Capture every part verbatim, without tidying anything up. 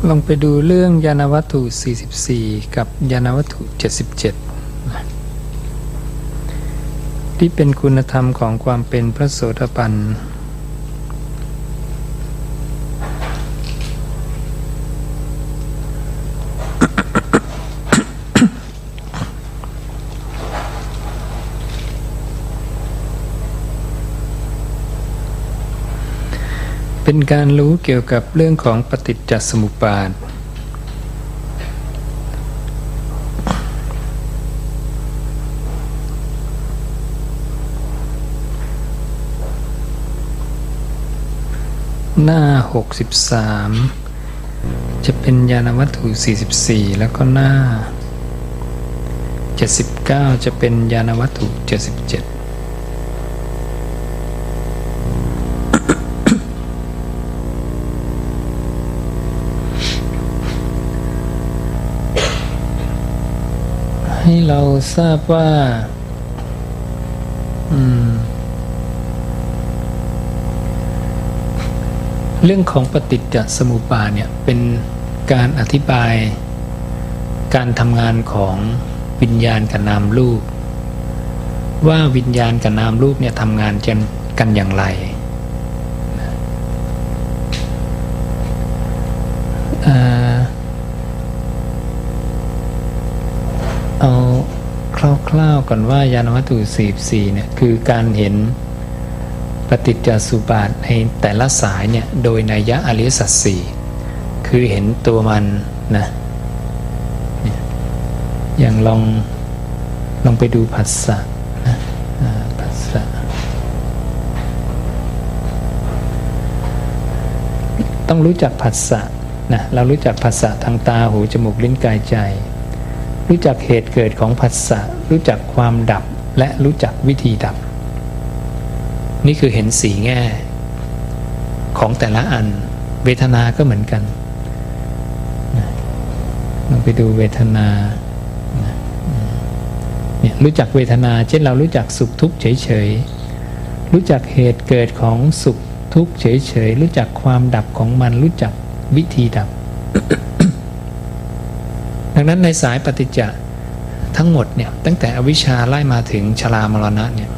ลองไปดูเรื่องญาณวัตถุสี่สิบสี่กับญาณวัตถุเจ็ดสิบเจ็ดที่เป็นคุณธรรมของความเป็นพระโสดาบันเป็นการรู้เกี่ยวกับเรื่องของปฏิจจสมุปบาทหน้าหกสิบสามจะเป็นญาณวัตถุสี่สิบสี่แล้วก็หน้าเจ็ดสิบเก้าจะเป็นญาณวัตถุเจ็ดสิบเจ็ดให้เราทราบว่าอืมเรื่องของปฏิจจสมุปบาทเนี่ยเป็นการอธิบายการทำงานของวิญญาณกับนามรูปว่าวิญญาณกับนามรูปเนี่ยทำงานกันอย่างไรเอาคร่าวๆก่อนว่าญาณวัตถุสี่สิบสี่เนี่ยคือการเห็นปฏิจจสมุปบาทในแต่ละสายเนี่ยโดยนัยยะอริยสัจสี่คือเห็นตัวมันนะอย่างลองลองไปดูผัสสะนะผัสสะต้องรู้จักผัสสะนะเรารู้จักผัสสะทางตาหูจมูกลิ้นกายใจรู้จักเหตุเกิดของผัสสะรู้จักความดับและรู้จักวิธีดับนี่คือเห็นสี่แง่ของแต่ละอันเวทนาก็เหมือนกันลองไปดูเวทนาเนี่ยรู้จักเวทนาเช่นเรารู้จักสุขทุกข์เฉยๆรู้จักเหตุเกิดของสุขทุกข์เฉยๆรู้จักความดับของมันรู้จักวิธีดับ ดังนั้นในสายปฏิจจ์ทั้งหมดเนี่ยตั้งแต่อวิชชาไล่มาถึงชรามรณะเนี่ย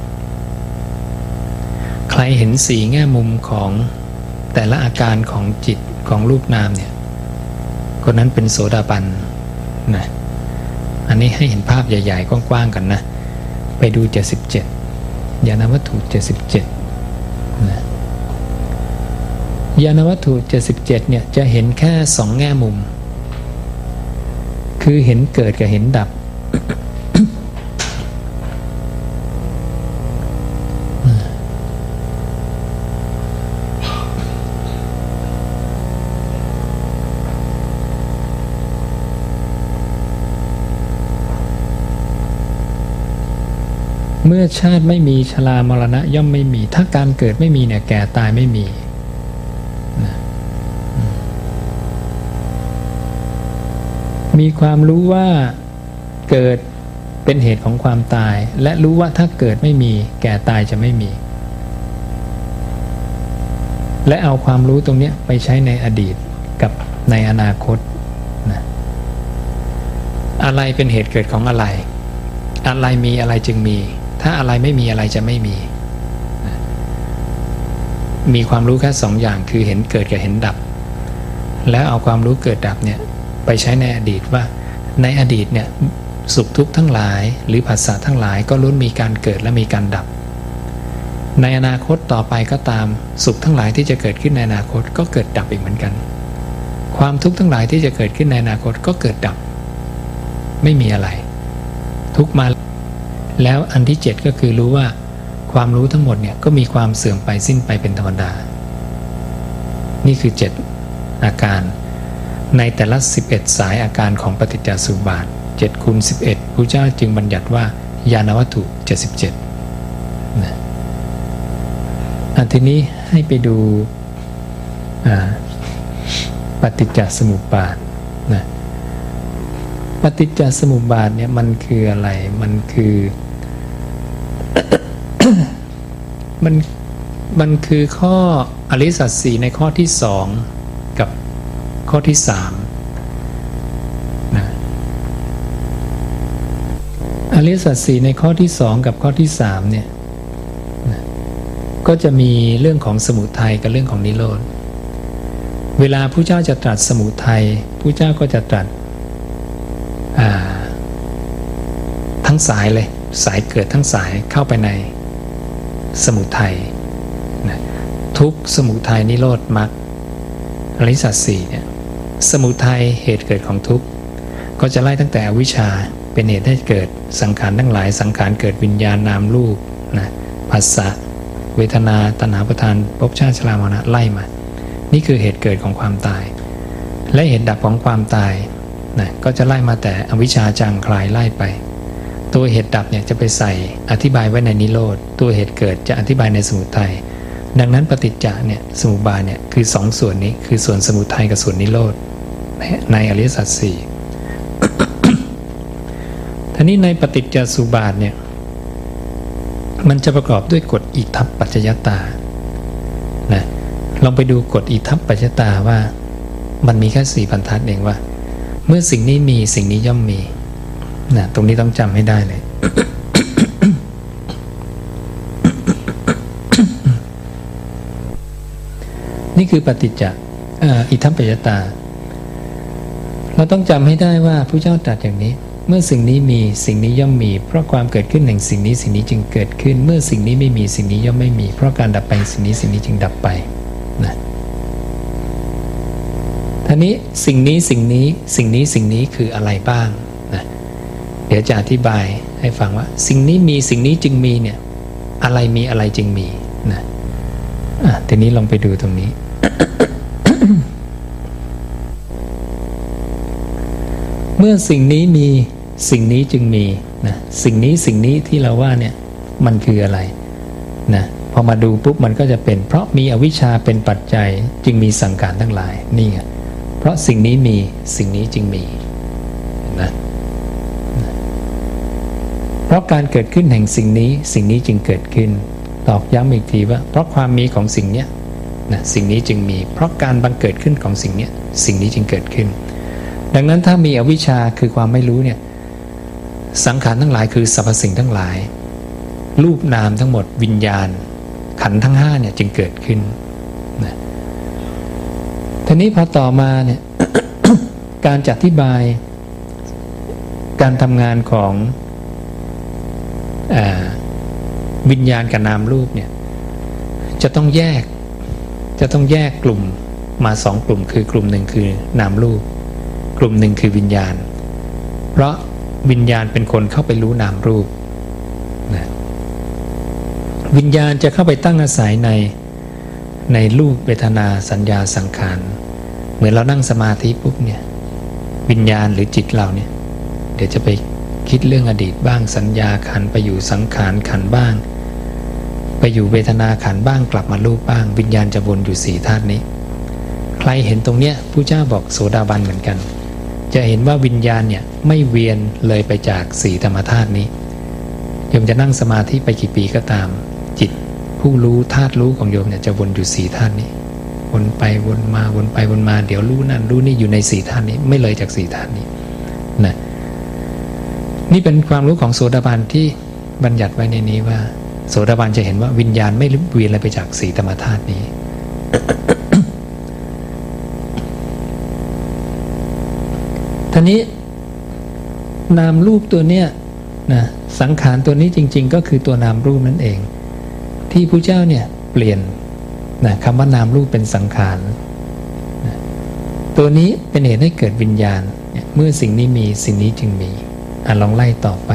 ใครเห็นสีแง่มุมของแต่ละอาการของจิตของรูปนามเนี่ยคนนั้นเป็นโสดาบันนะอันนี้ให้เห็นภาพใหญ่ๆกว้างๆกันนะไปดูเจ็ดสิบเจ็ดญาณวัตถุเจ็ดสิบเจ็ดนะญาณวัตถุเจ็ดสิบเจ็ดเนี่ยจะเห็นแค่สองแง่มุมคือเห็นเกิดกับเห็นดับเมื่อชาติไม่มีชรามรณะย่อมไม่มีถ้าการเกิดไม่มีเนี่ยแก่ตายไม่มีนะมีความรู้ว่าเกิดเป็นเหตุของความตายและรู้ว่าถ้าเกิดไม่มีแก่ตายจะไม่มีและเอาความรู้ตรงนี้ไปใช้ในอดีตกับในอนาคตนะอะไรเป็นเหตุเกิดของอะไรอะไรมีอะไรจึงมีถ้าอะไรไม่มีอะไรจะไม่มีมีความรู้แค่สองอย่างคือเห็นเกิดกับเห็นดับแล้วเอาความรู้เกิดดับเนี่ยไปใช้ในอดีตว่าในอดีตเนี่ยสุขทุกข์ทั้งหลายหรือผัสสะทั้งหลายก็ล้วนมีการเกิดและมีการดับในอนาคตต่อไปก็ตามสุขทั้งหลายที่จะเกิดขึ้นในอนาคตก็เกิดดับอีกเหมือนกันความทุกข์ทั้งหลายที่จะเกิดขึ้นในอนาคตก็เกิดดับไม่มีอะไรทุกข์มาแล้วอันที่เจ็ดก็คือรู้ว่าความรู้ทั้งหมดเนี่ยก็มีความเสื่อมไปสิ้นไปเป็นธรรมดานี่คือเจ็ดอาการในแต่ละสิบเอ็ดสายอาการของปฏิจจสมุปบาทเจ็ดคูณสิบเอ็ดพระเจ้าจึงบัญญัติว่าญาณวัตถุเจ็ดสิบเจ็ดนะอันทีนี้ให้ไปดูปฏิจจสมุปบาทนะปฏิจจสมุปบาทเนี่ยมันคืออะไรมันคือ มันมันคือข้ออริยสัจสี่ในข้อที่สองกับข้อที่สามริยสัจสี่ในข้อที่สองกับข้อที่สามเนี่ยก็จะมีเรื่องของสมุทัยกับเรื่องของนิโรธเวลาพระเจ้าจะตรัสสมุทัยพระเจ้าก็จะตรัสทั้งสายเลยสายเกิดทั้งสายเข้าไปในสมุทัยนะทุกข์สมุทัยนิโรธมรรคอริยสัจสี่เนี่ยสมุทัยเหตุเกิดของทุกข์ก็จะไล่ตั้งแต่อวิชชาเป็นเหตุให้เกิดสังขารทั้งหลายสังขารเกิดวิญญาณนามรูปนะผัสสะเวทนาตัณหาประทานภพชาติชรามรณะไล่มานี่คือเหตุเกิดของความตายและเหตุดับของความตายนะก็จะไล่มาแต่อวิชชาจางคลายไล่ไปตัวเหตุดับเนี่ยจะไปใส่อธิบายไว้ในนิโรธตัวเหตุเกิดจะอธิบายในสมุทัยดังนั้นปฏิจจะเนี่ยสมุปบาทเนี่ยคือสองส่วนนี้คือส่วนสมุทัยกับส่วนนิโรธในอริยสัจสี่ ทีนี้ในปฏิจจสมุปบาทเนี่ยมันจะประกอบด้วยกฎอิทัปปัจจยตานะลองไปดูกฎอิทัปปัจจยตาว่ามันมีแค่สี่บรรทัดเองว่าเมื่อสิ่งนี้มีสิ่งนี้ย่อมมีนะตรงนี้ต้องจำให้ได้เลย นี่คือปฏิจจอิทัปปัจจยตาเราต้องจำให้ได้ว่าพระเจ้าตรัสอย่างนี้เมื่อสิ่งนี้มีสิ่งนี้ย่อมมีเพราะความเกิดขึ้นแห่งสิ่งนี้สิ่งนี้จึงเกิดขึ้นเมื่อสิ่งนี้ไม่มีสิ่งนี้ย่อมไม่มีเพราะการดับไปสิ่งนี้สิ่งนี้จึงดับไปนะทีนี้สิ่งนี้สิ่งนี้สิ่งนี้สิ่งนี้คืออะไรบ้างนะเดี๋ยวจะอธิบายให้ฟังว่าสิ่งนี้มีสิ่งนี้จึงมีเนี่ยอะไรมีอะไรจึงมีนะอ่ะทีนี้ลองไปดูตรงนี้ เมื่อสิ่งนี้มีสิ่งนี้จึงมีนะสิ่งนี้สิ่งนี้ที่เราว่าเนี่ยมันคืออะไรนะพอมาดูปุ๊บมันก็จะเป็นเพราะมีอวิชชาเป็นปัจจัยจึงมีสังขารทั้งหลายนี่ไงเพราะสิ่งนี้มีสิ่งนี้จึงมีนะเพราะการเกิดขึ้นแห่งสิ่งนี้สิ่งนี้จึงเกิดขึ้นตอกย้ำอีกทีว่าเพราะความมีของสิ่งเนี้ยนะสิ่งนี้จึงมีเพราะการบังเกิดขึ้นของสิ่งเนี้ยสิ่งนี้จึงเกิดขึ้นดังนั้นถ้ามีอวิชชาคือความไม่รู้เนี่ยสังขารทั้งหลายคือสรรพสิ่งทั้งหลายรูปนามทั้งหมดวิญญาณขันธ์ทั้งห้าเนี่ยจึงเกิดขึ้นนะทีนี้พอต่อมาเนี่ย การจัดอธิบายการทำงานของอ่าวิญญาณกับนามรูปเนี่ยจะต้องแยกจะต้องแยกกลุ่มมาสองกลุ่มคือกลุ่มหนึ่งคือนามรูปกลุ่มหนึ่งคือวิญญาณเพราะวิญญาณเป็นคนเข้าไปรู้นามรูปนะวิญญาณจะเข้าไปตั้งอาศัยในในรูปเวทนาสัญญาสังขารเหมือนเรานั่งสมาธิปุ๊บเนี่ยวิญญาณหรือจิตเราเนี่ยเดี๋ยวจะไปคิดเรื่องอดีตบ้างสัญญาขันไปอยู่สังขารขันบ้างไปอยู่เวทนาขันบ้างกลับมารูปบ้างวิญญาณจะวนอยู่สี่ธาตุนี้ใครเห็นตรงเนี้ยผู้เจ้าบอกโสดาบันเหมือนกันจะเห็นว่าวิญญาณเนี่ยไม่เวียนเลยไปจากสี่ธรรมธาตุนี้โยมจะนั่งสมาธิไปกี่ปีก็ตามจิตผู้รู้ธาตุรู้ของโยมเนี่ยจะวนอยู่สี่ธาตุนี้วนไปวนมาวนไปวนมาเดี๋ยวรู้นั่นรู้นี่อยู่ในสี่ธาตุนี้ไม่เลยจากสี่ธาตุนี้นะนี่เป็นความรู้ของโสดาบันที่บัญญัติไว้ในนี้ว่าโสดาบันจะเห็นว่าวิญญาณไม่เวียนเลยไปจากสี่ธรรมธาตุนี้ ทีนี้นามรูปตัวเนี้ยนะสังขารตัวนี้จริงๆก็คือตัวนามรูปนั่นเองที่พระเจ้าเนี่ยเปลี่ยนนะคำว่านามรูปเป็นสังขารนะตัวนี้เป็นเหตุให้เกิดวิญญาณเมื่อสิ่งนี้มีสิ่งนี้จึงมีอ่ะลองไล่ต่อไป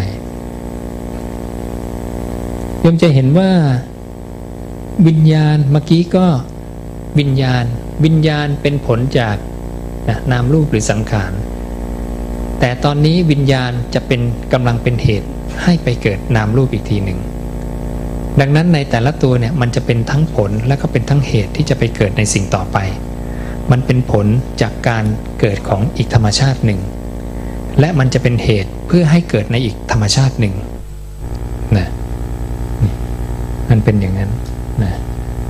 โยมจะเห็นว่าวิญญาณเมื่อกี้ก็วิญญาณวิญญาณเป็นผลจากนะนามรูปหรือสังขารแต่ตอนนี้วิญญาณจะเป็นกำลังเป็นเหตุให้ไปเกิดนามรูปอีกทีหนึ่งดังนั้นในแต่ละตัวเนี่ยมันจะเป็นทั้งผลและก็เป็นทั้งเหตุที่จะไปเกิดในสิ่งต่อไปมันเป็นผลจากการเกิดของอีกธรรมชาติหนึ่งและมันจะเป็นเหตุเพื่อให้เกิดในอีกธรรมชาติหนึ่งนะมันเป็นอย่างนั้นนะ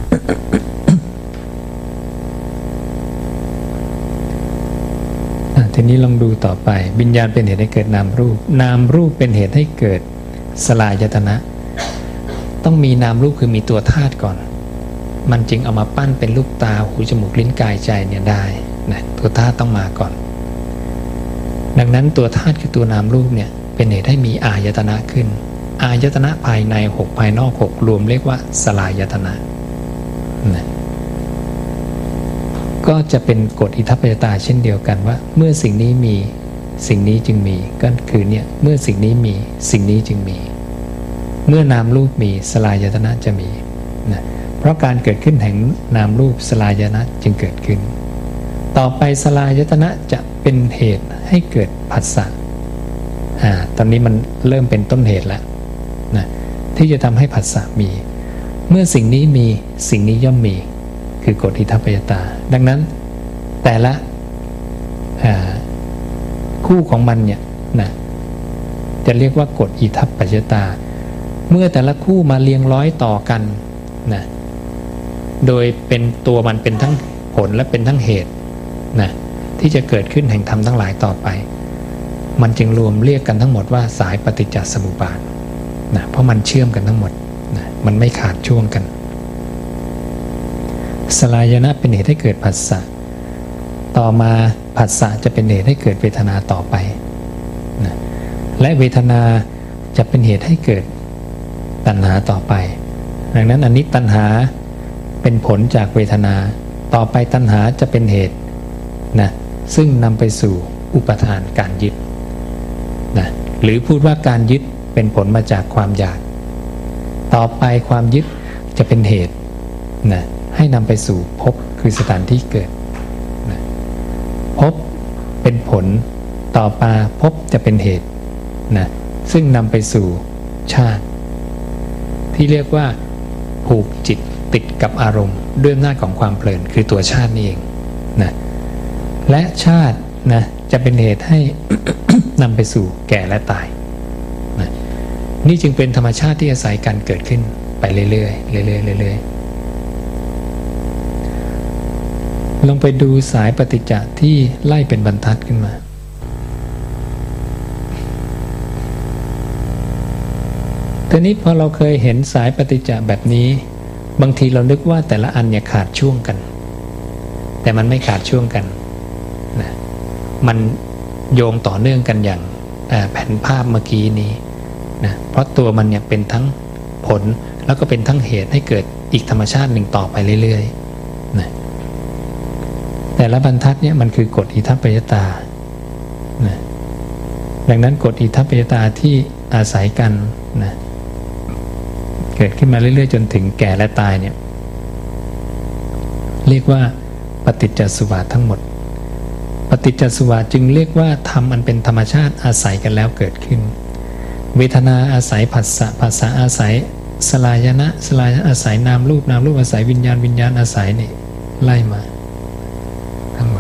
ททีนี้ลองดูต่อไปวิญญาณเป็นเหตุให้เกิดนามรูปนามรูปเป็นเหตุให้เกิดสลายตนะต้องมีนามรูปคือมีตัวธาตุก่อนมันจึงเอามาปั้นเป็นรูปตาหูจมูกลิ้นกายใจเนี่ยได้นะตัวธาตุต้องมาก่อนดังนั้นตัวธาตุคือตัวนามรูปเนี่ยเป็นเหตุให้มีอายตนะขึ้นอายตนะภายในหกภายนอกหกรวมเรียกว่าสลายตนะนะก็จะเป็นกฎอิทัปปัจจตาเช่นเดียวกันว่าเมื่อสิ่งนี้มีสิ่งนี้จึงมีก็คือเนี่ยเมื่อสิ่งนี้มีสิ่งนี้จึงมีเมื่อนามรูปมีสลายตนะจะมีนะเพราะการเกิดขึ้นแห่งนามรูปสลายตนะจึงเกิดขึ้นต่อไปสลายตนะจะเป็นเหตุให้เกิดผัสสะอ่าตอนนี้มันเริ่มเป็นต้นเหตุแล้วนะที่จะทำให้ผัสสะมีเมื่อสิ่งนี้มีสิ่งนี้ย่อมมีคือกฎอิทัปปัจจตาดังนั้นแต่ละคู่ของมันเนี่ยนะจะเรียกว่ากฎอิทัปปัจจตาเมื่อแต่ละคู่มาเรียงร้อยต่อกันนะโดยเป็นตัวมันเป็นทั้งผลและเป็นทั้งเหตุนะที่จะเกิดขึ้นแห่งธรรมทั้งหลายต่อไปมันจึงรวมเรียกกันทั้งหมดว่าสายปฏิจจสมุปบาทนะเพราะมันเชื่อมกันทั้งหมดนะมันไม่ขาดช่วงกันสลายนะเป็นเหตุให้เกิดผัสสะต่อมาผัสสะจะเป็นเหตุให้เกิดเวทนาต่อไปนะและเวทนาจะเป็นเหตุให้เกิดตัณหาต่อไปดังนั้นอันนี้ตัณหาเป็นผลจากเวทนาต่อไปตัณหาจะเป็นเหตุนะซึ่งนำไปสู่อุปทานการยึดนะหรือพูดว่าการยึดเป็นผลมาจากความอยากต่อไปความยึดจะเป็นเหตุนะให้นำไปสู่ภพคือสถานที่เกิดนะภพเป็นผลต่อมาภพจะเป็นเหตุนะซึ่งนำไปสู่ชาติที่เรียกว่าผูกจิตติดกับอารมณ์ด้วยอำนาจของความเพลินคือตัวชาตินี่เองนะและชาตินะจะเป็นเหตุให้ นำไปสู่แก่และตายนะนี่จึงเป็นธรรมชาติที่อาศัยการเกิดขึ้นไปเรื่อยๆเรื่อยๆเรื่อยๆลองไปดูสายปฏิจจ์ที่ไล่เป็นบรรทัดขึ้นมาทีนี้พอเราเคยเห็นสายปฏิจจ์แบบนี้บางทีเรานึกว่าแต่ละอันเนี่ยขาดช่วงกันแต่มันไม่ขาดช่วงกันนะมันโยงต่อเนื่องกันอย่างแผ่นภาพเมื่อกี้นี้นะเพราะตัวมันเนี่ยเป็นทั้งผลแล้วก็เป็นทั้งเหตุให้เกิดอีกธรรมชาติหนึ่งต่อไปเรื่อยๆนะแต่ละบรรทัดเนี่ยมันคือกฎอิทัปปัจจตานะดังนั้นกฎอิทัปปัจจตาที่อาศัยกันนะเกิดขึ้นมาเรื่อยๆจนถึงแก่และตายเนี่ยเรียกว่าปฏิจจสุบาททั้งหมดปฏิจจสุบาทจึงเรียกว่าธรรมอันเป็นธรรมชาติอาศัยกันแล้วเกิดขึ้นเวทนาอาศัยผัสสะผัสสะอาศัยสลายนะสลายอาศัยนามรูปนามรูปอาศัยวิญญาณวิญญาณอาศัยนี่ไล่มาทั้งหมด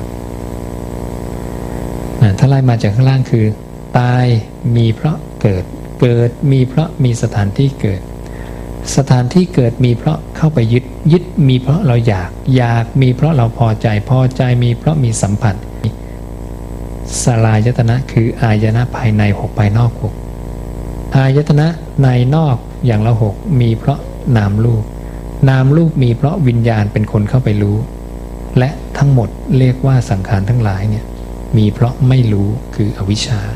ถ้าไล่มาจากข้างล่างคือตายมีเพราะเกิดเกิดมีเพราะมีสถานที่เกิดสถานที่เกิดมีเพราะเข้าไปยึดยึดมีเพราะเราอยากอยากมีเพราะเราพอใจพอใจมีเพราะมีสัมผัสสลายตนะคืออายตนะภายในหกภายนอกหกอายตนะในนอกอย่างละหกมีเพราะนามรูปนามรูปมีเพราะวิญญาณเป็นคนเข้าไปรู้และทั้งหมดเรียกว่าสังขารทั้งหลายเนี่ยมีเพราะไม่รู้คืออวิชชา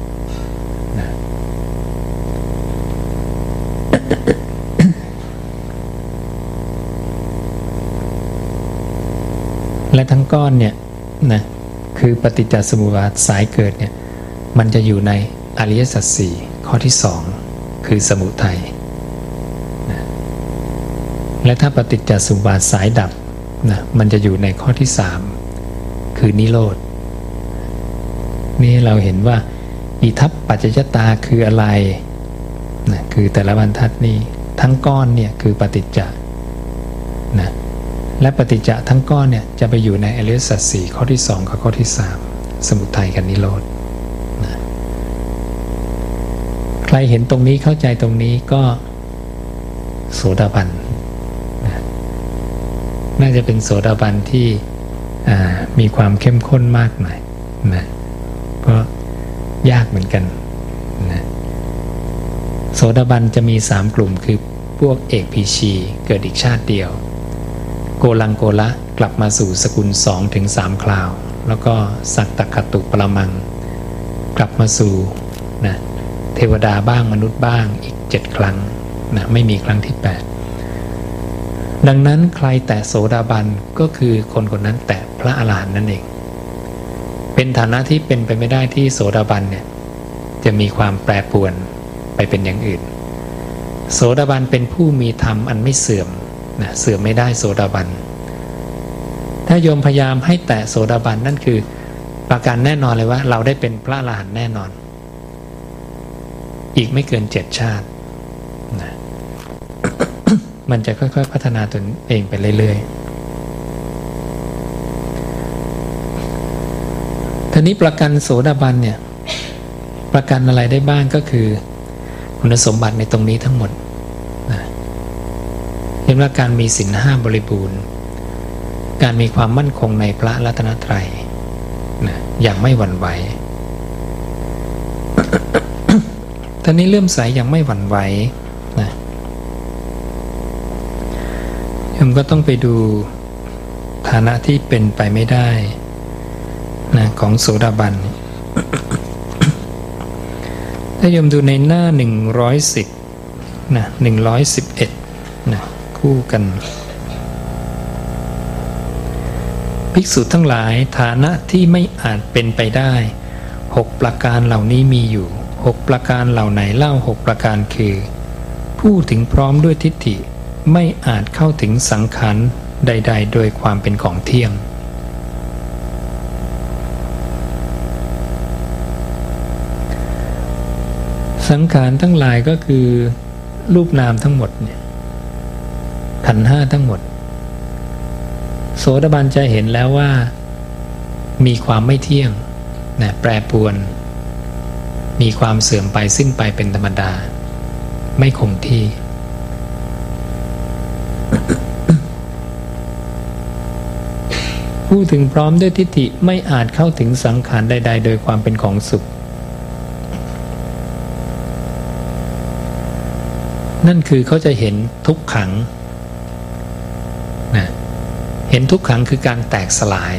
และทั้งก้อนเนี่ยนะคือปฏิจจสมุปบาทสายเกิดเนี่ยมันจะอยู่ในอริยสัจสี่ข้อที่สองคือสมุทัยนะและถ้าปฏิจจสมุปบาทสายดับนะมันจะอยู่ในข้อที่สามคือนิโรธนี่เราเห็นว่าอิทัปปัจจยตาคืออะไรนะคือแต่ละบรรทัดนี้ทั้งก้อนเนี่ยคือปฏิจจนะและปฏิจจทั้งก้อนเนี่ยจะไปอยู่ในอริยสัจสี่ข้อที่สองกับข้อที่สามสมุทัยกับนิโรธนะใครเห็นตรงนี้เข้าใจตรงนี้ก็โสดาบันนะน่าจะเป็นโสดาบันที่มีความเข้มข้นมากหน่อยนะยากเหมือนกันนะโสดาบันจะมีสามกลุ่มคือพวกเอกพีชีเกิดอีกชาติเดียวโกลังโกละกลับมาสู่สกุลสองถึงสามคราวแล้วก็สัตตคตุปรมังกลับมาสู่นะเทวดาบ้างมนุษย์บ้างอีกเจ็ดครั้งนะไม่มีครั้งที่แปดดังนั้นใครแตะโสดาบันก็คือคนคนนั้นแตะพระอรหันต์นั่นเองเป็นฐานะที่เป็นไปไม่ได้ที่โสดาบันเนี่ยจะมีความแปรปรวนไปเป็นอย่างอื่นโสดาบันเป็นผู้มีธรรมอันไม่เสื่อมนะเสื่อมไม่ได้โสดาบันถ้าโยมพยายามให้แตะโสดาบันนั่นคือประกันแน่นอนเลยว่าเราได้เป็นพระอรหันต์แน่นอนอีกไม่เกินเจ็ดชาตินะ มันจะค่อยๆพัฒนาตนเองไปเรื่อยๆทีนี้ประกันโสดาบันเนี่ยประกันอะไรได้บ้างก็คือคุณสมบัติในตรงนี้ทั้งหมดนะเห็นว่าการมีศีลห้าบริบูรณ์การมีความมั่นคงในพระรัตนตรัยนะอย่างไม่หวั่นไหว ตอนนี้เริ่อมใสอย่างไม่หวั่นไหวนะโยมก็ต้องไปดูฐานะที่เป็นไปไม่ได้นะของโสดาบัน ถ้าโยมดูในหน้าหนึ่งร้อยสิบนะหนึ่งร้อยสิบเอ็ดนะคู่กันภิกษุทั้งหลายฐานะที่ไม่อาจเป็นไปได้หกประการเหล่านี้มีอยู่หกประการเหล่าไหนเล่าหกประการคือผู้ถึงพร้อมด้วยทิฏฐิไม่อาจเข้าถึงสังขารใดๆโดยความเป็นของเที่ยงสังขารทั้งหลายก็คือรูปนามทั้งหมดเนี่ยขันธ์ห้าทั้งหมดโสดาบันจะเห็นแล้วว่ามีความไม่เที่ยงนะแปรปรวนมีความเสื่อมไปสิ้นไปเป็นธรรมดาไม่คงที่ ผู้ถึงพร้อมด้วยทิฏฐิไม่อาจเข้าถึงสังขารใดๆโดยความเป็นของสุขนั่นคือเขาจะเห็นทุกขังนะเห็นทุกขังคือการแตกสลาย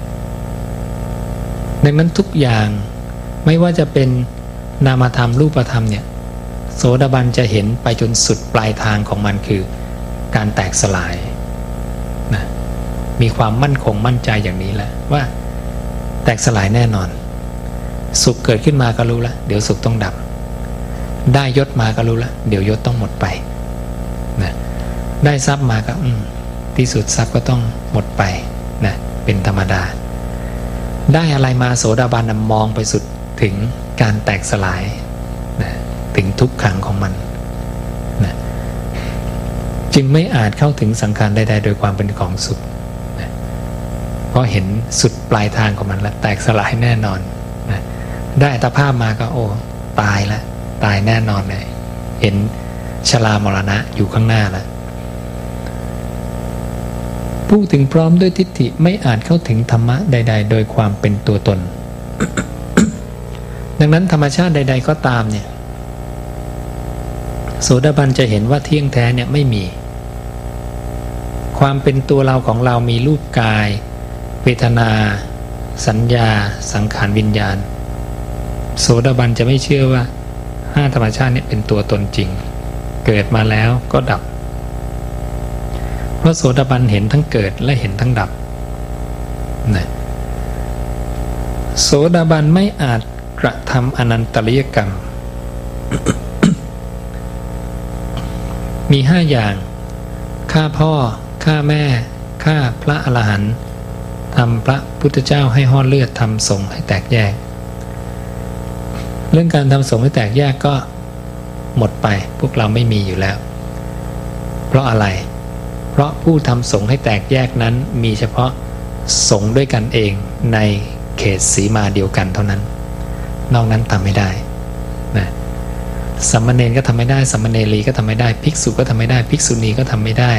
ดังนั้นทุกอย่างไม่ว่าจะเป็นนามธรรมรูปธรรมเนี่ยโสดาบันจะเห็นไปจนสุดปลายทางของมันคือการแตกสลายนะมีความมั่นคงมั่นใจอย่างนี้แหละว่าแตกสลายแน่นอนสุขเกิดขึ้นมาก็รู้แล้วเดี๋ยวสุขต้องดับได้ยศมาก็รู้แล้วเดี๋ยวยศต้องหมดไปนะได้ทรัพย์มาก็อืมที่สุดทรัพย์ก็ต้องหมดไปนะเป็นธรรมดาได้อะไรมาโสดาบันมองไปสุดถึงการแตกสลายนะถึงทุกขังของมันนะจึงไม่อาจเข้าถึงสังขารใดๆโดยความเป็นของสุขนะเพราะเห็นสุดปลายทางของมันแล้วแตกสลายแน่นอนนะได้อัตภาพมาก็โอ้ตายแล้วตายแน่นอนเลยเห็นชรามรณะอยู่ข้างหน้าแล้วผู้ถึงพร้อมด้วยทิฏฐิไม่อาจเข้าถึงธรรมะใดๆโดยความเป็นตัวตน ดังนั้นธรรมชาติใดๆก็ตามเนี่ยโสดาบันจะเห็นว่าเที่ยงแท้เนี่ยไม่มีความเป็นตัวเราของเรามีรูปกายเวทนาสัญญาสังขารวิญญาณโสดาบันจะไม่เชื่อว่าห้าธรรมชาติเนี่ยเป็นตัวตนจริงเกิดมาแล้วก็ดับเพราะโสดาบันเห็นทั้งเกิดและเห็นทั้งดับนะโสดาบันไม่อาจกระทำอนันตริยกรรม มีห้าอย่างฆ่าพ่อฆ่าแม่ฆ่าพระอรหันต์ทำพระพุทธเจ้าให้ห่อเลือดทำสงฆ์ให้แตกแยกเรื่องการทำสงฆ์ให้แตกแยกก็หมดไปพวกเราไม่มีอยู่แล้วเพราะอะไรเพราะผู้ทำสงฆ์ให้แตกแยกนั้นมีเฉพาะสงฆ์ด้วยกันเองในเขตสีมาเดียวกันเท่านั้นนอกนั้นทำไม่ได้นะสัมมเณรก็ทำไม่ได้สัมมเนรีก็ทำไม่ได้ภิกษุก็ทำไม่ได้ภิกษุณีก็ทำไม่ได้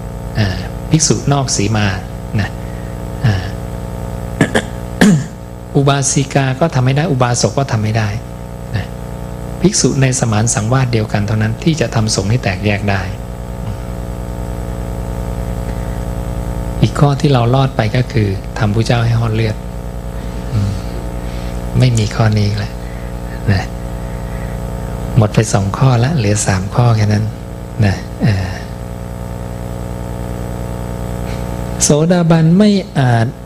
อ่าภิกษุนอกสีมานะอ่า พอุบาสิกาก็ทำไม่ได้อุบาสกก็ทำไม่ได้นะภิกษุในสมานสังวาสเดียวกันเท่านั้นที่จะทำสงฆ์ให้แตกแยกได้อีกข้อที่เราลอดไปก็คือทำพระเจ้าให้ห่อเลือดไม่มีข้อนี้แล้วนะหมดไปสองข้อแล้วเหลือสามข้อแค่นั้นนะโสดาบันไม่อาจ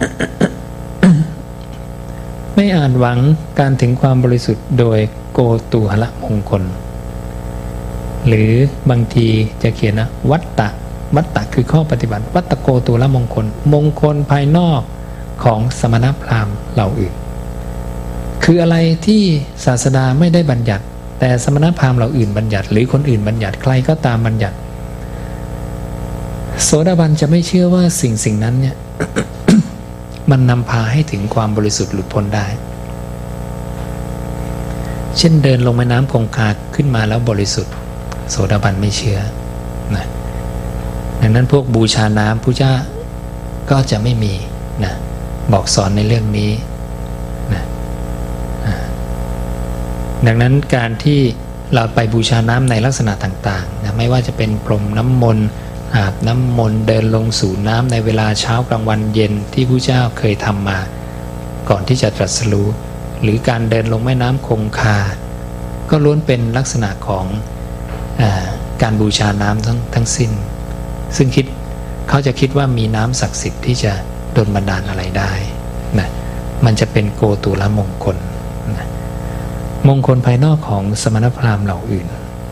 ไม่อาจหวังการถึงความบริสุทธิ์โดยโกตุหละมงคลหรือบางทีจะเขียนนะวัตตะวัตตะคือข้อปฏิบัติวัตตโกตุละมงคลมงคลภายนอกของสมณพราหมณ์เหล่าอื่นคืออะไรที่ศาสดาไม่ได้บัญญัติแต่สมณพราหมณ์เหล่าอื่นบัญญัติหรือคนอื่นบัญญัติใครก็ตามบัญญัติโสดาบันจะไม่เชื่อว่าสิ่งสิ่งนั้นเนี่ย มันนำพาให้ถึงความบริสุทธิ์หลุดพ้นได้เช่นเดินลงแม่น้ำคงคาขึ้นมาแล้วบริสุทธิ์โสดาบันไม่เชื่อนะดังนั้นพวกบูชาน้ำพุทธเจ้าก็จะไม่มีนะบอกสอนในเรื่องนี้นะดังนั้นการที่เราไปบูชาน้ำในลักษณะต่างๆนะไม่ว่าจะเป็นพรมน้ำมนต์อาบน้ำมนต์เดินลงสู่น้ำในเวลาเช้ากลางวันเย็นที่พระเจ้าเคยทำมาก่อนที่จะตรัสรู้หรือการเดินลงแม่น้ำคงคาก็ล้วนเป็นลักษณะของอาการบูชาน้ำทั้งทั้งสิ้นซึ่งคิดเขาจะคิดว่ามีน้ำศักดิ์สิทธิ์ที่จะดลบันดาลอะไรได้นะมันจะเป็นโกตุละมงคลนะมงคลภายนอกของสมณพราหมณ์เหล่าอื่น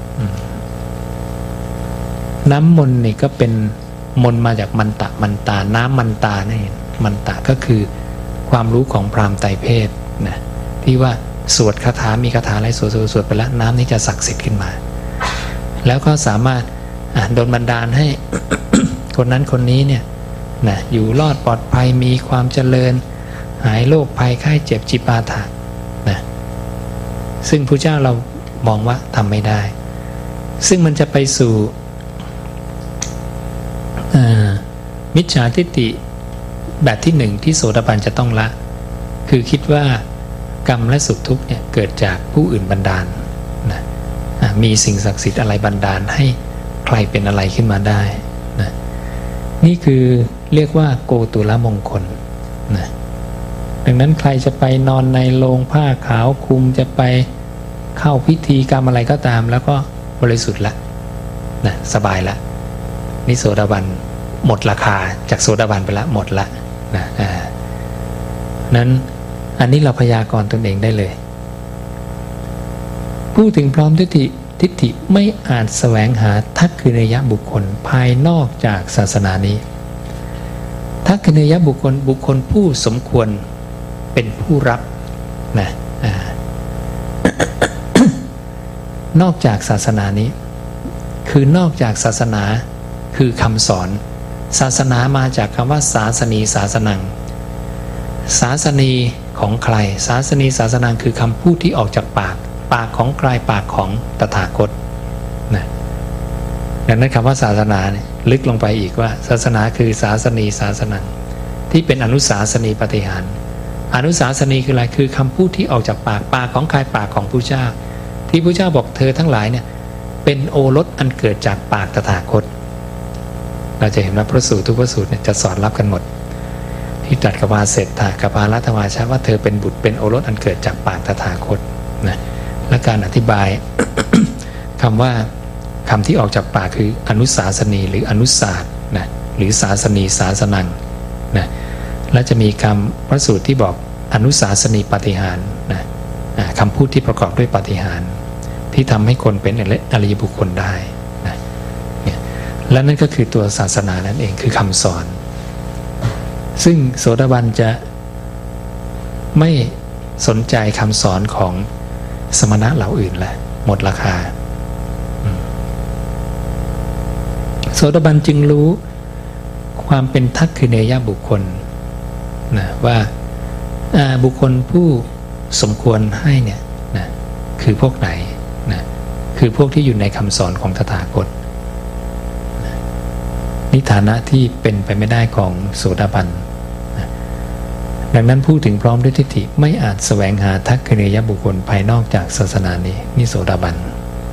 น้ำมนต์นี่ก็เป็นมนต์มาจากมันตะมันตาน้ำมันตานี่มันตะก็คือความรู้ของพราหมณ์ไตรเพศนะที่ว่าสวดคาถามีคาถาอะไรสวดสวดสวดไปแล้วน้ำนี้จะศักดิ์สิทธิ์ขึ้นมาแล้วก็สามารถโดนบันดาลให้ คนนั้นคนนี้เนี่ยนะอยู่รอดปลอดภัยมีความเจริญหายโรคภัยไข้เจ็บจิปาถะนะซึ่งพระเจ้าเรามองว่าทำไม่ได้ซึ่งมันจะไปสู่มิจฉาทิฏฐิแบบที่หนึ่งที่โสดาบันจะต้องละคือคิดว่ากรรมและสุขทุกข์เนี่ยเกิดจากผู้อื่นบันดาลนะมีสิ่งศักดิ์สิทธิ์อะไรบันดาลให้ใครเป็นอะไรขึ้นมาได้นะนี่คือเรียกว่าโกตุละมงคลนะดังนั้นใครจะไปนอนในโลงผ้าขาวคลุมจะไปเข้าพิธีกรรมอะไรก็ตามแล้วก็บริสุทธิ์ละนะสบายละนี่โสดาบันหมดราคาจากโสดาบันไปละหมดละนะอ่านั้นอันนี้เราพยากรณ์ตนเองได้เลยพูดถึงพร้อมทิฏฐิทิฏฐิไม่อาจแสวงหาทักขิเนยบุคคลภายนอกจากศาสนานี้ทักขิเนยบุคคลบุคคลผู้สมควรเป็นผู้รับนะอ่า นอกจากศาสนานี้คือนอกจากศาสนาคือคำสอนศาสนามาจากคำว่าศาสนีศาสนังศาสนีของใครศาสนีศาสนังคือคำพูดที่ออกจากปากปากของใครปากของตถาคตนะดังนั้นคำว่าศาสนาเนี่ยลึกลงไปอีกว่าศาสนาคือศาสนีศาสนังที่เป็นอนุสาสนีปฏิหารอนุสาสนีคืออะไรคือคำพูดที่ออกจากปากปากของใครปากของพระเจ้าที่พระเจ้าบอกเธอทั้งหลายเนี่ยเป็นโอรสอันเกิดจากปากตถาคตเราจะเห็นว่าพระสูตรทุกพระสูตรเนี่ยจะสอนรับกันหมดที่ตรัสกับวาเสถากับปารัตวาชะว่าเธอเป็นบุตรเป็นโอรสอันเกิดจากปากตถาคตนะและการอธิบาย คำว่าคำที่ออกจากปากคืออนุสาสนีหรืออนุศาสตร์นะหรือศาสนีศาสนังนะและจะมีคำพระสูตรที่บอกอนุสาสนีปาฏิหาริย์นะคำพูดที่ประกอบด้วยปาฏิหาริย์ที่ทำให้คนเป็นอริยบุคคลได้นะเนี่ยและนั่นก็คือตัวศาสนานั่นเองคือคำสอนซึ่งโสดาบันจะไม่สนใจคำสอนของสมณะเหล่าอื่นแหละหมดราคาโสดาบันจึงรู้ความเป็นทักขิเนยบุคคลนะว่าบุคคลผู้สมควรให้เนี่ยนะคือพวกไหนนะคือพวกที่อยู่ในคำสอนของตถาคตนะนิฐานะที่เป็นไปไม่ได้ของโสดาบันนะดังนั้นพูดถึงพร้อมด้วยทิฏฐิไม่อาจแสวงหาทักขิเนยบุคคลภายนอกจากศาสนานี้นี่โสดาบัน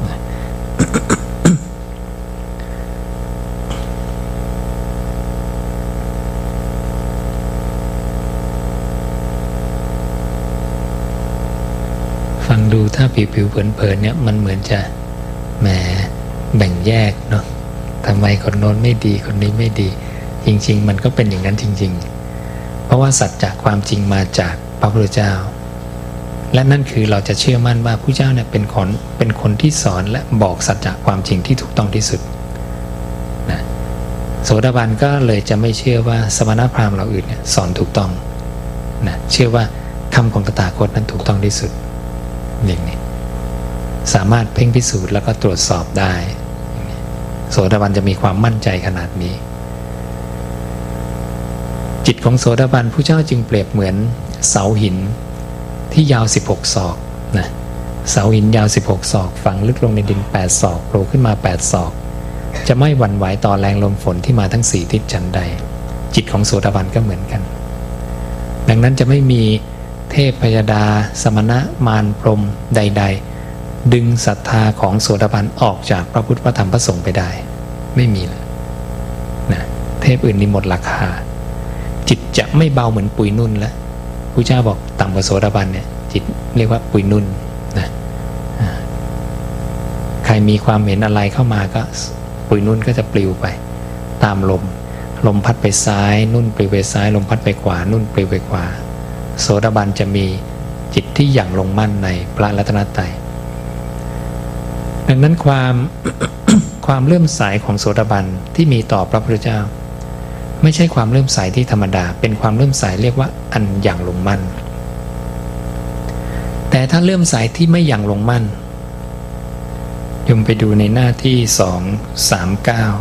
ฟังดูถ้าผิวๆเผินๆเนี่ยมันเหมือนจะแหมแบ่งแยกเนาะทำไมคนโน้นไม่ดีคนนี้ไม่ดีจริงๆมันก็เป็นอย่างนั้นจริงๆเพราะว่าสัจจะความจริงมาจากพระพุทธเจ้าและนั่นคือเราจะเชื่อมั่นว่าผู้เจ้าเนี่ยเป็นคนเป็นคนที่สอนและบอกสัจจะความจริงที่ถูกต้องที่สุดนะโสดาบันก็เลยจะไม่เชื่อว่าสมณพราหมณ์เราอื่นเนี่ยสอนถูกต้องนะเชื่อว่าคำของตถาคตนั้นถูกต้องที่สุดอย่างนี้สามารถเพ่งพิสูจน์แล้วก็ตรวจสอบได้โสดาบันจะมีความมั่นใจขนาดนี้จิตของโสดาบันผู้เจ้าจึงเปรียบเหมือนเสาหินที่ยาวสิบหกศอกนะเสาหินยาวสิบหกศอกฝังลึกลงในดินแปดศอกโผล่ขึ้นมาแปดศอกจะไม่หวั่นไหวต่อแรงลมฝนที่มาทั้งสี่ทิศฉันใดจิตของโสดาบันก็เหมือนกันดังนั้นจะไม่มีเทพพยดาสมณะมารพรหมใดๆดึงศรัทธาของโสดาบันออกจากพระพุทธพระธรรมพระสงฆ์ไปได้ไม่มีเลยนะเทพอื่นนี่หมดราคาจิตจะไม่เบาเหมือนปุยนุ่นแล้วพระเจ้าบอกต่ำกว่าโสดาบันเนี่ยจิตเรียกว่าปุยนุ่นนะใครมีความเห็นอะไรเข้ามาก็ปุยนุ่นก็จะปลิวไปตามลมลมพัดไปซ้ายนุ่นปลิวไปซ้ายลมพัดไปขวานุ่นปลิวไปขวาโสดาบันจะมีจิตที่หยั่งลงมั่นในพระรัตนตรัยดังนั้นความ ความเลื่อมใสของโสดาบันที่มีต่อพระพุทธเจ้าไม่ใช่ความเลื่อมใสที่ธรรมดาเป็นความเลื่อมใสเรียกว่าอันหยั่งลงมั่นแต่ถ้าเลื่อมใสที่ไม่หยั่งลงมั่นยมไปดูในหน้าที่สองสามเก้า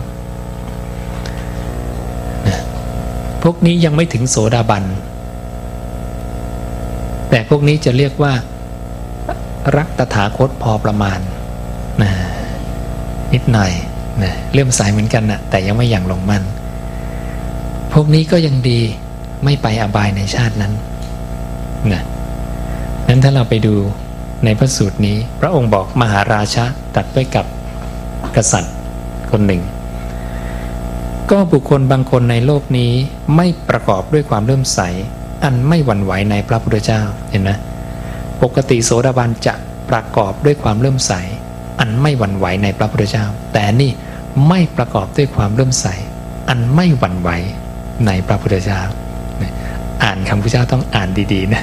พวกนี้ยังไม่ถึงโสดาบันแต่พวกนี้จะเรียกว่ารักตถาคตพอประมาณนะนิดหน่อยนะเลื่อมใสเหมือนกันนะแต่ยังไม่หยั่งลงมั่นพวกนี้ก็ยังดีไม่ไปอบายในชาตินั้นนะนั้นถ้าเราไปดูในพระสูตรนี้พระองค์บอกมหาราชะตรัสไว้กับกษัตริย์คนหนึ่งก็บุคคลบางคนในโลกนี้ไม่ประกอบด้วยความเลื่อมใสอันไม่หวั่นไหวในพระพุทธเจ้าเห็นไหมปกติโสดาบันจะประกอบด้วยความเลื่อมใสอันไม่หวั่นไหวในพระพุทธเจ้าแต่นี่ไม่ประกอบด้วยความเลื่อมใสอันไม่หวั่นไหวในพระพุทธเจ้าอ่านคำพุทธเจ้าต้องอ่านดีๆนะ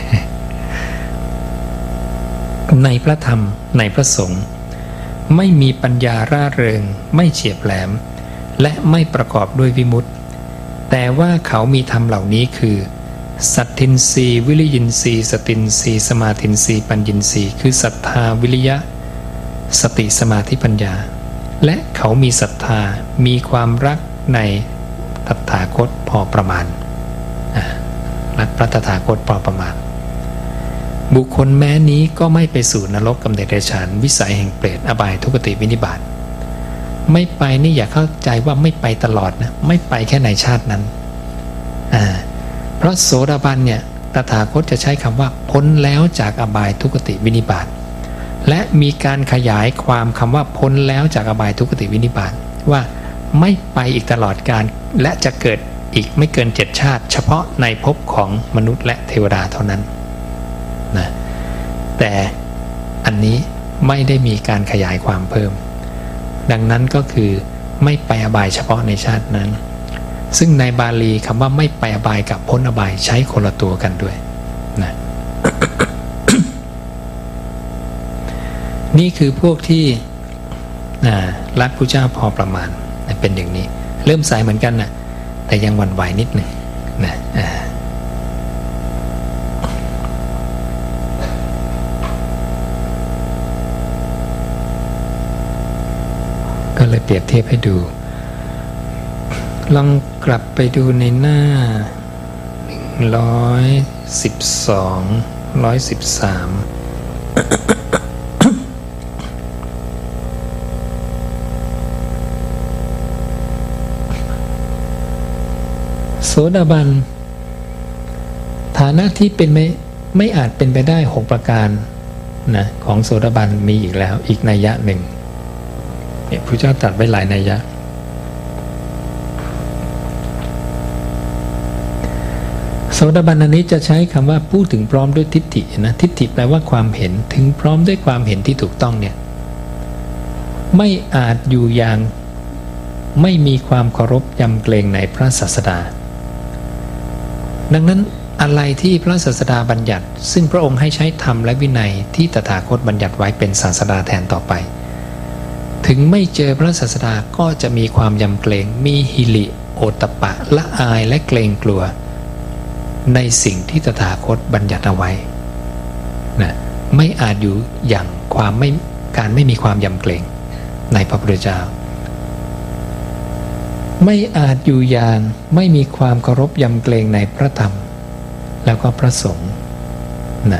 ในพระธรรมในพระสงฆ์ไม่มีปัญญาร่าเริงไม่เฉียบแหลมและไม่ประกอบด้วยวิมุตติแต่ว่าเขามีธรรมเหล่านี้คือสัตทินรีวิริยินรีสตินรีสมาธินรีปัญญินรีคือศรัทธาวิริยะสติสมาธิปัญญาและเขามีศรัทธามีความรักในตถาคตพอประมาณรักพระตถาคตพอประมาณบุคคลแม้นี้ก็ไม่ไปสู่นรกกำเนิดเดรัจฉานวิสัยแห่งเปรตอบายทุกติวินิบาตไม่ไปนี่อย่าเข้าใจว่าไม่ไปตลอดนะไม่ไปแค่ในชาตินั้นอ่าเพราะโสดาบันเนี่ยตถาคตจะใช้คำว่าพ้นแล้วจากอบายทุกติวินิบาตและมีการขยายความคำว่าพ้นแล้วจากอบายทุกติวินิบาตว่าไม่ไปอีกตลอดกาลและจะเกิดอีกไม่เกินเจ็ดชาติเฉพาะในภพของมนุษย์และเทวดาเท่านั้นนะแต่อันนี้ไม่ได้มีการขยายความเพิ่มดังนั้นก็คือไม่ไปอบายเฉพาะในชาตินั้นซึ่งในบาลีคำว่าไม่ไปอบายกับพ้นอบายใช้คนละตัวกันด้วยนะ นี่คือพวกที่รักพระเจ้าพอประมาณเป็นอย่างนี้เริ่มใสเหมือนกันนะแต่ยังหวั่นไหวนิดหนึ่งนะก็เลยเปรียบเทียบให้ดูลองกลับไปดูในหน้าหนึ่งร้อยสิบสองร้อยสิบสามโสดาบันฐานะที่เป็นไม่ไม่อาจเป็นไปได้หกประการนะของโสดาบันมีอีกแล้วอีกนัยยะหนึ่งเนี่ยพระเจ้าตรัสไว้หลายนัยยะโสดาบันอันนี้จะใช้คำว่าพูดถึงพร้อมด้วยทิฏฐินะทิฏฐิแปลว่าความเห็นถึงพร้อมด้วยความเห็นที่ถูกต้องเนี่ยไม่อาจอยู่อย่างไม่มีความเคารพยำเกรงในพระศาสดาดังนั้นอะไรที่พระศาสดาบัญญัติซึ่งพระองค์ให้ใช้ธรรมและวินัยที่ตถาคตบัญญัติไว้เป็นศาสดาแทนต่อไปถึงไม่เจอพระศาสดาก็จะมีความยำเกรงมีหิริโอตตัปปะละอายและเกรงกลัวในสิ่งที่ตถาคตบัญญัติเอาไว้นะไม่อาจอยู่อย่างความไม่การไม่มีความยำเกรงในพระพุทธเจ้าไม่อาจอยู่อย่างไม่มีความเคารพยำเกรงในพระธรรมแล้วก็พระสงฆ์นะ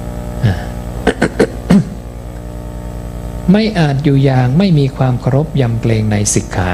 ไม่อาจอยู่อย่างไม่มีความเคารพยำเกรงในสิกขา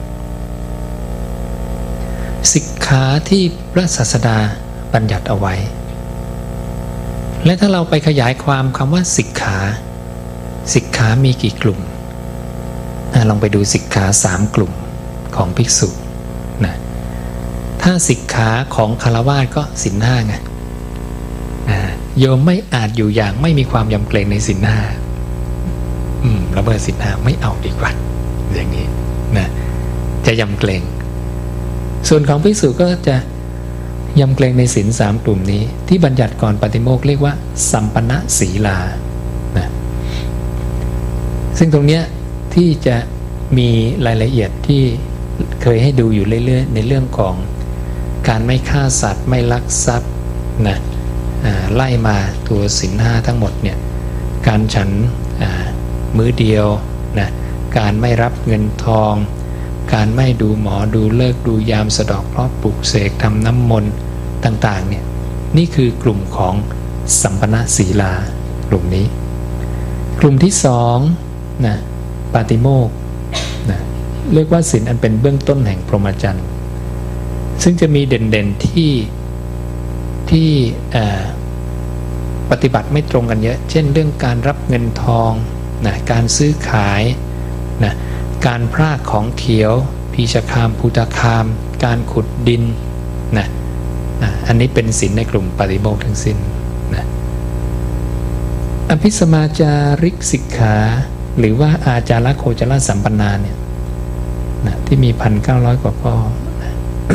สิกขาที่พระศาสดาบัญญัติเอาไว้และถ้าเราไปขยายความคำว่าสิกขาสิกขามีกี่กลุ่มลองไปดูสิกขาสามกลุ่มของภิกษุนะถ้าสิกขาของฆราวาสก็ศีลห้าไงโยมไม่อาจอยู่อย่างไม่มีความยำเกรงในศีลห้าอืมละเมิดศีลห้าไม่เอาดีกว่าอย่างนี้นะจะยำเกรงส่วนของภิกษุก็จะยำเกรงในศีลสามกลุ่มนี้ที่บัญญัติก่อนปาติโมกข์เรียกว่าสัมปันนศีลานะซึ่งตรงเนี้ยที่จะมีรายละเอียดที่เคยให้ดูอยู่เรื่อยๆในเรื่องของการไม่ฆ่าสัตว์ไม่ลักทรัพย์นะไล่มาตัวศีลห้าทั้งหมดเนี่ยการฉันมื้อเดียวนะการไม่รับเงินทองการไม่ดูหมอดูเลิกษ์ดูยามสะเดาะเคราะห์ปลุกเสกทำน้ำมนต์ต่างๆเนี่ยนี่คือกลุ่มของสัมปันนศีลากลุ่มนี้กลุ่มที่สองนะปาติโมกข์นะเรียกว่าศีลอันเป็นเบื้องต้นแห่งพรหมจรรย์ซึ่งจะมีเด่นๆที่ที่ปฏิบัติไม่ตรงกันเยอะเช่นเรื่องการรับเงินทองนะการซื้อขายนะการพรากของเขียวพีชคามภูตคามการขุดดินนะนะอันนี้เป็นศีลในกลุ่มปาติโมกข์ทั้งสิ้นนะอภิสมาจาริกสิกขาหรือว่าอาจาระโคจรสัมปันนาเนี่ยนะที่มีพันเก้าร้อยกว่าข้อนะ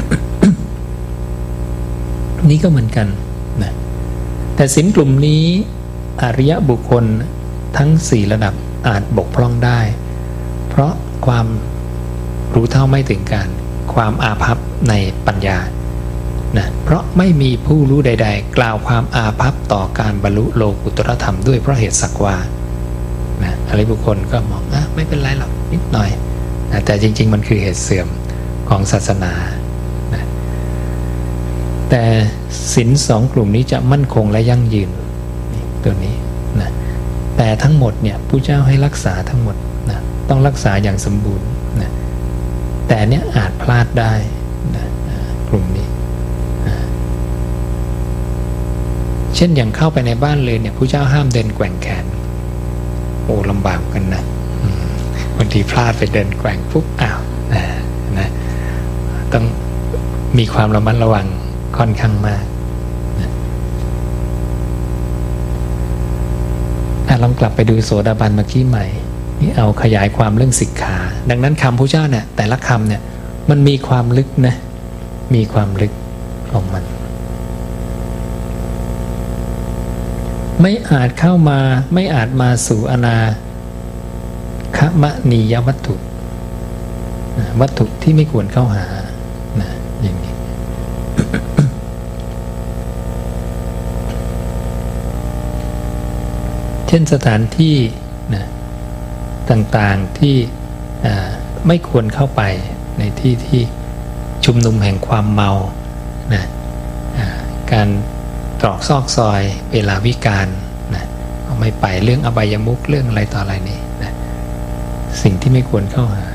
นี่ก็เหมือนกันนะแต่ศีลกลุ่มนี้อริยบุคคลทั้งสี่ระดับอาจบกพร่องได้เพราะความรู้เท่าไม่ถึงการความอาภัพในปัญญานะเพราะไม่มีผู้รู้ใดๆกล่าวความอาภัพต่อการบรรลุโลกุตตรธรรมด้วยเพราะเหตุสักว่านะอริยบุคคลก็มองอ่ะไม่เป็นไรหรอกนิดหน่อยนะแต่จริงๆมันคือเหตุเสื่อมของศาสนานะแต่ศีลสองกลุ่มนี้จะมั่นคงและยั่งยืนนี่ตัวนี้นะแต่ทั้งหมดเนี่ยพระเจ้าให้รักษาทั้งหมดนะต้องรักษาอย่างสมบูรณ์นะแต่เนี้ยอาจพลาดได้นะกลุ่มนี้นะเช่นอย่างเข้าไปในบ้านเลยเนี่ยพระเจ้าห้ามเดินแกว่งแขนโอ้ลำบากกันนะบางทีพลาดไปเดินแกว่งปุ๊บอ้าวนะนะต้องมีความระมัดระวังค่อนข้างมากนะลองกลับไปดูโสดาบันเมื่อกี้ใหม่นี่เอาขยายความเรื่องสิกขาดังนั้นคำพระเจ้าเนี่ยแต่ละคำเนี่ยมันมีความลึกนะมีความลึกของมันไม่อาจเข้ามาไม่อาจมาสู่อนาคมณียวัตถุวัตถุที่ไม่ควรเข้าหานะอย่างนี้ เช่นสถานที่นะต่างๆที่ไม่ควรเข้าไปในที่ที่ชุมนุมแห่งความเมานะการตรอกซอกซอยเวลาวิกาลนะไม่ไปเรื่องอบายมุขเรื่องอะไรต่ออะไรนี่นะสิ่งที่ไม่ควรเข้าหา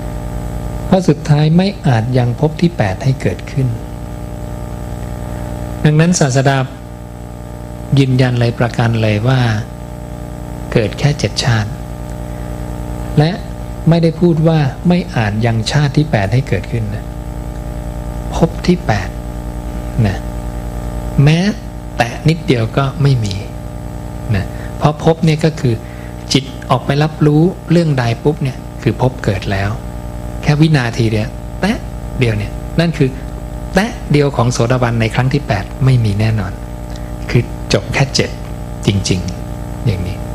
เพราะสุดท้ายไม่อาจยังพบที่แปดให้เกิดขึ้นดังนั้นศาสดายืนยันเลยประกันเลยว่าเกิดแค่เจ็ดชาติและไม่ได้พูดว่าไม่อาจยังชาติที่แปดให้เกิดขึ้นนะภพที่แปดนะแม้แต่นิดเดียวก็ไม่มีนะเพราะภพเนี่ยก็คือจิตออกไปรับรู้เรื่องใดปุ๊บเนี่ยคือภพเกิดแล้วแค่วินาทีเดียวแตะเดียวเนี่ยนั่นคือแตะเดียวของโสดาบันในครั้งที่แปดไม่มีแน่นอนคือจบแค่เจ็ดจริงๆอย่างนี้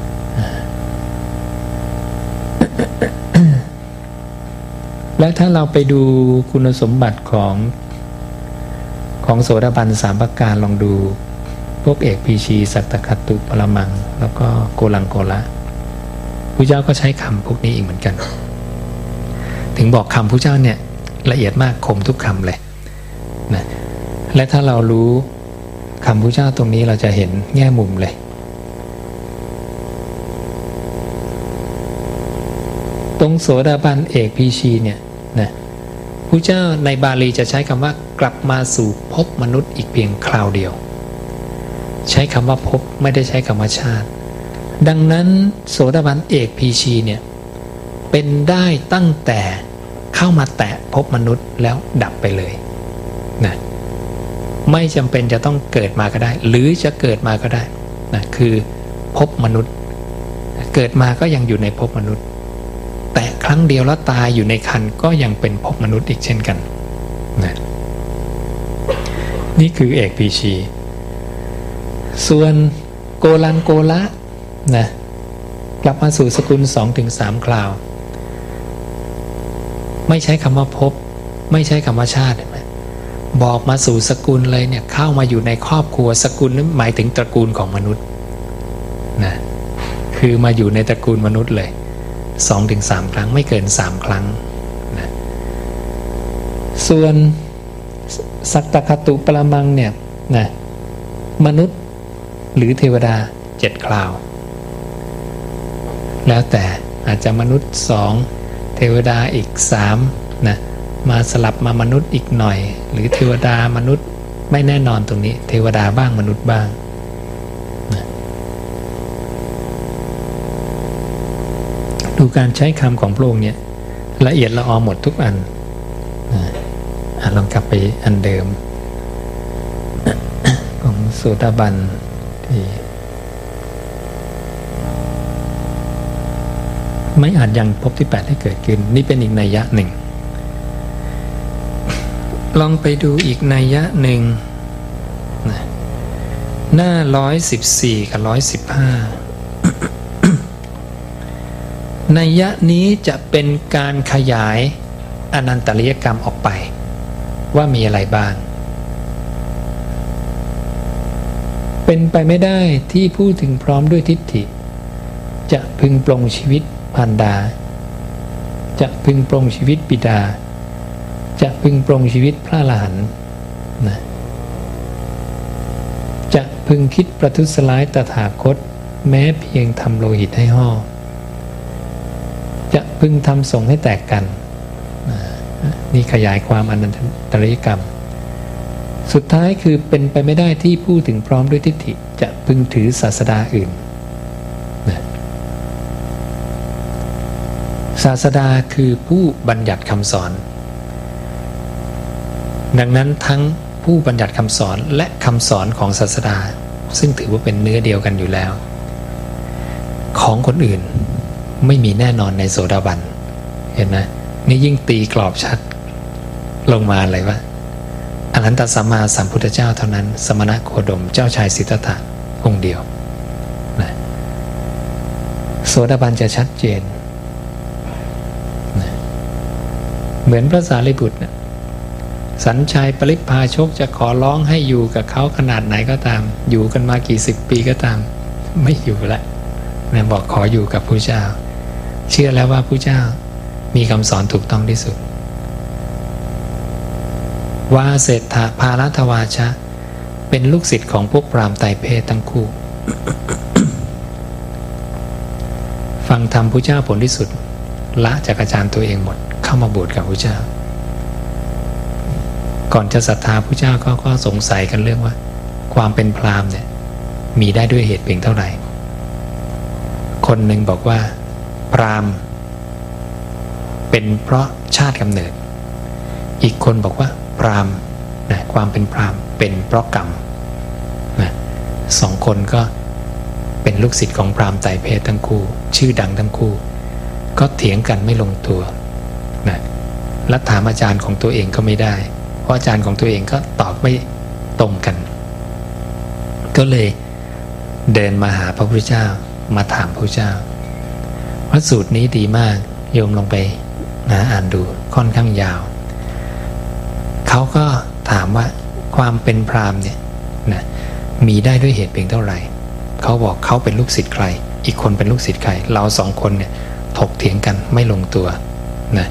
และถ้าเราไปดูคุณสมบัติของของโสดาบันสามประการลองดูพวกเอกพีชีสัตตคัตตุปรมังแล้วก็โกลังโกละพระเจ้าก็ใช้คำพวกนี้อีกเหมือนกันถึงบอกคำพระเจ้าเนี่ยละเอียดมากคมทุกคำเลยนะและถ้าเรารู้คำพระเจ้าตรงนี้เราจะเห็นแง่มุมเลยตรงโสดาบันเอกพีชีเนี่ยนะพระเจ้าในบาลีจะใช้คำว่ากลับมาสู่ภพมนุษย์อีกเพียงคราวเดียวใช้คำว่าภพไม่ได้ใช้คำว่าชาติดังนั้นโสดาบันเอกพีชีเนี่ยเป็นได้ตั้งแต่เข้ามาแตะภพมนุษย์แล้วดับไปเลยนะไม่จำเป็นจะต้องเกิดมาก็ได้หรือจะเกิดมาก็ได้นะคือภพมนุษย์เกิดมาก็ยังอยู่ในภพมนุษย์แต่ครั้งเดียวแล้วตายอยู่ในครรภ์ก็ยังเป็นภพมนุษย์อีกเช่นกันนะนี่คือเอกพีชีส่วนโกลังโกละนะกลับมาสู่สกุล สองถึงสาม คราวไม่ใช้คำว่าภพไม่ใช้คำว่าชาติบอกมาสู่สกุลเลยเนี่ยเข้ามาอยู่ในครอบครัวสกุลนั้นหมายถึงตระกูลของมนุษย์นะคือมาอยู่ในตระกูลมนุษย์เลย สองถึงสาม ครั้งไม่เกินสามครั้งนะส่วนสัตตคตุปรมังเนี่ยนะมนุษย์หรือเทวดาเจ็ดคราวแล้วแต่อาจจะมนุษย์สองเทวดาอีกสามนะมาสลับมามนุษย์อีกหน่อยหรือเทวดามนุษย์ไม่แน่นอนตรงนี้เทวดาบ้างมนุษย์บ้างนะดูการใช้คำของพระองค์เนี่ยละเอียดละออหมดทุกอันนะอ่ะลองกลับไปอันเดิม ของโสดาบันที่ไม่อาจยังพบที่แปดให้เกิดขึ้นนี่เป็นอีกนัยยะหนึ่งลองไปดูอีกนัยยะหนึ่งนะหน้าร้อยสิบสี่กับร้อยสิบห้านัยยะนี้จะเป็นการขยายอนันตริยกรรมออกไปว่ามีอะไรบ้างเป็นไปไม่ได้ที่ผู้ถึงพร้อมด้วยทิฏฐิจะพึงปลงชีวิตมารดาจะพึงปลงชีวิตบิดาจะพึงปลงชีวิตพระอรหันต์นะจะพึงคิดประทุษร้ายตถาคตแม้เพียงทำโลหิตให้ห่อจะพึงทำสงฆ์ให้แตกกันนี่ขยายความอนันตริยกรรมสุดท้ายคือเป็นไปไม่ได้ที่ผู้ถึงพร้อมด้วยทิฏฐิจะพึงถือศาสดาอื่นนะศาสดาคือผู้บัญญัติคำสอนดังนั้นทั้งผู้บัญญัติคำสอนและคำสอนของศาสดาซึ่งถือว่าเป็นเนื้อเดียวกันอยู่แล้วของคนอื่นไม่มีแน่นอนในโสดาบันเห็นไหมนี่ยิ่งตีกรอบชัดลงมาเลยว่าอรหันตสัมมาสัมพุทธเจ้าเท่านั้นสมณโคดมเจ้าชายสิทธัตถะองค์เดียวนะโสดาบันจะชัดเจนนะเหมือนพระสารีบุตรนะสัญชัยปริพพาชกจะขอร้องให้อยู่กับเขาขนาดไหนก็ตามอยู่กันมากี่สิบปีก็ตามไม่อยู่แล้วนะบอกขออยู่กับพระเจ้าเชื่อแล้วว่าพระเจ้ามีคำสอนถูกต้องที่สุดวาเศรษฐาภารัตวาชะเป็นลูกศิษย์ของพวกพราหมณ์ไตรเพศทั้งคู่ ฟังธรรมพระเจ้าผลที่สุดละจากอาจารย์ตัวเองหมดเข้ามาบวชกับพระเจ้าก่อนจะศรัทธาพระเจ้าก็ก็สงสัยกันเรื่องว่าความเป็นพราหมณ์เนี่ยมีได้ด้วยเหตุเพียงเท่าไหร่คนหนึ่งบอกว่าพราหมณ์เป็นเพราะชาติกำเนิดอีกคนบอกว่าพราหมณ์นะความเป็นพราหมณ์เป็นเพราะกรรมนะสองคนก็เป็นลูกศิษย์ของพราหมณ์ไตรเพศทั้งคู่ชื่อดังทั้งคู่ก็เถียงกันไม่ลงตัวนะและถามอาจารย์ของตัวเองก็ไม่ได้เพราะอาจารย์ของตัวเองก็ตอบไม่ตรงกันก็เลยเดินมาหาพระพุทธเจ้ามาถามพระพุทธเจ้าพระสูตรนี้ดีมากโยมลงไปนะอ่านดูค่อนข้างยาวเขาก็ถามว่าความเป็นพราหมณ์เนี่ยนะมีได้ด้วยเหตุเพียงเท่าไหร่เขาบอกเขาเป็นลูกศิษย์ใครอีกคนเป็นลูกศิษย์ใครเราสองคนเนี่ยถกเถียงกันไม่ลงตัวนะ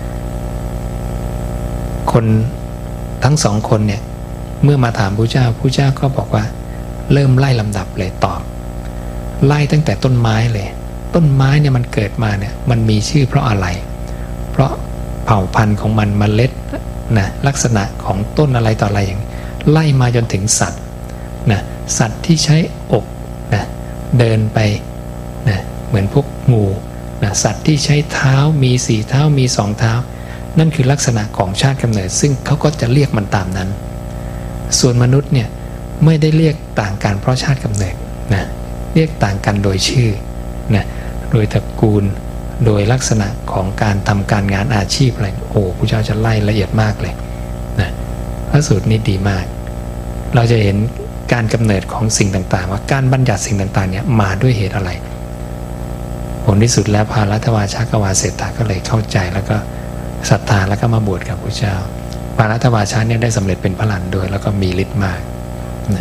คนทั้งสองคนเนี่ยเมื่อมาถามพระเจ้าพระเจ้าก็บอกว่าเริ่มไล่ลำดับเลยตอบไล่ตั้งแต่ต้นไม้เลยต้นไม้เนี่ยมันเกิดมาเนี่ยมันมีชื่อเพราะอะไรเพราะเผ่าพันธุ์ของมันเมล็ดนะลักษณะของต้นอะไรต่ออะไรอย่างไล่มาจนถึงสัตว์นะสัตว์ที่ใช้อกนะเดินไปนะเหมือนพวกงูนะสัตว์ที่ใช้เท้ามีสี่เท้ามีสองเท้านั่นคือลักษณะของชาติกำเนิดซึ่งเขาก็จะเรียกมันตามนั้นส่วนมนุษย์เนี่ยไม่ได้เรียกต่างกันเพราะชาติกำเนิดนะเรียกต่างกันโดยชื่อนะโดยตระกูลโดยลักษณะของการทำการงานอาชีพอะไรโอ้พระเจ้าจะไล่ละเอียดมากเลยนะพระสูตรนี้ดีมากเราจะเห็นการกำเนิดของสิ่งต่างๆว่าการบัญญัติสิ่งต่างๆเนี่ยมาด้วยเหตุอะไรผลที่สุดแล้วพาลัทวาชกวาเศรษฐาก็เลยเข้าใจแล้วก็ศรัทธาแล้วก็มาบวชกับพระเจ้าพาลัทวาชาเนี่ยได้สำเร็จเป็นพระหลานด้วยแล้วก็มีฤทธิ์มากนะ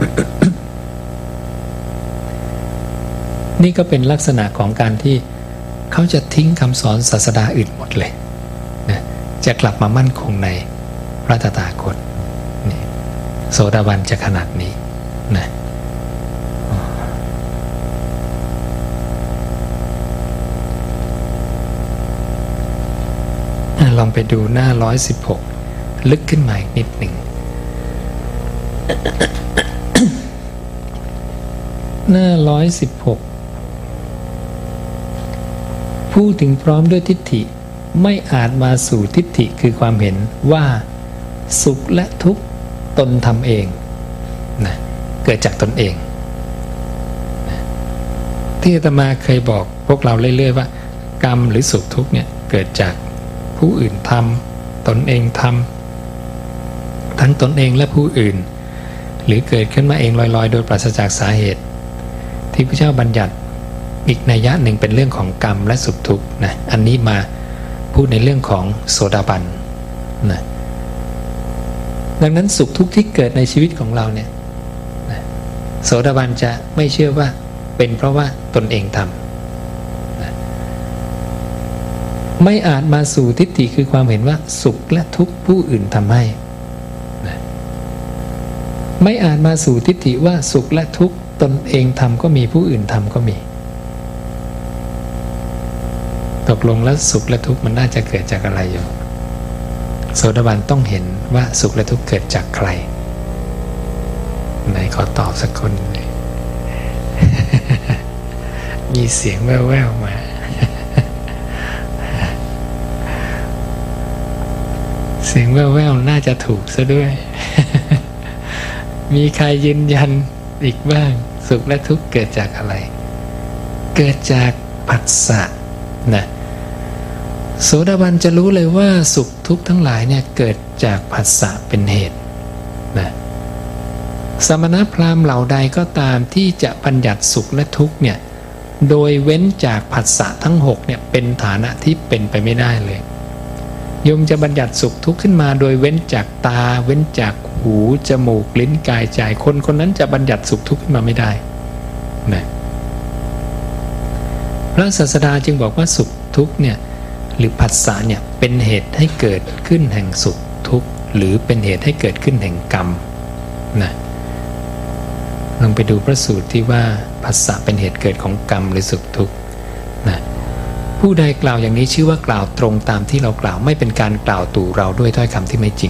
นี่ก็เป็นลักษณะของการที่เขาจะทิ้งคำสอนศาสดาอื่นหมดเลยนะจะกลับมามั่นคงในพระตถาคตนี่โสดาบันจะขนาดนี้นะลองไปดูหน้าร้อยสิบหกลึกขึ้นมาอีกนิดหนึ่ง หน้าร้อยสิบหกผู้ถึงพร้อมด้วยทิฏฐิไม่อาจมาสู่ทิฏฐิคือความเห็นว่าสุขและทุกข์ตนทำเองนะเกิดจากตนเองนะที่อาตมาเคยบอกพวกเราเรื่อยๆว่ากรรมหรือสุขทุกข์เนี่ยเกิดจากผู้อื่นทำตนเองทำทั้งตนเองและผู้อื่นหรือเกิดขึ้นมาเองลอยๆโดยปราศจากสาเหตุที่พระเจ้าบัญญัติอีกนัยยะหนึ่งเป็นเรื่องของกรรมและสุขทุกข์นะอันนี้มาพูดในเรื่องของโสดาบันนะดังนั้นสุขทุกข์ที่เกิดในชีวิตของเราเนี่ยนะโสดาบันจะไม่เชื่อว่าเป็นเพราะว่าตนเองทำนะไม่อาจมาสู่ทิฏฐิคือความเห็นว่าสุขและทุกข์ผู้อื่นทำให้นะไม่อาจมาสู่ทิฏฐิว่าสุขและทุกข์ตนเองทำก็มีผู้อื่นทำก็มีตกลงแล้วสุขและทุกข์มันน่าจะเกิดจากอะไรอยู่โสดาบันต้องเห็นว่าสุขและทุกข์เกิดจากใครไหนขอตอบสักคน มีเสียงแว่วๆมา เสียงแว่วๆน่าจะถูกซะด้วย มีใครยืนยันอีกบ้างสุขและทุกข์เกิดจากอะไรเกิดจากผัสสะนะโสดาบันจะรู้เลยว่าสุขทุกข์ทั้งหลายเนี่ยเกิดจากผัสสะเป็นเหตุนะสมณพราหมณ์เหล่าใดก็ตามที่จะบัญญัติสุขและทุกข์เนี่ยโดยเว้นจากผัสสะทั้งหกเนี่ยเป็นฐานะที่เป็นไปไม่ได้เลยโยมจะบัญญัติสุขทุกข์ขึ้นมาโดยเว้นจากตาเว้นจากหูจมูกลิ้นกายใจคนคนนั้นจะบัญญัติสุขทุกข์ขึ้นมาไม่ได้นะพระศาสดาจึงบอกว่าสุขทุกข์เนี่ยหรือผัสสะเนี่ยเป็นเหตุให้เกิดขึ้นแห่งสุขทุกข์หรือเป็นเหตุให้เกิดขึ้นแห่งกรรมนะลองไปดูพระสูตรที่ว่าผัสสะเป็นเหตุเกิดของกรรมหรือสุขทุกข์นะผู้ใดกล่าวอย่างนี้ชื่อว่ากล่าวตรงตามที่เรากล่าวไม่เป็นการกล่าวตู่เราด้วยถ้อยคำที่ไม่จริง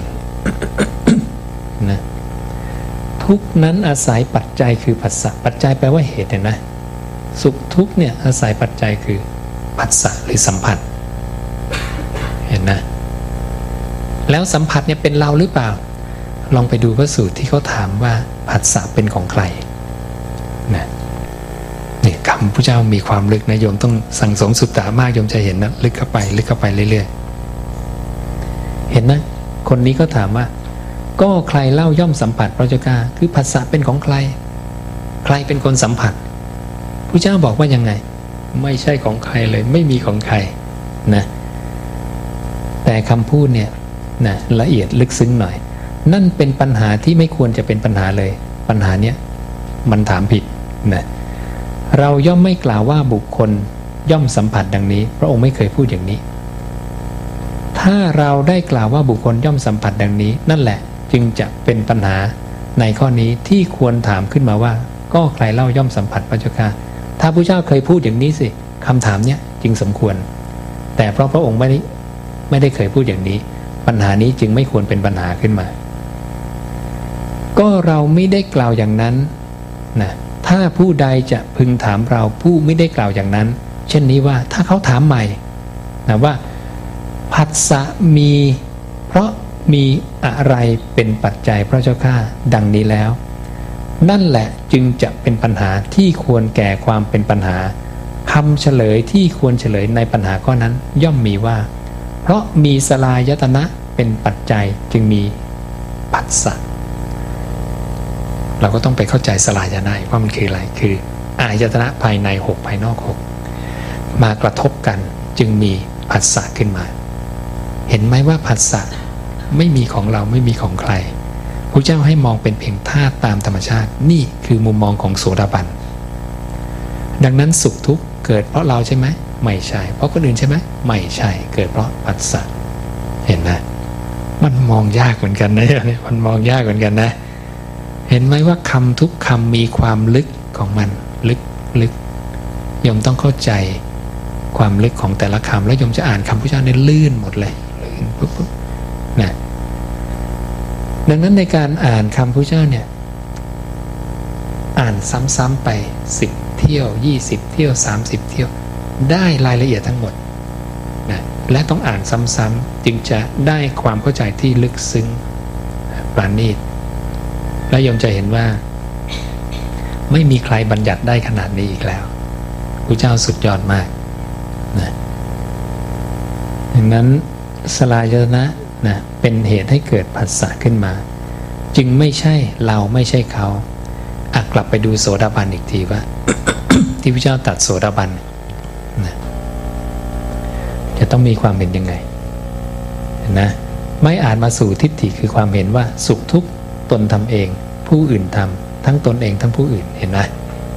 นะทุกนั้นอาศัยปัจจัยคือผัสสะปัจจัยแปลว่าเหตุเนี่ยนะสุขทุกข์เนี่ยอาศัยปัจจัยคือผัสสะหรือสัมผัสเห็นนะแล้วสัมผัสเนี่ยเป็นเราหรือเปล่าลองไปดูพระสูตรที่เขาถามว่าผัสสะเป็นของใครนะนี่คำพระเจ้ามีความลึกนะโยมต้องสั่งสมสุตตะมากโยมจะเห็นนะลึกเข้าไปลึกเข้าไปเรื่อยๆเห็นนะคนนี้ก็ถามว่าก็ใครเล่าย่อมสัมผัสพระเจ้าค่ะคือผัสสะเป็นของใครใครเป็นคนสัมผัสพระเจ้าบอกว่ายังไงไม่ใช่ของใครเลยไม่มีของใครนะแต่คำพูดเนี่ยนะละเอียดลึกซึ้งหน่อยนั่นเป็นปัญหาที่ไม่ควรจะเป็นปัญหาเลยปัญหาเนี้ยมันถามผิดนะเราย่อมไม่กล่าวว่าบุคคลย่อมสัมผัสดังนี้พระองค์ไม่เคยพูดอย่างนี้ถ้าเราได้กล่าวว่าบุคคลย่อมสัมผัสดังนี้นั่นแหละจึงจะเป็นปัญหาในข้อนี้ที่ควรถามขึ้นมาว่าก็ใครเล่าย่อมสัมผัสพระเจ้าค่ะถ้าพระเจ้าเคยพูดอย่างนี้สิคำถามเนี้ยจึงสมควรแต่เพราะพระองค์ไม่ได้ไม่ได้เคยพูดอย่างนี้ปัญหานี้จึงไม่ควรเป็นปัญหาขึ้นมาก็เราไม่ได้กล่าวอย่างนั้นนะถ้าผู้ใดจะพึงถามเราผู้ไม่ได้กล่าวอย่างนั้นเช่นนี้ว่าถ้าเขาถามใหม่นะว่าผัสสะมีเพราะมีอะไรเป็นปัจจัยพระเจ้าข้าดังนี้แล้วนั่นแหละจึงจะเป็นปัญหาที่ควรแก่ความเป็นปัญหาคำเฉลยที่ควรเฉลยในปัญหาข้อนั้นย่อมมีว่าเพราะมีสลายตนะเป็นปัจจัยจึงมีผัสสะเราก็ต้องไปเข้าใจสลายตนะว่ามันคืออะไรคืออายตนะภายในหกภายนอกหกมากระทบกันจึงมีผัสสะขึ้นมาเห็นไหมว่าผัสสะไม่มีของเราไม่มีของใครพระเจ้าให้มองเป็นเพียงธาตุตามธรรมชาตินี่คือมุมมองของโสดาบันดังนั้นสุขทุกข์เกิดเพราะเราใช่ไหมไม่ใช่เพราะคนอื่นใช่ไหมไม่ใช่เกิดเพราะผัสสะเห็นนะมันมองยากเหมือนกันนะเนี่ยมันมองยากเหมือนกันนะเห็นไหมว่าคำทุกคำมีความลึกของมันลึกลึกโยมต้องเข้าใจความลึกของแต่ละคำแล้วโยมจะอ่านคำพระเจ้าเนี่ยลื่นหมดเลยลื่นปุ๊บปุ๊บนะดังนั้นในการอ่านคำพระเจ้าเนี่ยอ่านซ้ำๆไปสิบเที่ยวยี่สิบเที่ยวสามสิบเที่ยวได้รายละเอียดทั้งหมดนะและต้องอ่านซ้ำๆจึงจะได้ความเข้าใจที่ลึกซึ้งปราณีตและโยมจะเห็นว่าไม่มีใครบัญญัติได้ขนาดนี้อีกแล้วพระเจ้าสุดยอดมากนะดังนั้นสลายตนะนะเป็นเหตุให้เกิดผัสสะขึ้นมาจึงไม่ใช่เราไม่ใช่เขาอ่ะกลับไปดูโสดาบันอีกทีว่า ที่พระเจ้าตรัสโสดาบันนะจะต้องมีความเห็นยังไงนะไม่อาจมาสู่ทิฏฐิคือความเห็นว่าสุขทุกข์ตนทำเองผู้อื่นทำทั้งตนเองทั้งผู้อื่นเห็นไหม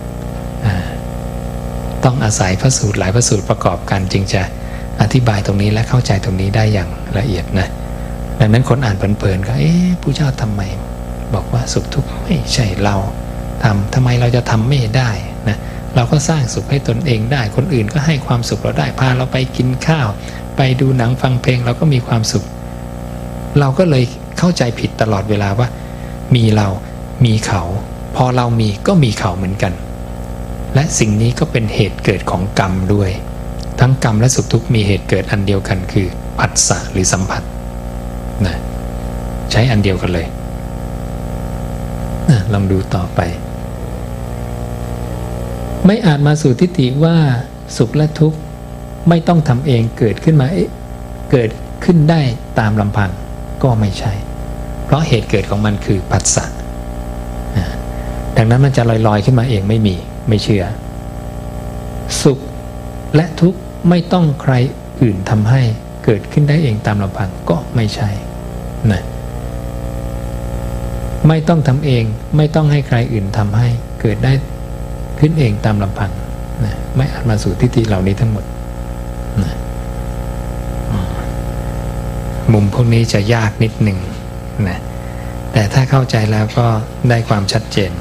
ต้องอาศัยพระสูตรหลายพระสูตรประกอบกันจึงจะอธิบายตรงนี้และเข้าใจตรงนี้ได้อย่างละเอียดนะดังนั้นคนอ่านเพลินๆก็เอ๊ะผู้เจ้าทำไมบอกว่าสุขทุกข์ไม่ใช่เราทำทำไมเราจะทำไม่ได้นะเราก็สร้างสุขให้ตนเองได้คนอื่นก็ให้ความสุขเราได้พาเราไปกินข้าวไปดูหนังฟังเพลงเราก็มีความสุขเราก็เลยเข้าใจผิดตลอดเวลาว่ามีเรามีเขาพอเรามีก็มีเขาเหมือนกันและสิ่งนี้ก็เป็นเหตุเกิดของกรรมด้วยทั้งกรรมและสุขทุกข์มีเหตุเกิดอันเดียวกันคือผัสสะหรือสัมผัสนะใช้อันเดียวกันเลยนะลองดูต่อไปไม่อาจมาสู่ทิฏฐิว่าสุขและทุกข์ไม่ต้องทำเองเกิดขึ้นมาเอ๊ะเกิดขึ้นได้ตามลำพังก็ไม่ใช่เพราะเหตุเกิดของมันคือผัสสะดังนั้นมันจะลอยๆขึ้นมาเองไม่มีไม่เชื่อสุขและทุกข์ไม่ต้องใครอื่นทำให้เกิดขึ้นได้เองตามลำพังก็ไม่ใช่นะไม่ต้องทำเองไม่ต้องให้ใครอื่นทำให้เกิดได้ขึ้นเองตามลำพังนะไม่อาจมาสู่ทิฏฐิเหล่านี้ทั้งหมดนะมุมพวกนี้จะยากนิดหนึ่งนะแต่ถ้าเข้าใจแล้วก็ได้ความชัดเจน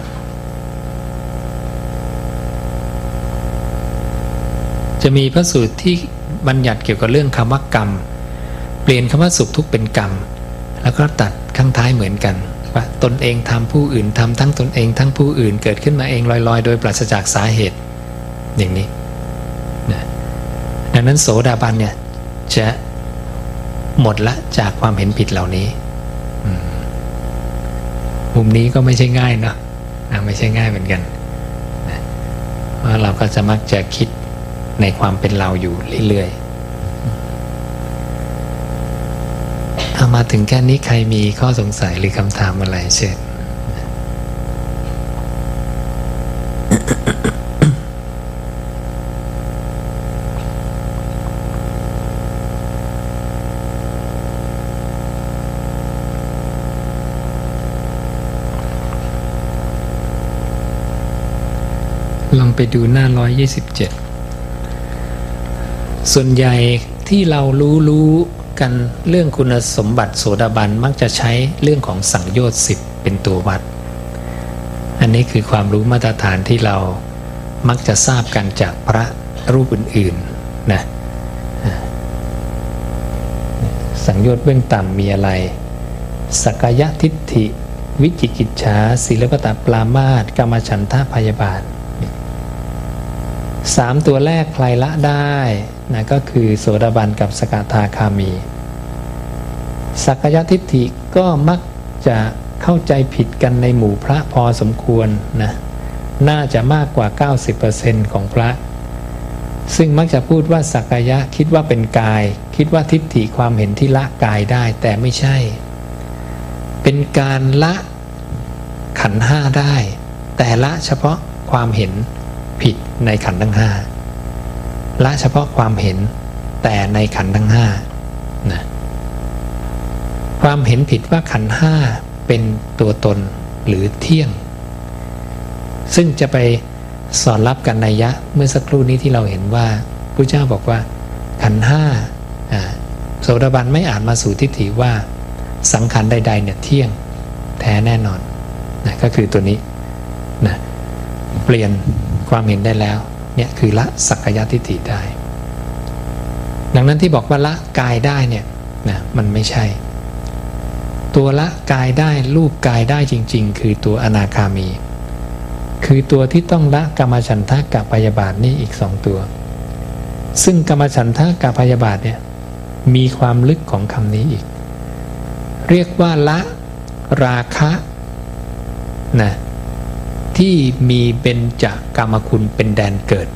จะมีพระสูตรที่บัญญัติเกี่ยวกับเรื่องคำว่ากรรมเปลี่ยนคำว่าสุขทุกข์เป็นกรรมแล้วก็ตัดข้างท้ายเหมือนกันว่าตนเองทำผู้อื่นทำทั้งตนเองทั้งผู้อื่นเกิดขึ้นมาเองลอยๆโดยปราศจากสาเหตุอย่างนี้นะดังนั้นโสดาบันเนี่ยจะหมดละจากความเห็นผิดเหล่านี้มุมนี้ก็ไม่ใช่ง่ายเนาะนะไม่ใช่ง่ายเหมือนกันนะเพราะเราก็จะมักจะคิดในความเป็นเราอยู่เรื่อยๆเอามาถึงแค่นี้ใครมีข้อสงสัยหรือคำถามอะไรเชิญลองไปดูหน้าหนึ่งร้อยยี่สิบเจ็ดส่วนใหญ่ที่เรารู้รู้กันเรื่องคุณสมบัติโสดาบันมักจะใช้เรื่องของสังโยชน์สิบเป็นตัววัดอันนี้คือความรู้มาตรฐานที่เรามักจะทราบกันจากพระรูปอื่นๆนะสังโยชน์เบื้องต่ำมีอะไรสักกายทิฏฐิวิจิกิจฉาศีลปตปรามาสกามฉันทะพยาบาทสามตัวแรกใครละได้นะก็คือโสดาบันกับสกทาคามีสักกายทิฏฐิก็มักจะเข้าใจผิดกันในหมู่พระพอสมควรนะน่าจะมากกว่า เก้าสิบเปอร์เซ็นต์ ของพระซึ่งมักจะพูดว่าสักกายะคิดว่าเป็นกายคิดว่าทิฏฐิความเห็นที่ละกายได้แต่ไม่ใช่เป็นการละขันธ์ห้าได้แต่ละเฉพาะความเห็นผิดในขันธ์ทั้งห้าละเฉพาะความเห็นแต่ในขันธ์ทั้งห้านะความเห็นผิดว่าขันธ์ห้าเป็นตัวตนหรือเที่ยงซึ่งจะไปสอนรับกันนัยยะเมื่อสักครู่นี้ที่เราเห็นว่าพระเจ้าบอกว่าขันธ์ห้าโสดาบันไม่อาจมาสู่ทิฏฐิว่าสังขารใดๆเนี่ยเที่ยงแท้แน่นอนนะก็คือตัวนี้นะเปลี่ยนความเห็นได้แล้วเนี่ยคือละสักกายทิฏฐิได้ดังนั้นที่บอกว่าละกายได้เนี่ยนะมันไม่ใช่ตัวละกายได้รูปกายได้จริงๆคือตัวอนาคามีคือตัวที่ต้องละกามฉันทะกับพยาบาทนี่อีกสองตัวซึ่งกามฉันทะกับพยาบาทเนี่ยมีความลึกของคำนี้อีกเรียกว่าละราคะนะที่มีเบญจกามคุณเป็นแดนเกิด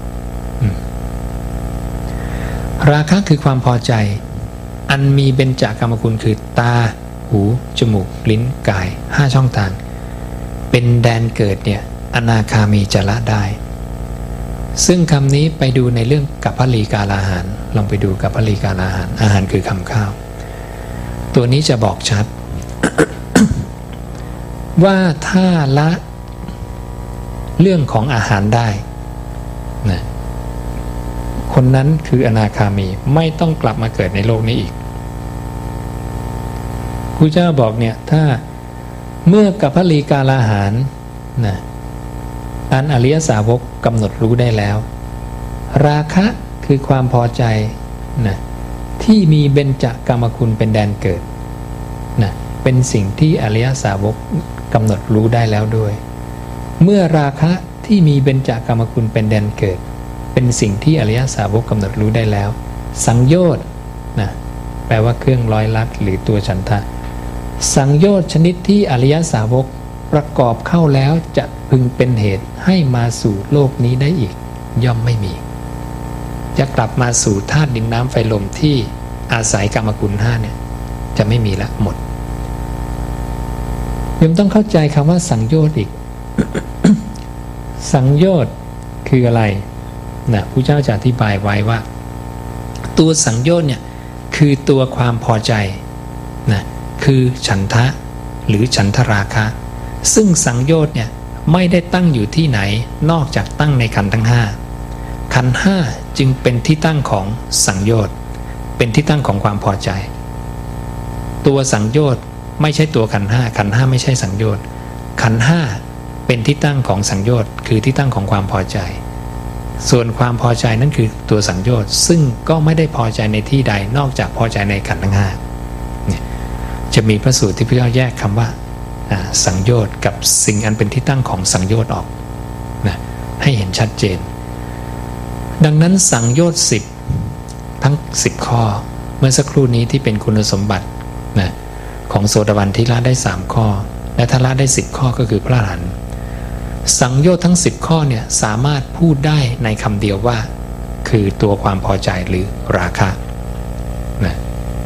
ราคะคือความพอใจอันมีเบญจกามคุณคือตาหูจมูกลิ้นกายห้าช่องทางเป็นแดนเกิดเนี่ยอนาคามีจะละได้ซึ่งคำนี้ไปดูในเรื่องกัปปลีกาลาหารลองไปดูกัปปลีกาลาหารอาหารคือคำข้าวตัวนี้จะบอกชัด ว่าถ้าละเรื่องของอาหารได้นะคนนั้นคืออนาคามีไม่ต้องกลับมาเกิดในโลกนี้อีกพระเจ้าบอกเนี่ยถ้าเมื่อกัปปลีกาลาหารนะอันอริยสาวกกำหนดรู้ได้แล้วราคะคือความพอใจนะที่มีเบญจกามคุณเป็นแดนเกิดนะเป็นสิ่งที่อริยสาวกกำหนดรู้ได้แล้วด้วยเมื่อราคะที่มีเบญจกามคุณเป็นแดนเกิดเป็นสิ่งที่อริยสาวกกำหนดรู้ได้แล้วสังโยชน์นะแปลว่าเครื่องร้อยลัดหรือตัวฉันทะสังโยชน์ชนิดที่อริยสาวกประกอบเข้าแล้วจะพึงเป็นเหตุให้มาสู่โลกนี้ได้อีกย่อมไม่มีจะกลับมาสู่ธาตุดินน้ำไฟลมที่อาศัยกามคุณห้าเนี่ยจะไม่มีละหมดยังต้องเข้าใจคำว่าสังโยชน์อีก สังโยชน์คืออะไรนะพระเจ้าจะอธิบายไว้ว่าตัวสังโยชน์เนี่ยคือตัวความพอใจนะคือฉันทะหรือฉันทราคะซึ่งสังโยชน์เนี่ยไม่ได้ตั้งอยู่ที่ไหนนอกจากตั้งในขันธ์ทั้งห้าขันธ์ห้าจึงเป็นที่ตั้งของสังโยชน์เป็นที่ตั้งของความพอใจตัวสังโยชน์ไม่ใช่ตัวขันธ์ห้าขันธ์ห้าไม่ใช่สังโยชน์ขันธ์ห้าเป็นที่ตั้งของสังโยชน์คือที่ตั้งของความพอใจส่วนความพอใจนั่นคือตัวสังโยชน์ซึ่งก็ไม่ได้พอใจในที่ใดนอกจากพอใจในขันธ์ทั้งห้าฉจะมีพระสูตรที่พระเจ้าแยกคำว่าสังโยชน์กับสิ่งอันเป็นที่ตั้งของสังโยชน์ออกนะให้เห็นชัดเจนดังนั้นสังโยชน์สิบทั้งสิบข้อเมื่อสักครู่นี้ที่เป็นคุณสมบัตินะของโสดาบันที่ละได้สามข้อและถ้าละได้สิบข้อก็คือพระอรหันต์สังโยชน์ทั้งสิบข้อเนี่ยสามารถพูดได้ในคำเดียวว่าคือตัวความพอใจหรือราคะนะ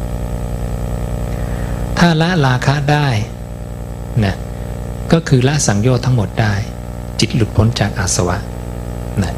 ถ้าละราคะได้นะก็คือละสังโยชน์ทั้งหมดได้จิตหลุดพ้นจากอาสวะนะ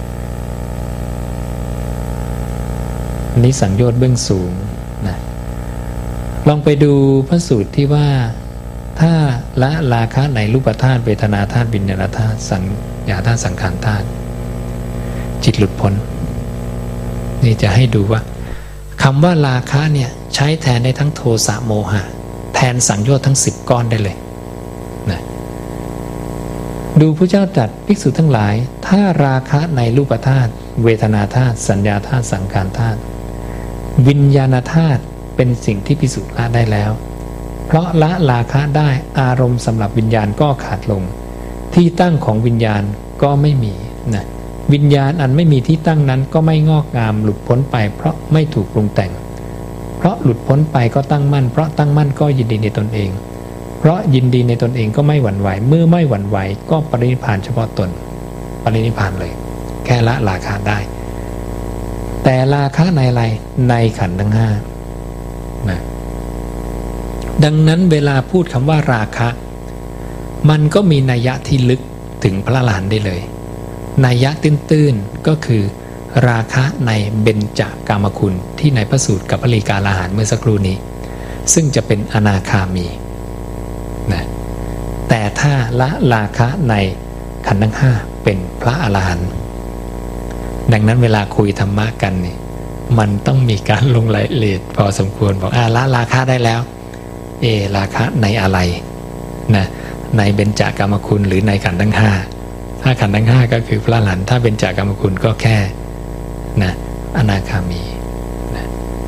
นี้สังโยชน์เบื้องสูงนะลองไปดูพระสูตรที่ว่าถ้าละราคะในรูปธาตุเวทนาธาตุวิญญาณธาตุสัญญาธาตุสังขารธาตุจิตหลุดพ้นนี่จะให้ดูว่าคำว่าราคะเนี่ยใช้แทนได้ทั้งโทสะโมหะแทนสังโยชน์ทั้งสิบก้อนได้เลยนะดูพระเจ้าตรัสภิกษุทั้งหลายถ้าราคะในรูปธาตุเวทนาธาตุสัญญาธาตุสังขารธาตุวิญญาณธาตุเป็นสิ่งที่ภิกษุละได้แล้วเพราะละราคะได้อารมณ์สำหรับวิญญาณก็ขาดลงที่ตั้งของวิญญาณก็ไม่มีนะวิญญาณอันไม่มีที่ตั้งนั้นก็ไม่งอกงามหลุดพ้นไปเพราะไม่ถูกปรุงแต่งเพราะหลุดพ้นไปก็ตั้งมั่นเพราะตั้งมั่นก็ยินดีในตนเองเพราะยินดีในตนเองก็ไม่หวั่นไหวเมื่อไม่หวั่นไหวก็ปรินิพพานเฉพาะตนปรินิพพานเลยแค่ละราคะได้แต่ราคะในอะไรในขันธ์ทั้งห้านะดังนั้นเวลาพูดคำว่าราคะมันก็มีนัยยะที่ลึกถึงพระอรหันต์ได้เลยนัยยะตื้นๆก็คือราคะในเบญจกามคุณที่ในพระสูตรกับพระลีกาลาหารเมื่อสักครู่นี้ซึ่งจะเป็นอนาคามีนะแต่ถ้าละราคะในขันธ์ทั้งห้าเป็นพระอรหันต์ดังนั้นเวลาคุยธรรมะกันนี่มันต้องมีการลงรายละเอียดพอสมควรบอกอ่าละราคะได้แล้วเอราคะในอะไรนะในเบญจกามคุณหรือในขันธ์ทั้งห้าถ้าขันธ์ทั้งห้าก็คือพระอรหันต์ถ้าเบญจกามคุณก็แค่นะอนาคามีนะ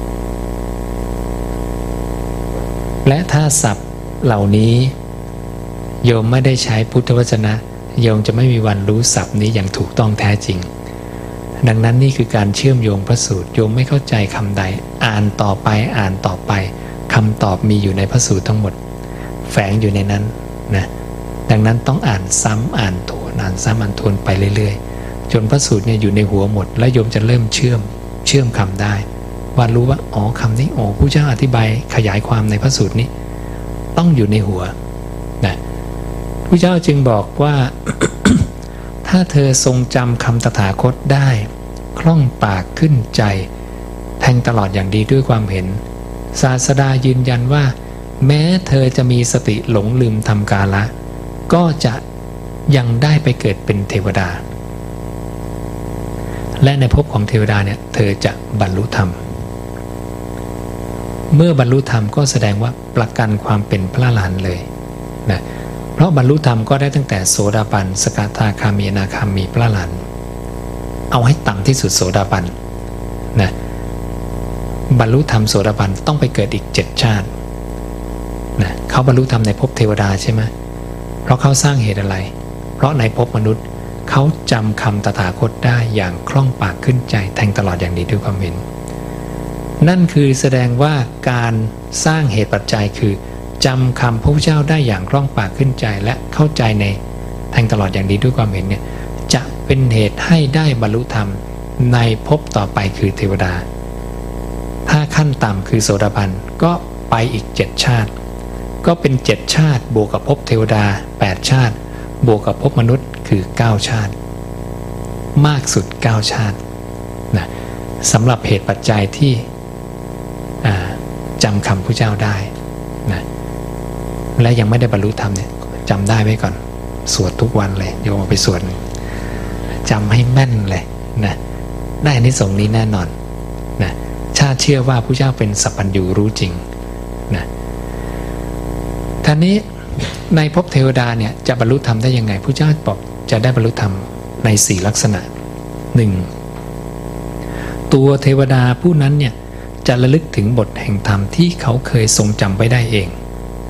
และถ้าศัพท์เหล่านี้โยมไม่ได้ใช้พุทธวจนะโยมจะไม่มีวันรู้ศัพท์นี้อย่างถูกต้องแท้จริงดังนั้นนี่คือการเชื่อมโยงพระสูตรโยมไม่เข้าใจคำใดอ่านต่อไปอ่านต่อไปคำตอบมีอยู่ในพระสูตรทั้งหมดแฝงอยู่ในนั้นนะดังนั้นต้องอ่านซ้ำอ่านทวนอ่านซ้ำอ่านทวนไปเรื่อยๆจนพระสูตรเนี่ยอยู่ในหัวหมดแล้วโยมจะเริ่มเชื่อมเชื่อมคำได้ว่ารู้ว่าอ๋อคำนี้อ๋อผู้เจ้าอธิบายขยายความในพระสูตรนี้ต้องอยู่ในหัวนะผู้เจ้าจึงบอกว่า ถ้าเธอทรงจำคำตถาคตได้คล่องปากขึ้นใจแทงตลอดอย่างดีด้วยความเห็นศาสดายืนยันว่าแม้เธอจะมีสติหลงลืมทำกาละก็จะยังได้ไปเกิดเป็นเทวดาและในภพของเทวดาเนี่ยเธอจะบรรลุธรรมเมื่อบรรลุธรรมก็แสดงว่าประกันความเป็นพระอรหันต์เลยนะเพราะบรรลุธรรมก็ได้ตั้งแต่โสดาบันสกทาคามีอนาคามีพระอรหันต์เอาให้ต่ำที่สุดโสดาบันนะบรรลุธรรมโสดาบันต้องไปเกิดอีกเจ็ดชาตินะเขาบรรลุธรรมในภพเทวดาใช่ไหมเพราะเขาสร้างเหตุอะไรเพราะในภพมนุษย์เขาจำคำตถาคตได้อย่างคล่องปากขึ้นใจแทงตลอดอย่างดีด้วยความเห็นนั่นคือแสดงว่าการสร้างเหตุปัจจัยคือจำคำพระพุทธเจ้าได้อย่างคล่องปากขึ้นใจและเข้าใจในแทงตลอดอย่างดีด้วยความเห็นเนี่ยจะเป็นเหตุให้ได้บรรลุธรรมในภพต่อไปคือเทวดาถ้าขั้นต่ำคือโสดาบันก็ไปอีกเจ็ดชาติก็เป็นเจ็ดชาติบวกกับภพเทวดาแปดชาติบวกกับภพมนุษย์คือเก้าชาติมากสุดเก้าชาตินะสำหรับเหตุปัจจัยที่จำคำพระเจ้าได้นะและยังไม่ได้บรรลุธรรมเนี่ยจำได้ไว้ก่อนสวดทุกวันเลยโยมเอาไปสวดจำให้แม่นเลยนะได้อานิสงส์นี้แน่นอนนะชาติเชื่อว่าพระเจ้าเป็นสัพพัญญูรู้จริงนะท่านี้ในภพเทวดาเนี่ยจะบรรลุธรรมได้ยังไงพระเจ้าบอกจะได้บรรลุธรรมในสี่ลักษณะหนึ่งตัวเทวดาผู้นั้นเนี่ยจะระลึกถึงบทแห่งธรรมที่เขาเคยทรงจำไว้ได้เอง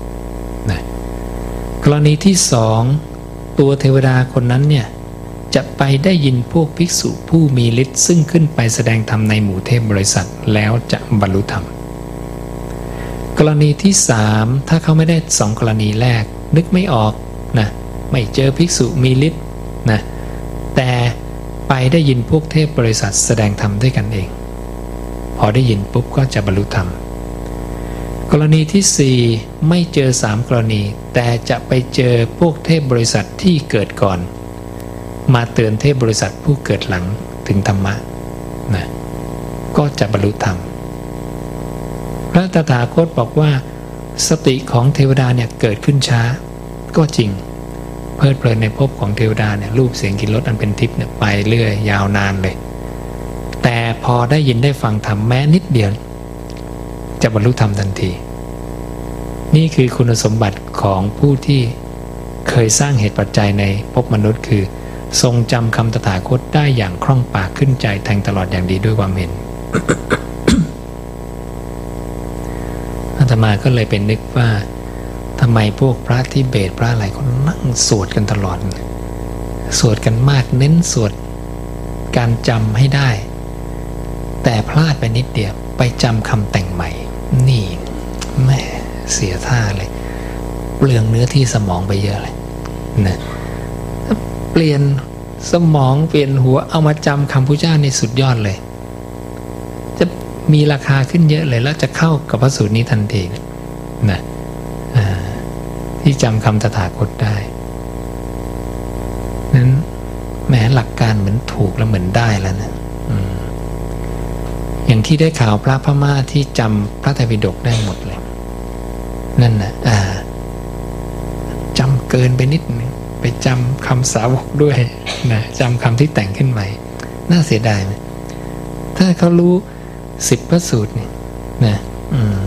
กรณีที่สองตัวเทวดาคนนั้นเนี่ยจะไปได้ยินพวกภิกษุผู้มีฤทธิ์ซึ่งขึ้นไปแสดงธรรมในหมู่เทพบริษัทแล้วจะบรรลุธรรมกรณีที่สามถ้าเขาไม่ได้สองกรณีแรกนึกไม่ออกนะไม่เจอภิกษุมีฤทธิ์นะแต่ไปได้ยินพวกเทพบริษัทแสดงธรรมด้วยกันเองพอได้ยินปุ๊บก็จะบรรลุธรรมกรณีที่สี่ไม่เจอสามกรณีแต่จะไปเจอพวกเทพบริษัทที่เกิดก่อนมาเตือนเทพบริษัทผู้เกิดหลังถึงธรรมะนะก็จะบรรลุธรรมพระตถาคตบอกว่าสติของเทวดาเนี่ยเกิดขึ้นช้าก็จริงเพลิดเพลินในภพของเทวดาเนี่ยรูปเสียงกลิ่นรสอันเป็นทิพย์เนี่ยไปเรื่อยยาวนานเลยแต่พอได้ยินได้ฟังธรรมแม้นิดเดียวจะบรรลุธรรมทันทีนี่คือคุณสมบัติของผู้ที่เคยสร้างเหตุปัจจัยในภพมนุษย์คือทรงจำคำตถาคตได้อย่างคล่องปากขึ้นใจแทงตลอดอย่างดีด้วยความเห็น อาตมาก็เลยเป็นนึกว่าทำไมพวกพระทิเบตพระอะไรคนนั่งสวดกันตลอดสวดกันมากเน้นสวดการจำให้ได้แต่พลาดไปนิดเดียวไปจำคำแต่งใหม่นี่แม่เสียท่าเลยเปลืองเนื้อที่สมองไปเยอะเลยนะเปลี่ยนสมองเปลี่ยนหัวเอามาจำคำพุทธเจ้าในสุดยอดเลยจะมีราคาขึ้นเยอะเลยแล้วจะเข้ากับพระสูตรนี้ทันทีนะที่จำคำตถาคตได้นั้นแม้หลักการเหมือนถูกแล้วเหมือนได้แล้วนะอย่างที่ได้ข่าวพระพม่าที่จำพระไตรปิฎกได้หมดเลยนั่นนะอ่าจำเกินไปนิดนึงไปจำคำสาวกด้วยนะจำคำที่แต่งขึ้นใหม่น่าเสียดายไหมถ้าเขารู้สิบพระสูตรนี่นะอืม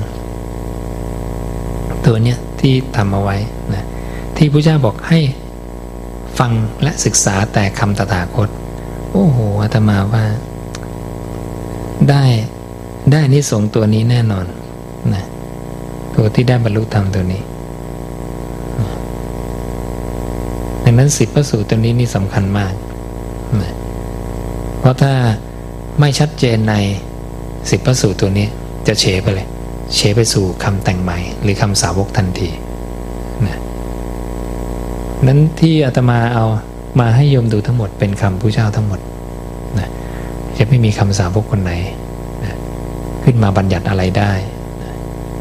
ตัวเนี้ยที่ทำเอาไว้นะที่พระเจ้าบอกให้ฟังและศึกษาแต่คำตถาคตโอ้โหอาตมาว่าได้ได้นิสงส์ตัวนี้แน่นอนนะตัวที่ได้บรรลุธรรมตัวนี้ดังนั้นสิบพระสูตรตัวนี้นี่สำคัญมากนะเพราะถ้าไม่ชัดเจนในสิบพระสูตรตัวนี้จะเฉไปเลยเฉไปสู่คำแต่งใหม่หรือคำสาวกทันทีนะนั้นที่อาตมาเอามาให้โยมดูทั้งหมดเป็นคำพระเจ้าทั้งหมดนะจะไม่มีคำสาวกคนไหนนะขึ้นมาบัญญัติอะไรได้นะ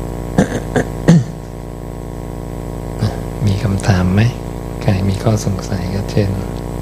มีคำถามไหมใครมีข้อสงสัยก็เช่น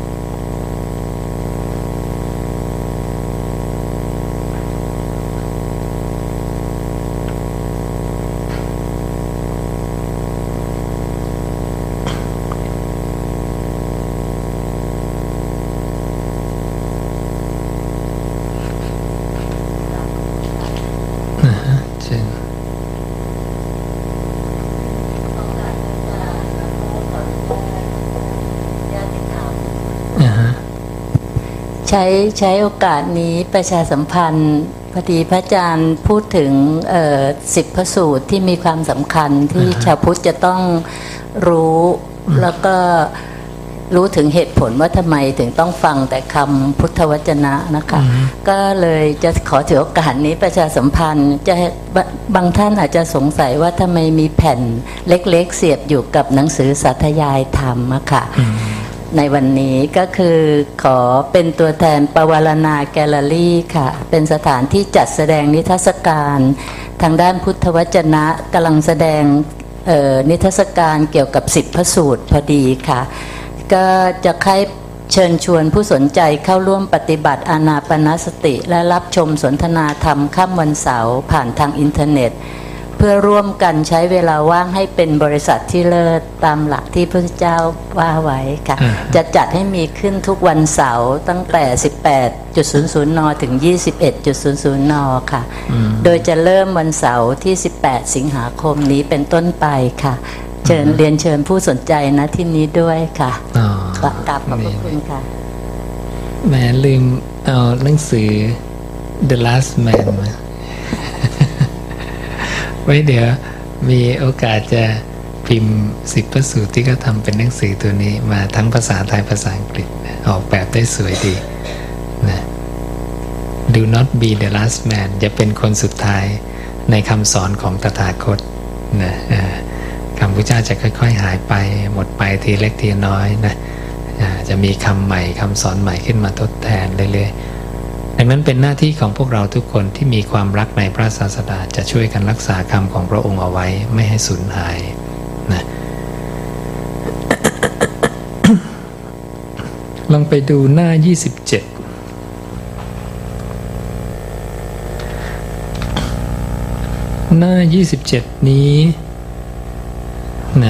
ใช้ใช้โอกาสนี้ประชาสัมพันธ์พอดีพระอาจารย์พูดถึงสิบพระสูตรที่มีความสำคัญที่ชาวพุทธจะต้องรู้แล้วก็รู้ถึงเหตุผลว่าทำไมถึงต้องฟังแต่คำพุทธวจนะนะคะก็เลยจะขอถือโอกาสนี้ประชาสัมพันธ์จะบางท่านอาจจะสงสัยว่าทำไมมีแผ่นเล็กๆเสียบอยู่กับหนังสือสาธยายธรรมอะค่ะในวันนี้ก็คือขอเป็นตัวแทนปวารณาแกลเลอรี่ค่ะเป็นสถานที่จัดแสดงนิทรรศการทางด้านพุทธวจนะกำลังแสดงนิทรรศการเกี่ยวกับสิบพระสูตรพอดีค่ะก็จะให้เชิญชวนผู้สนใจเข้าร่วมปฏิบัติอานาปานสติและรับชมสนทนาธรรมค่ำวันเสาร์ผ่านทางอินเทอร์เน็ตเพื่อร่วมกันใช้เวลาว่างให้เป็นบริษัทที่เลิศตามหลักที่พระพุทธเจ้าว่าไว้ค่ะจะจัดให้มีขึ้นทุกวันเสาร์ตั้งแต่ สิบแปดนาฬิกา นถึง ยี่สิบเอ็ดนาฬิกา นค่ะโดยจะเริ่มวันเสาร์ที่ สิบแปด สิงหาคมนี้เป็นต้นไปค่ะเชิญเรียนเชิญผู้สนใจนะที่นี้ด้วยค่ะกราบขอบพระคุณค่ะแหมลืมเอาหนังสือ The Last Man มาไว้เดี๋ยวมีโอกาสจะพิมพ์สิบพระสูตรที่เขาทำเป็นหนังสือตัวนี้มาทั้งภาษาไทยภาษาอังกฤษออกแบบได้สวยดีนะ Do not be the last man จะเป็นคนสุดท้ายในคำสอนของตถาคตนะคำพุทธเจ้าจะค่อยๆหายไปหมดไปทีเล็กทีน้อยนะจะมีคำใหม่คำสอนใหม่ขึ้นมาทดแทนเรื่อยๆดังนั้นเป็นหน้าที่ของพวกเราทุกคนที่มีความรักในพระศาสดาจะช่วยกันรักษาคำของพระองค์เอาไว้ไม่ให้สูญหายนะ ลองไปดูหน้ายี่สิบเจ็ดหน้ายี่สิบเจ็ดนี้นะ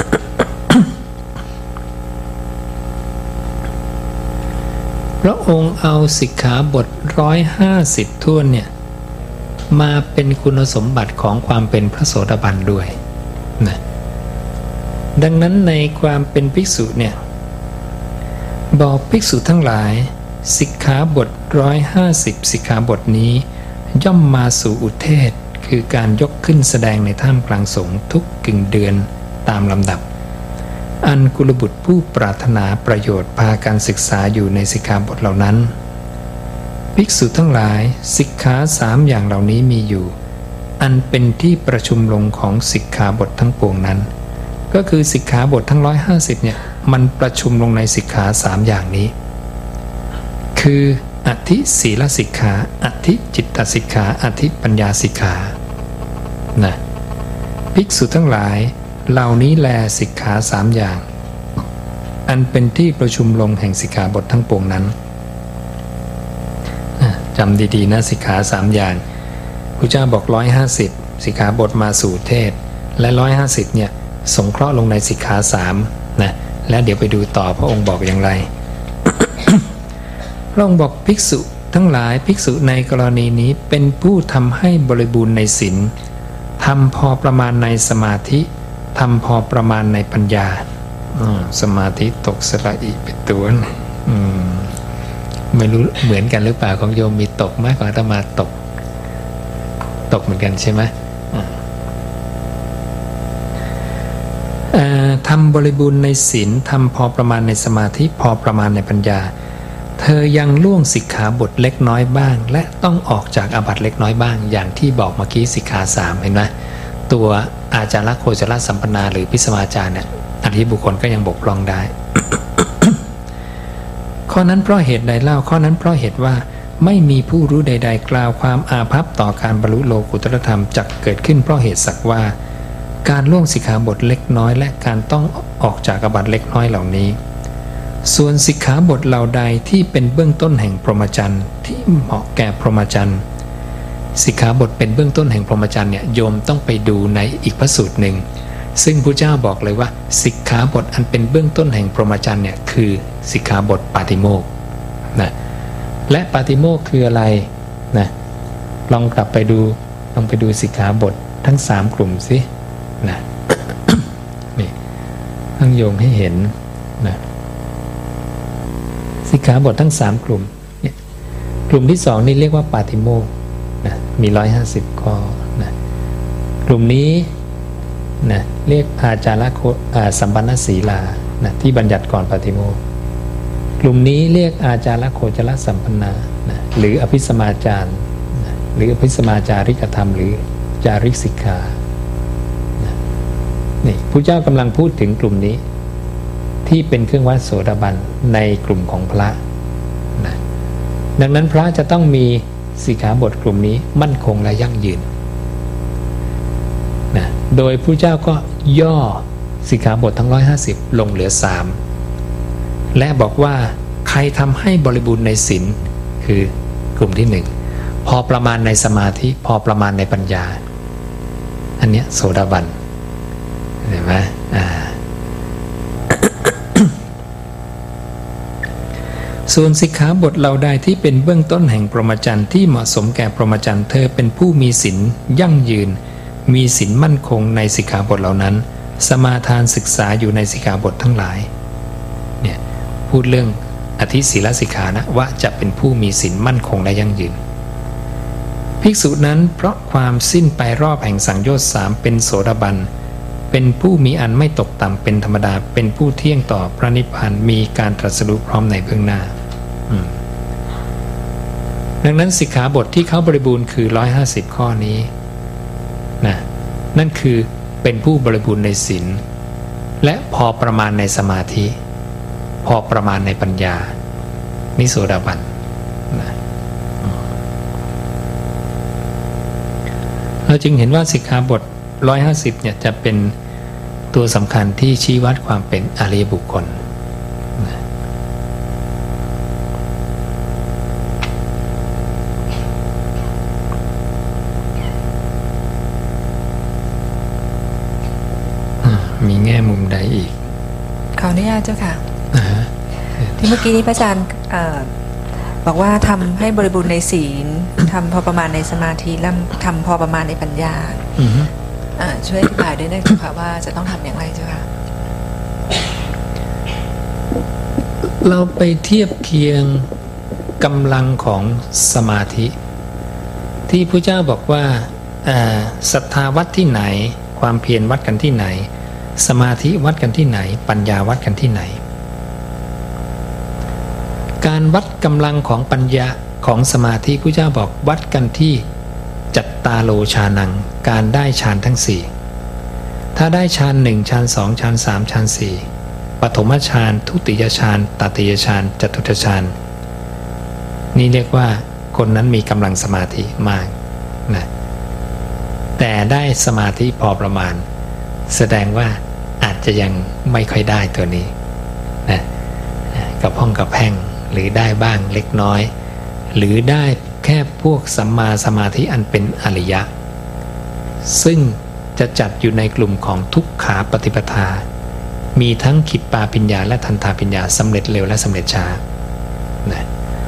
พระองค์เอาสิกขาบทร้อยห้าสิบท่วนเนี่ยมาเป็นคุณสมบัติของความเป็นพระโสดาบันด้วยนะดังนั้นในความเป็นภิกษุเนี่ยบอกภิกษุทั้งหลายสิกขาบทร้อยห้าสิบสิกขาบทนี้ย่อมมาสู่อุเทศคือการยกขึ้นแสดงในท่ามกลางสงฆ์ทุกกึ่งเดือนตามลำดับอันกุลบุตรผู้ปรารถนาประโยชน์พาการศึกษาอยู่ในสิกขาบทเหล่านั้นภิกษุทั้งหลายสิกขาสามอย่างเหล่านี้มีอยู่อันเป็นที่ประชุมลงของสิกขาบททั้งปวงนั้นก็คือสิกขาบททั้งร้อยห้าสิบเนี่ยมันประชุมลงในสิกขาสามอย่างนี้คืออธิศีลสิกขาอธิจิตตสิกขาอธิปัญญาสิกขานะภิกษุทั้งหลายเหล่านี้แลสิกขาสามอย่างอันเป็นที่ประชุมลงแห่งสิกขาบททั้งปวงนั้นจำดีๆนะสิกขาสามอย่างพระเจ้าบอกร้อยห้าสิบสิกขาบทมาสู่เทศและร้อยห้าสิบเนี่ยสงเคราะห์ลงในสิกขาสามนะและเดี๋ยวไปดูต่อพระองค์บอกอย่างไร พระองค์บอกภิกษุทั้งหลายภิกษุในกรณีนี้เป็นผู้ทำให้บริบูรณ์ในศีลทำพอประมาณในสมาธิทำพอประมาณในปัญญาสมาธิตกสระอิเป็นตัวไม่รู้เหมือนกันหรือเปล่าของโยมมีตกมากกว่าอาตมาตกตกเหมือนกันใช่ไหมทำบริบูรณ์ในศีลทำพอประมาณในสมาธิพอประมาณในปัญญาเธอยังล่วงสิกขาบทเล็กน้อยบ้างและต้องออกจากอาบัติเล็กน้อยบ้างอย่างที่บอกเมื่อกี้สิกขาสามเห็นไหมตัวอาจาระโคจรสัมปนาหรือพิสมาจารเนี่ยอริยบุคคลก็ยังบกพร่องได้ ข้อนั้นเพราะเหตุใดเล่าข้อนั้นเพราะเหตุว่าไม่มีผู้รู้ใดๆกล่าวความอาภัพต่อการบรรลุโลกุตตรธรรมจักเกิดขึ้นเพราะเหตุสักว่าการล่วงสิกขาบทเล็กน้อยและการต้องออกจากอาบัติเล็กน้อยเหล่านี้ส่วนสิกขาบทเหล่าใดที่เป็นเบื้องต้นแห่งพรหมจรรย์ที่เหมาะแก่พรหมจรรย์สิกขาบทเป็นเบื้องต้นแห่งพรหมจรรย์เนี่ยโยมต้องไปดูในอีกพระสูตรหนึ่งซึ่งพระเจ้าบอกเลยว่าสิกขาบทอันเป็นเบื้องต้นแห่งพรหมจรรย์เนี่ยคือสิกขาบทปาติโมกข์นะและปาติโมกข์คืออะไรนะลองกลับไปดูลองไปดูสิกขาบททั้งสามกลุ่มสินะ นี่ตั้งโยงให้เห็นนะสิกขาบททั้งสามกลุ่มเนี่ยกลุ่มที่สองนี่เรียกว่าปาติโมกข์นะมีร้อยห้าสิบข้อนะกลุ่มนี้นะเรียกอาจาระโคสัมปันนศีลานะที่บัญญัติก่อนปาติโมกข์กลุ่มนี้เรียกอาจาระโคจรสัมปันนานะหรืออภิสมาจารนะหรืออภิสมาจาริกธรรมหรือจาริกสิกขานะนี่พระเจ้ากำลังพูดถึงกลุ่มนี้ที่เป็นเครื่องวัดโสดาบันในกลุ่มของพระนะดังนั้นพระจะต้องมีสิกขาบทกลุ่มนี้มั่นคงและยั่งยืนนะโดยพระเจ้าก็ย่อสิกขาบททั้งร้อยห้าสิบลงเหลือสามและบอกว่าใครทำให้บริบูรณ์ในศีลคือกลุ่มที่หนึ่งพอประมาณในสมาธิพอประมาณในปัญญาอันเนี้ยโสดาบันเห็นไหมอ่า ส่วนสิกขาบทเหล่าใดที่เป็นเบื้องต้นแห่งพรหมจรรย์ที่เหมาะสมแก่พรหมจรรย์เธอเป็นผู้มีศีลยั่งยืนมีศีลมั่นคงในสิกขาบทเหล่านั้นสมาทานศึกษาอยู่ในสิกขาบททั้งหลายเนี่ยพูดเรื่องอธิศีลสิกขานะว่าจะเป็นผู้มีศีลมั่นคงและยั่งยืนภิกษุนั้นเพราะความสิ้นไปรอบแห่งสังโยชน์สามเป็นโสดาบันเป็นผู้มีอันไม่ตกต่ำเป็นธรรมดาเป็นผู้เที่ยงต่อพระนิพพานมีการตรัสรู้พร้อมในเบื้องหน้าดังนั้นสิกขาบทที่เขาบริบูรณ์คือหนึ่งร้อยห้าสิบข้อนี้นะนั่นคือเป็นผู้บริบูรณ์ในศีลและพอประมาณในสมาธิพอประมาณในปัญญานิโสดาบันนะเราจึงเห็นว่าสิกขาบทหนึ่งร้อยห้าสิบเนี่ยจะเป็นตัวสำคัญที่ชี้วัดความเป็นอริยบุคคลนะมีแง่มุมใดอีกขออนุญาตเจ้าค่ะที่เมื่อกี้นี้พระอาจารย์บอกว่าทำให้บริบูรณ์ในศีลทำพอประมาณในสมาธิและทำพอประมาณในปัญญาช่วยอธิบายด้วยได้ไหมคะว่าจะต้องทำอย่างไรเจ้าค่ะเราไปเทียบเคียงกำลังของสมาธิที่พระเจ้าบอกว่าศรัทธาวัดที่ไหนความเพียรวัดกันที่ไหนสมาธิวัดกันที่ไหนปัญญาวัดกันที่ไหนการวัดกำลังของปัญญาของสมาธิพระเจ้าบอกวัดกันที่จัตตาโลฌานังการได้ฌานทั้งสี่ถ้าได้ฌานหนึ่งฌานสองฌานสามฌานสี่ปฐมฌานทุติยฌานตติยฌานจตุตฌานนี่เรียกว่าคนนั้นมีกำลังสมาธิมากนะแต่ได้สมาธิพอประมาณแสดงว่าอาจจะยังไม่ค่อยได้ตัวนี้นะกับห้องกับแพ่งหรือได้บ้างเล็กน้อยหรือได้แค่พวกสัมมาสมาธิอันเป็นอริยะซึ่งจะจัดอยู่ในกลุ่มของทุกขาปฏิปทามีทั้งขิปปาปัญญาและทันตาปัญญาสำเร็จเร็วและสำเร็จช้านะ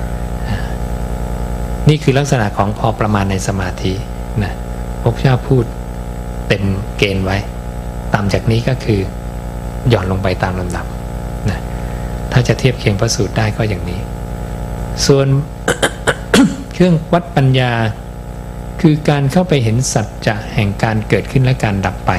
นี่คือลักษณะของพอประมาณในสมาธินะพระพุทธเจ้าพูดเต็มเกณฑ์ไว้ตามจากนี้ก็คือหย่อนลงไปตามลำดับนะถ้าจะเทียบเคียงพระสูตรได้ก็อย่างนี้ส่วน เครื่องวัดปัญญาคือการเข้าไปเห็นสัจจะแห่งการเกิดขึ้นและการดับไป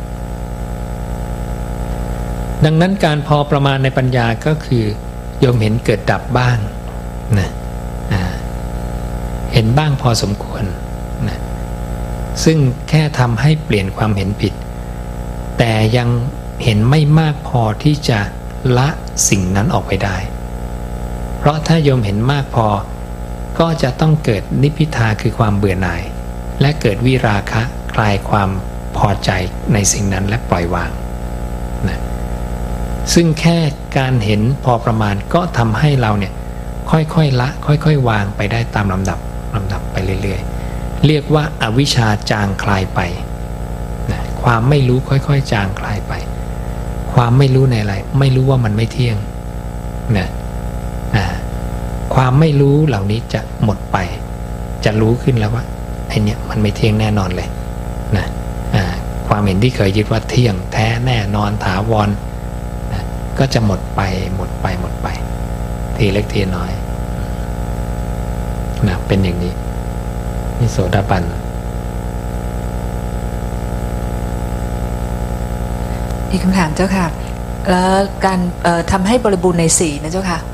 ดังนั้นการพอประมาณในปัญญาก็คือโยมเห็นเกิดดับบ้างนะเห็นบ้างพอสมควรนะซึ่งแค่ทำให้เปลี่ยนความเห็นผิดแต่ยังเห็นไม่มากพอที่จะละสิ่งนั้นออกไปได้เพราะถ้าโยมเห็นมากพอก็จะต้องเกิดนิพพิทาคือความเบื่อหน่ายและเกิดวิราคะคลายความพอใจในสิ่งนั้นและปล่อยวางนะซึ่งแค่การเห็นพอประมาณก็ทำให้เราเนี่ยค่อยๆละค่อยๆวางไปได้ตามลำดับลำดับไปเรื่อยๆเรียกว่าอวิชชาจางคลายไปนะความไม่รู้ค่อยๆจางคลายไปความไม่รู้ในอะไรไม่รู้ว่ามันไม่เที่ยงนะความไม่รู้เหล่านี้จะหมดไปจะรู้ขึ้นแล้วว่าไอเนี้ยมันไม่เที่ยงแน่นอนเลยนะความเห็นที่เคยยึดว่าเที่ยงแท้แน่นอนถาวรนะก็จะหมดไปหมดไปหมดไปทีเล็กทีน้อยนะเป็นอย่างนี้นี่โสดาบันอีกคำถามเจ้าค่ะแล้วการทำให้บริบูรณ์ในศีลนะเจ้าค่ะ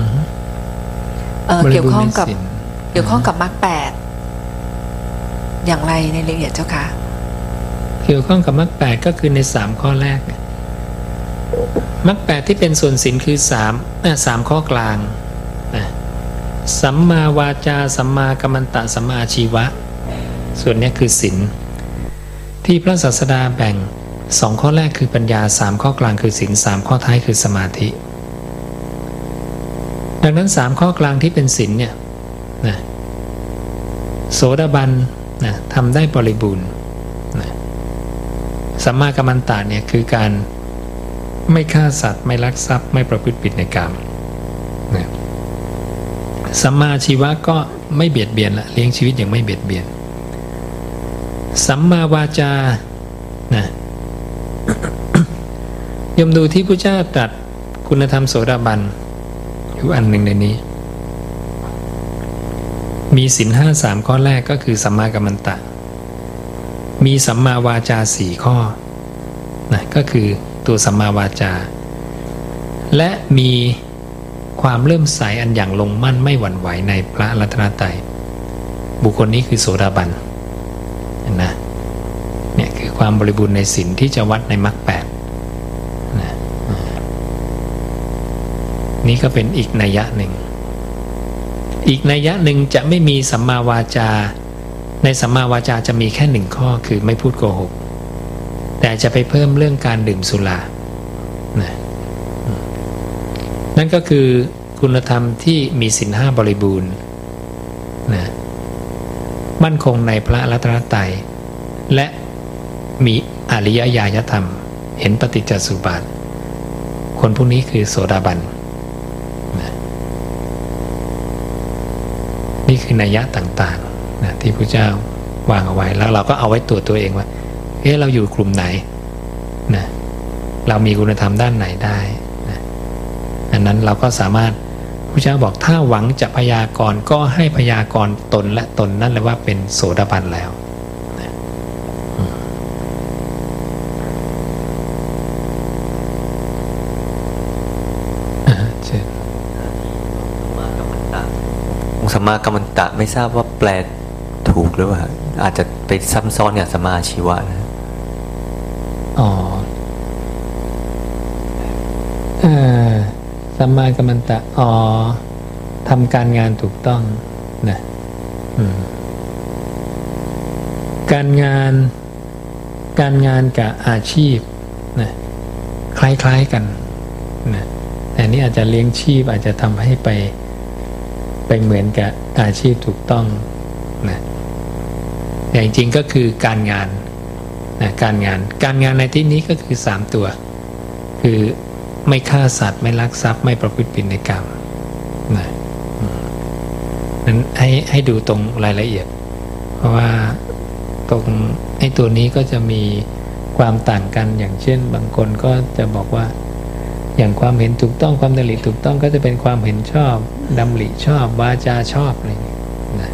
เกี่ยวข้องกับเกี่ยวข้องกับมรรคแปดอย่างไรในรายละเอียดเจ้าค่ะเกี่ยวข้องกับมรรคแปดก็คือในสามข้อแรกเนี่ยมรรคแปดที่เป็นส่วนศีลคือสามสามข้อกลางสัมมาวาจาสัมมากัมมันตะสัมมาอาชีวะส่วนนี้คือศีลที่พระศาสดาแบ่งสองข้อแรกคือปัญญาสามข้อกลางคือศีลสามข้อท้ายคือสมาธิดังนั้นสามข้อกลางที่เป็นศีลเนี่ยนะโสดาบันนะทำได้บริบูรณ์นะสัมมากัมมันตะเนี่ยคือการไม่ฆ่าสัตว์ไม่ลักทรัพย์ไม่ประพฤติผิดในกามนะสัมมาอาชีวะก็ไม่เบียดเบียนละเลี้ยงชีวิตอย่างไม่เบียดเบียนสัมมาวาจานะยมดูที่พระเจ้าตรัสคุณธรรมโสดาบันอยู่อันหนึ่งในนี้มีศีลห้าสามข้อแรกก็คือสัมมากัมมันตะมีสัมมาวาจาสี่ข้อนะก็คือตัวสัมมาวาจาและมีความเริ่มใสอันอย่างลงมั่นไม่หวั่นไหวในพระรัตนตรัยบุคคลนี้คือโสดาบันนะเนี่ยคือความบริบูรณ์ในศีลที่จะวัดในมรรคแปดนะนี่ก็เป็นอีกนัยยะหนึ่งอีกนัยยะหนึ่งจะไม่มีสัมมาวาจาในสัมมาวาจาจะมีแค่หนึ่งข้อคือไม่พูดโกหกแต่จะไปเพิ่มเรื่องการดื่มสุรานะนั่นก็คือคุณธรรมที่มีศีลห้าบริบูรณ์นะมั่นคงในพระรัตนตรัยและมีอริยญาณธรรมเห็นปฏิจจสมุปบาทคนพวกนี้คือโสดาบันนะนี่คือนัยยะต่างๆนะที่พระเจ้าวางเอาไว้แล้วเราก็เอาไว้ตัวตัวเองว่าเอ๊ะเราอยู่กลุ่มไหนนะเรามีคุณธรรมด้านไหนได้นะอันนั้นเราก็สามารถพระเจ้าบอกถ้าหวังจะพยากรณ์ก็ให้พยากรณ์ตนและตนนั่นเลยว่าเป็นโสดาบันแล้วนะอ่าเช่นองค์สัมมากัมมันตะไม่ทราบว่าแปลถูกหรือเปล่าอาจจะไปซ้ำซ้อนกับสัมมาอาชีวะนะอ๋อเออสัมมากัมมันตะอ๋อทำการงานถูกต้องนะอืมการงานการงานกับอาชีพนะคล้ายๆกันนะแต่นี่อาจจะเลี้ยงชีพอาจจะทำให้ไปไปเหมือนกับอาชีพถูกต้องนะแต่จริงๆก็คือการงานนะการงานการงานในที่นี้ก็คือสามตัวคือไม่ฆ่าสัตว์ไม่ลักทรัพย์ไม่ประพฤติผิดในกรรมนะนั้นให้ให้ดูตรงรายละเอียดเพราะว่าตรงไอ้ตัวนี้ก็จะมีความต่างกันอย่างเช่นบางคนก็จะบอกว่าอย่างความเห็นถูกต้องความดำริถูกต้องก็จะเป็นความเห็นชอบดำริชอบวาจาชอบอะไรอย่างนี้นะ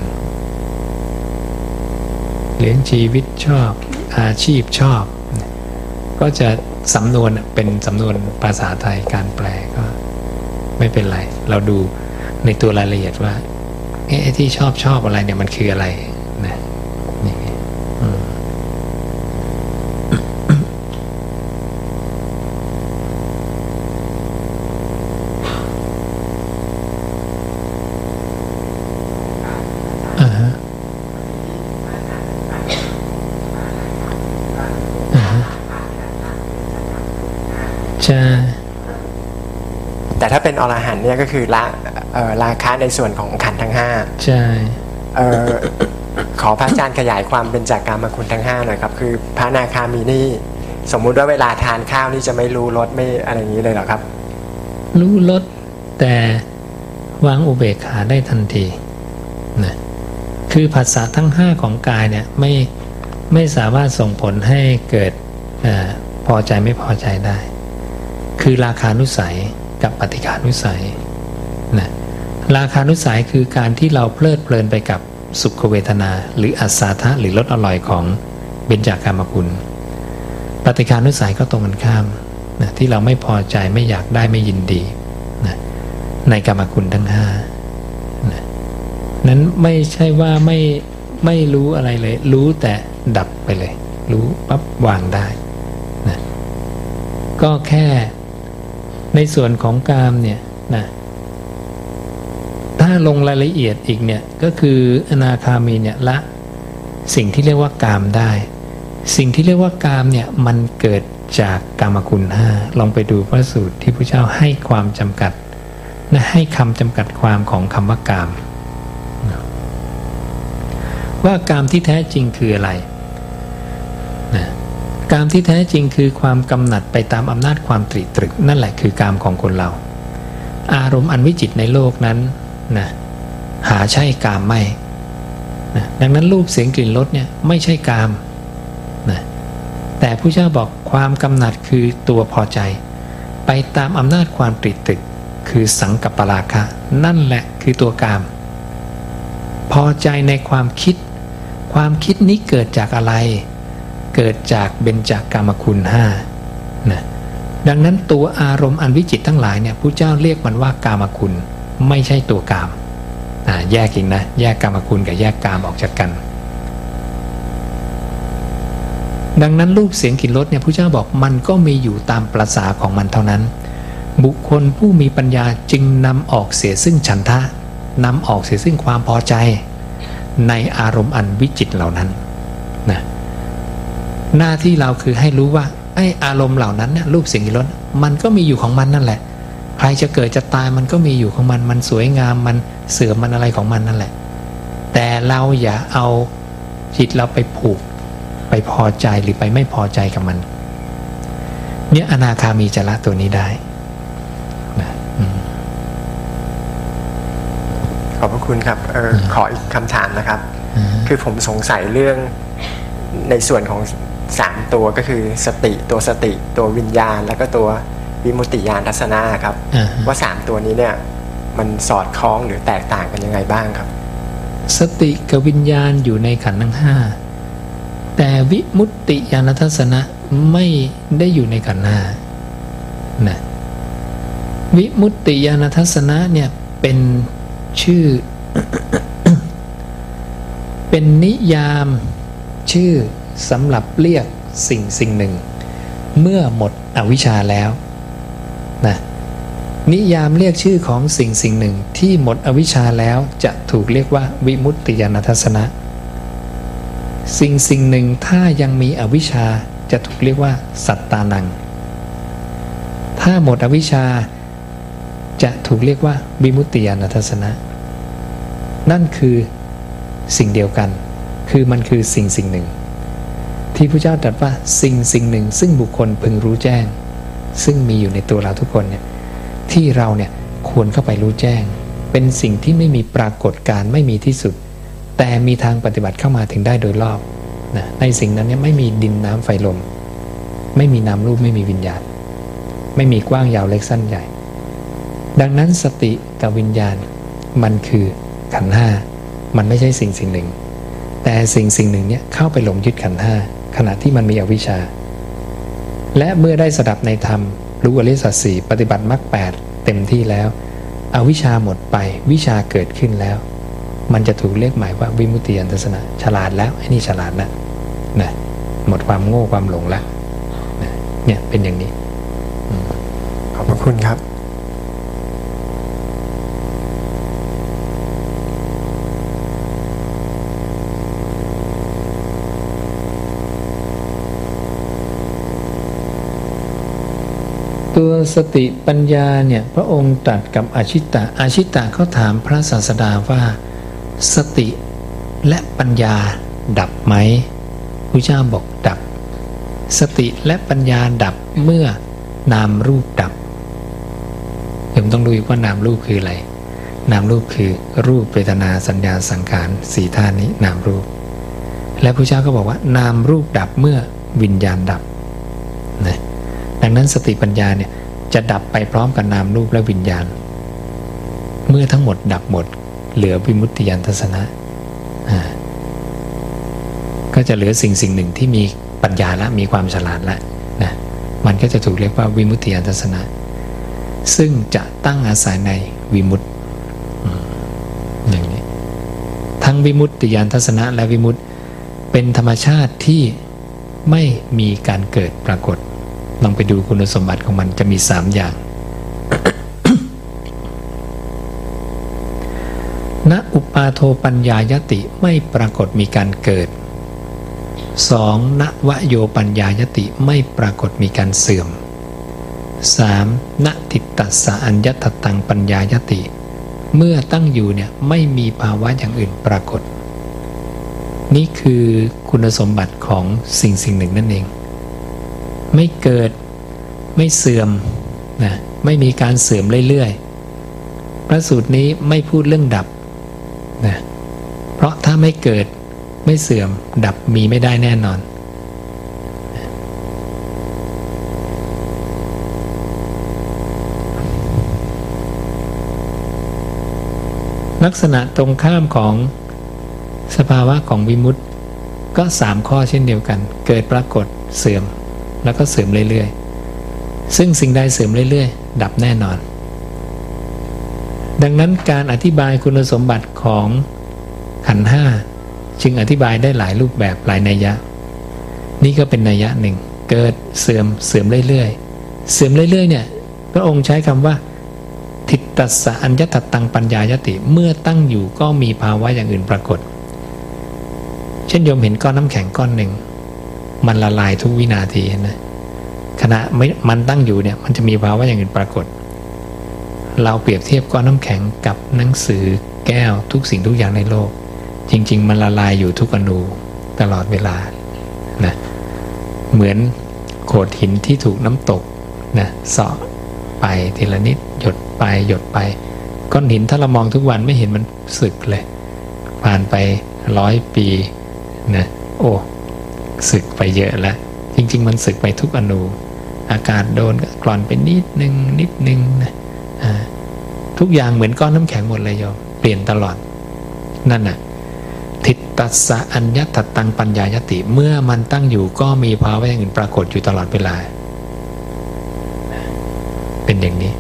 เลี้ยงชีวิตชอบอาชีพชอบก็จะสำนวนเป็นสำนวนภาษาไทยการแปลก็ไม่เป็นไรเราดูในตัวรายละเอียดว่าไอ้ที่ชอบชอบอะไรเนี่ยมันคืออะไรนะนี่อืมอ่าฮะอ่าฮะใช่แต่ถ้าเป็นอรหันต์เนี่ยก็คือละราคะในส่วนของขันธ์ทั้งห้าใช่ขอพระอาจารย์ขยายความเป็นจากกามคุณทั้งห้าหน่อยครับคือพระอนาคามีนี่สมมุติว่าเวลาทานข้าวนี่จะไม่รู้รสไม่อะไรอย่างนี้เลยเหรอครับรู้รสแต่วางอุเบกขาได้ทันทีนะคือผัสสะทั้งห้าของกายเนี่ยไม่ไม่สามารถส่งผลให้เกิดอพอใจไม่พอใจได้คือราคานุสัยกับปฏิฆานุสัยนะราคานุสัยคือการที่เราเพลิดเพลินไปกับสุขเวทนาหรืออัศทะหรือรสอร่อยของเบญจากามคุณปฏิฆานุสัยก็ตรงกันข้ามนะที่เราไม่พอใจไม่อยากได้ไม่ยินดีนะในกามคุณทั้งห้านะนั้นไม่ใช่ว่าไม่ไม่รู้อะไรเลยรู้แต่ดับไปเลยรู้ปั๊บวางได้นะก็แค่ในส่วนของกามเนี่ยนะถ้าลงรายละเอียดอีกเนี่ยก็คืออนาคามีเนี่ยละสิ่งที่เรียกว่ากามได้สิ่งที่เรียกว่ากามเนี่ยมันเกิดจากกามคุณห้าลองไปดูพระสูตรที่พระเจ้าให้ความจำกัดและให้คำจำกัดความของคำว่ากามว่ากามที่แท้จริงคืออะไรนะกามที่แท้จริงคือความกำหนัดไปตามอำนาจความตรีตรึกนั่นแหละคือกามของคนเราอารมณ์อันวิจิตรในโลกนั้นนะหาใช่กามไม่นะดังนั้นรูปเสียงกลิ่นรสเนี่ยไม่ใช่กามนะแต่พระเจ้าบอกความกำหนัดคือตัวพอใจไปตามอำนาจความตรีตรึกคือสังกัปปราคะนั่นแหละคือตัวกามพอใจในความคิดความคิดนี้เกิดจากอะไรเกิดจากเบญจกามคุณห้านะดังนั้นตัวอารมณ์อันวิจิตรทั้งหลายเนี่ยพระเจ้าเรียกมันว่ากามคุณไม่ใช่ตัวกามอ่าแยกอีกนะแยกกามคุณกับแยกกามออกจากกันดังนั้นรูปเสียงกลิ่นรสเนี่ยพระเจ้าบอกมันก็มีอยู่ตามประสาของมันเท่านั้นบุคคลผู้มีปัญญาจึงนำออกเสียซึ่งฉันทะนำออกเสียซึ่งความพอใจในอารมณ์อันวิจิตรเหล่านั้นนะหน้าที่เราคือให้รู้ว่าไอ้อารมณ์เหล่านั้นเนี่ยรูปเสียงกลิ่นรสมันก็มีอยู่ของมันนั่นแหละใครจะเกิดจะตายมันก็มีอยู่ของมันมันสวยงามมันเสื่อมมันอะไรของมันนั่นแหละแต่เราอย่าเอาจิตเราไปผูกไปพอใจหรือไปไม่พอใจกับมันเนี่ยอนาคามีจะละตัวนี้ได้นะขอบพระคุณครับเออขออีกคำถามนะครับคือผมสงสัยเรื่องในส่วนของสามตัวก็คือสติตัวสติตัววิญญาณแล้วก็ตัววิมุตติญาณทัศนะครับว่าสามตัวนี้เนี่ยมันสอดคล้องหรือแตกต่างกันยังไงบ้างครับสติกับวิญญาณอยู่ในขันธ์ทั้งห้าแต่วิมุตติญาณทัศนะไม่ได้อยู่ในขันธ์ห้านะวิมุตติญาณทัศนะเนี่ยเป็นชื่อ เป็นนิยามชื่อสำหรับเรียกสิ่งสิ่งหนึ่งเมื่อหมดอวิชชาแล้วนะนิยามเรียกชื่อของสิ่งสิ่งหนึ่งที่หมดอวิชชาแล้วจะถูกเรียกว่าวิมุตติญาณทัศนะสิ่งสิ่งหนึ่งถ้ายังมีอวิชชาจะถูกเรียกว่าสัตตานังถ้าหมดอวิชชาจะถูกเรียกว่าวิมุตติญาณทัศนะนั่นคือสิ่งเดียวกันคือมันคือสิ่งสิ่งหนึ่งที่พระเจ้าตรัสว่าสิ่งสิ่งหนึ่งซึ่งบุคคลพึงรู้แจ้งซึ่งมีอยู่ในตัวเราทุกคนเนี่ยที่เราเนี่ยควรเข้าไปรู้แจ้งเป็นสิ่งที่ไม่มีปรากฏการไม่มีที่สุดแต่มีทางปฏิบัติเข้ามาถึงได้โดยรอบนะในสิ่งนั้นเนี่ยไม่มีดินน้ำไฟลมไม่มีนามรูปไม่มีวิญญาณไม่มีกว้างยาวเล็กสั้นใหญ่ดังนั้นสติกับวิญญาณมันคือขันธ์ห้ามันไม่ใช่สิ่งสิ่งหนึ่งแต่สิ่งสิ่งหนึ่งเนี่ยเข้าไปหลงยึดขันธ์ห้าขณะที่มันมีอวิชชาและเมื่อได้สดับในธรรมรู้อริยสัจสี่ปฏิบัติมรรคแปดเต็มที่แล้วอวิชชาหมดไปวิชาเกิดขึ้นแล้วมันจะถูกเรียกหมายว่าวิมุตติญาณทัศนะฉลาดแล้วไอ้นี่ฉลาดแล้วนะหมดความโง่ความหลงแล้วนะเนี่ยเป็นอย่างนี้ขอบพระคุณครับตัวสติปัญญาเนี่ยพระองค์ตรัสกับอาชิตะอาชิตะเขาถามพระศาสดาว่าสติและปัญญาดับไหมพระเจ้าบอกดับสติและปัญญาดับเมื่อนามรูปดับเดี๋ยวต้องดูว่านามรูปคืออะไรนามรูปคือรูปเวทนาสัญญาสังขารสี่ธาตุนี้นามรูปและพระเจ้าก็บอกว่านามรูปดับเมื่อวิญญาณดับนะดังนั้นสติปัญญาเนี่ยจะดับไปพร้อมกับนามรูปและวิญญาณเมื่อทั้งหมดดับหมดเหลือวิมุตติญาณทัศนะก็จะเหลือสิ่งสิ่งหนึ่งที่มีปัญญาและมีความฉลาดและนะมันก็จะถูกเรียกว่าวิมุตติญาณทัศนะซึ่งจะตั้งอาศัยในวิมุตติอย่างนี้ทั้งวิมุตติญาณทัศนะและวิมุตติเป็นธรรมชาติที่ไม่มีการเกิดปรากฏลองไปดูคุณสมบัติของมันจะมีสามอย่าง ณ อุปาโทปัญญายติไม่ปรากฏมีการเกิด สอง ณ วโยปัญญายติไม่ปรากฏมีการเสื่อม สาม ณ ทิตตัสสะอัญญตตังปัญญายติเมื่อตั้งอยู่เนี่ยไม่มีภาวะอย่างอื่นปรากฏนี่คือคุณสมบัติของสิ่งสิ่งหนึ่งนั่นเองไม่เกิดไม่เสื่อมนะไม่มีการเสื่อมเรื่อยๆพระสูตรนี้ไม่พูดเรื่องดับนะเพราะถ้าไม่เกิดไม่เสื่อมดับมีไม่ได้แน่นอนลักษณะตรงข้ามของสภาวะของวิมุตติก็สามข้อเช่นเดียวกันเกิดปรากฏเสื่อมแล้วก็เสื่อมเรื่อยๆซึ่งสิ่งใดเสื่อมเรื่อยๆดับแน่นอนดังนั้นการอธิบายคุณสมบัติของขันธ์ห้าจึงอธิบายได้หลายรูปแบบหลายนัยยะนี่ก็เป็นนัยยะหนึ่งเกิดเสื่อมเสื่อมเรื่อยๆเสื่อมเรื่อยๆเนี่ยพระองค์ใช้คำว่าทิฏตัสสะอัญญตัตตังปัญญายติเมื่อตั้งอยู่ก็มีภาวะอย่างอื่นปรากฏเช่นโยมเห็นก้อนน้ำแข็งก้อนหนึ่งมันละลายทุกวินาทีนะขณะมันตั้งอยู่เนี่ยมันจะมีภาวะอย่างอื่นปรากฏเราเปรียบเทียบก้อนน้ำแข็งกับหนังสือแก้วทุกสิ่งทุกอย่างในโลกจริงๆมันละลายอยู่ทุกอนูตลอดเวลานะเหมือนโขดหินที่ถูกน้ำตกนะเสาะไปทีละนิดหยดไปหยดไปก้อนหินถ้าเรามองทุกวันไม่เห็นมันสึกเลยผ่านไปร้อยปีนะโอ้สึกไปเยอะแล้วจริงๆมันสึกไปทุกอนูอากาศโดนกร่อนไปนิดนึงนิดนึงนะทุกอย่างเหมือนก้อนน้ำแข็งหมดเลยโยมเปลี่ยนตลอดนั่นน่ะทิฏตัสสะอัญญตัตตังปัญญายติเมื่อมันตั้งอยู่ก็มีภาวะอย่างอื่นปรากฏอยู่ตลอดเวลาเป็นอย่างนี้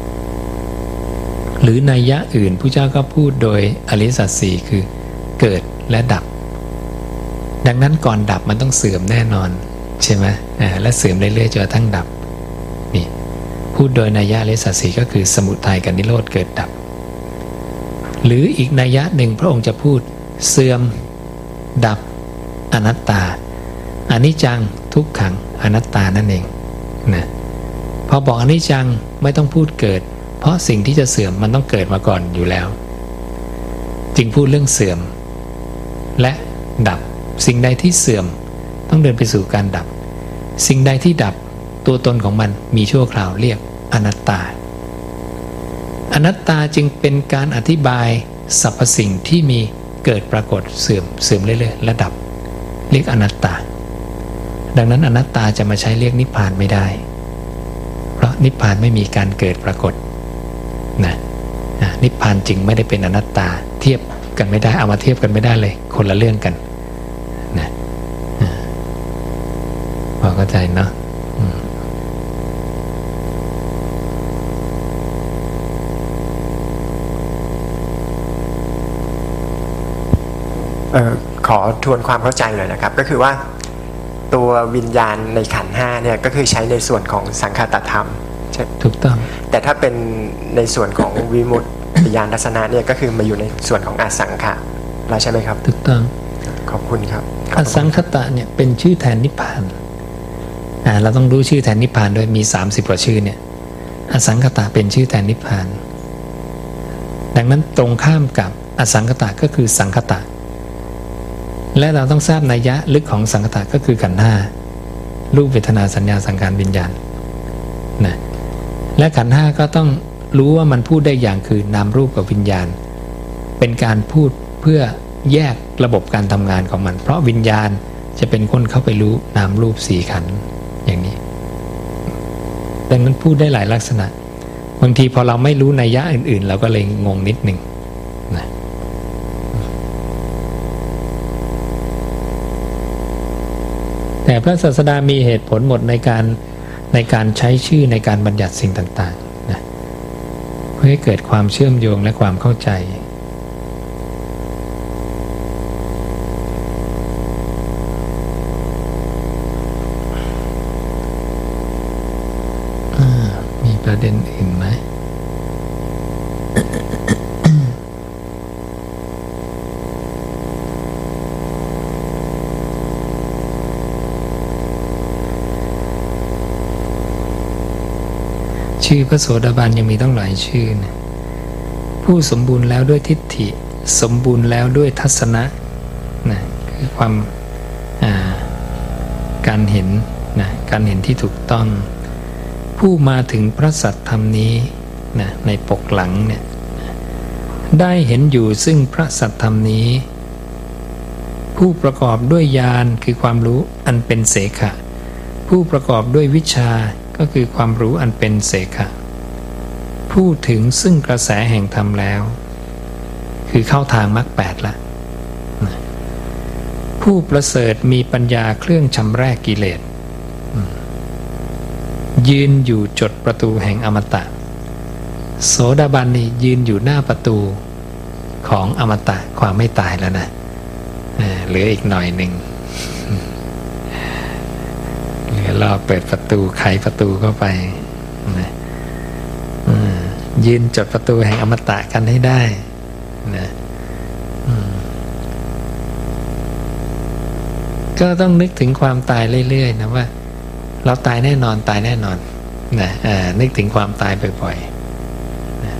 หรือนัยยะอื่นพระเจ้าก็พูดโดยอริยสัจสี่คือเกิดและดับดังนั้นก่อนดับมันต้องเสื่อมแน่นอนใช่ไหมและเสื่อมเรื่อยๆจนกระทั่งดับนี่พูดโดยนัยยะอริยสัจสี่ก็คือสมุทัยกับนิโรธเกิดดับหรืออีกนัยยะหนึ่งพระองค์จะพูดเสื่อมดับอนัตตาอนิจจังทุกขังอนัตตานั่นเองนะพอบอกอนิจจังไม่ต้องพูดเกิดเพราะสิ่งที่จะเสื่อมมันต้องเกิดมาก่อนอยู่แล้วจึงพูดเรื่องเสื่อมและดับสิ่งใดที่เสื่อมต้องเดินไปสู่การดับสิ่งใดที่ดับตัวตนของมันมีชั่วคราวเรียกอนัตตาอนัตตาจึงเป็นการอธิบายสรรพสิ่งที่มีเกิดปรากฏเสื่อมเสื่อมเรื่อยๆและดับเรียกอนัตตาดังนั้นอนัตตาจะมาใช้เรียกนิพพานไม่ได้เพราะนิพพานไม่มีการเกิดปรากฏนะนิพพานจึงไม่ได้เป็นอนัตตาเทียบกันไม่ได้เอามาเทียบกันไม่ได้เลยคนละเรื่องกันนะพอเข้าใจเนาะเอ่อขอทวนความเข้าใจหน่อยนะครับก็คือว่าตัววิญญาณในขันธ์ห้าเนี่ยก็คือใช้ในส่วนของสังคตธรรมใช่ถูกต้องแต่ถ้าเป็นในส่วนของวิมุตติญาณทัศนะเนี่ยก็คือมาอยู่ในส่วนของอสังขะแล้วใช่ไหมครับถูกต้องขอบคุณครับอสังคตะเนี่ยเป็นชื่อแทนนิพพานอ่าเราต้องรู้ชื่อแทนนิพพานด้วยมีสามสิบกว่าชื่อเนี่ยอสังคตะเป็นชื่อแทนนิพพานดังนั้นตรงข้ามกับอสังคตะก็คือสังคตะและเราต้องทราบนัยยะลึกของสังคตะก็คือขันธ์ห้ารูปเวทนาสัญญาสังขารวิญญาณนะและขันธ์ห้าก็ต้องรู้ว่ามันพูดได้อย่างคือนามรูปกับวิญญาณเป็นการพูดเพื่อแยกระบบการทำงานของมันเพราะวิญญาณจะเป็นคนเข้าไปรู้นามรูปสี่ขันธ์อย่างนี้ดังนั้นพูดได้หลายลักษณะบางทีพอเราไม่รู้นัยยะอื่นๆเราก็เลยงงนิดหนึ่งนะแต่พระศาสดามีเหตุผลหมดในการในการใช้ชื่อในการบัญญัติสิ่งต่างๆนะเพื่อให้เกิดความเชื่อมโยงและความเข้าใจมีประเด็นอื่นไหม ชื่อพระโสดาบันยังมีต้องหลายชื่อนะผู้สมบูรณ์แล้วด้วยทิฏฐิสมบูรณ์แล้วด้วยทัศนะนะคือความการเห็นนะการเห็นที่ถูกต้องผู้มาถึงพระสัทธรรมนี้นะในปกหลังเนี่ยได้เห็นอยู่ซึ่งพระสัทธรรมนี้ผู้ประกอบด้วยญาณคือความรู้อันเป็นเสขะผู้ประกอบด้วยวิชาก็คือความรู้อันเป็นเสขะผู้ถึงซึ่งกระแสแห่งธรรมแล้วคือเข้าทางมรรคแปดละผู้ผู้ประเสริฐมีปัญญาเครื่องชำระกิเลสยืนอยู่จดประตูแห่งอมตะโสดาบันนี่ยืนอยู่หน้าประตูของอมตะความไม่ตายแล้วนะเหลืออีกหน่อยหนึ่งเหลือรอเปิดประตูไขประตูเข้าไปนะยืนจดประตูแห่งอมตะกันให้ได้นะก็ต้องนึกถึงความตายเรื่อยๆนะว่าเราตายแน่นอนตายแน่นอนนะนึกถึงความตายบ่อยๆนะ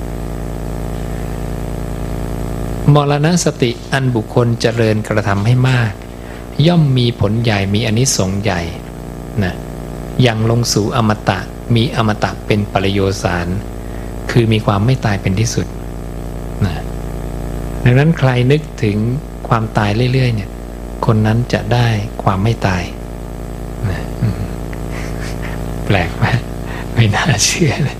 มรณสติอันบุคคลเจริญกระทำให้มากย่อมมีผลใหญ่มีอานิสงส์ใหญ่นะยังลงสู่อมตะมีอมตะเป็นปริโยสารคือมีความไม่ตายเป็นที่สุดนะดังนั้นใครนึกถึงความตายเรื่อยๆเนี่ยคนนั้นจะได้ความไม่ตายนะแปลกไหมไม่น่าเชื่อเลย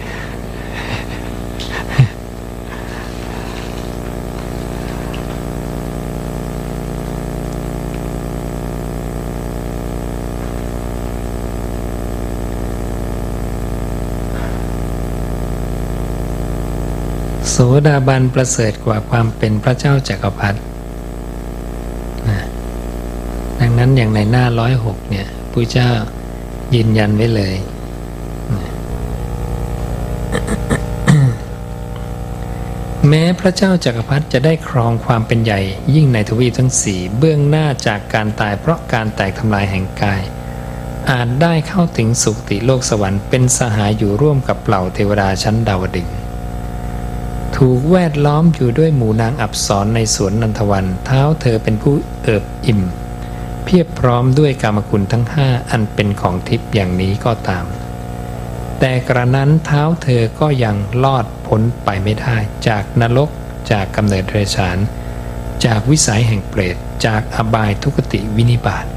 โสดาบันประเสริฐกว่าความเป็นพระเจ้าจักรพรรดิดังนั้นอย่างในหน้าร้อยหกเนี่ยพระเจ้ายืนยันไว้เลย แม้พระเจ้าจักรพรรดิจะได้ครองความเป็นใหญ่ยิ่งในทวีปทั้งสี่เบื้องหน้าจากการตายเพราะการแตกทำลายแห่งกายอาจได้เข้าถึงสุคติโลกสวรรค์เป็นสหายอยู่ร่วมกับเหล่าเทวดาชั้นดาวดึงส์ถูกแวดล้อมอยู่ด้วยหมู่นางอัปสรในสวนนันทวันเท้าเธอเป็นผู้เอิบอิ่มเพียบพร้อมด้วยกามคุณทั้งห้าอันเป็นของทิพย์อย่างนี้ก็ตามแต่กระนั้นเท้าเธอก็ยังลอดพ้นไปไม่ได้จากนรกจากกำเนิดเดรัจฉานจากวิสัยแห่งเปรตจากอบายทุกติวินิบาต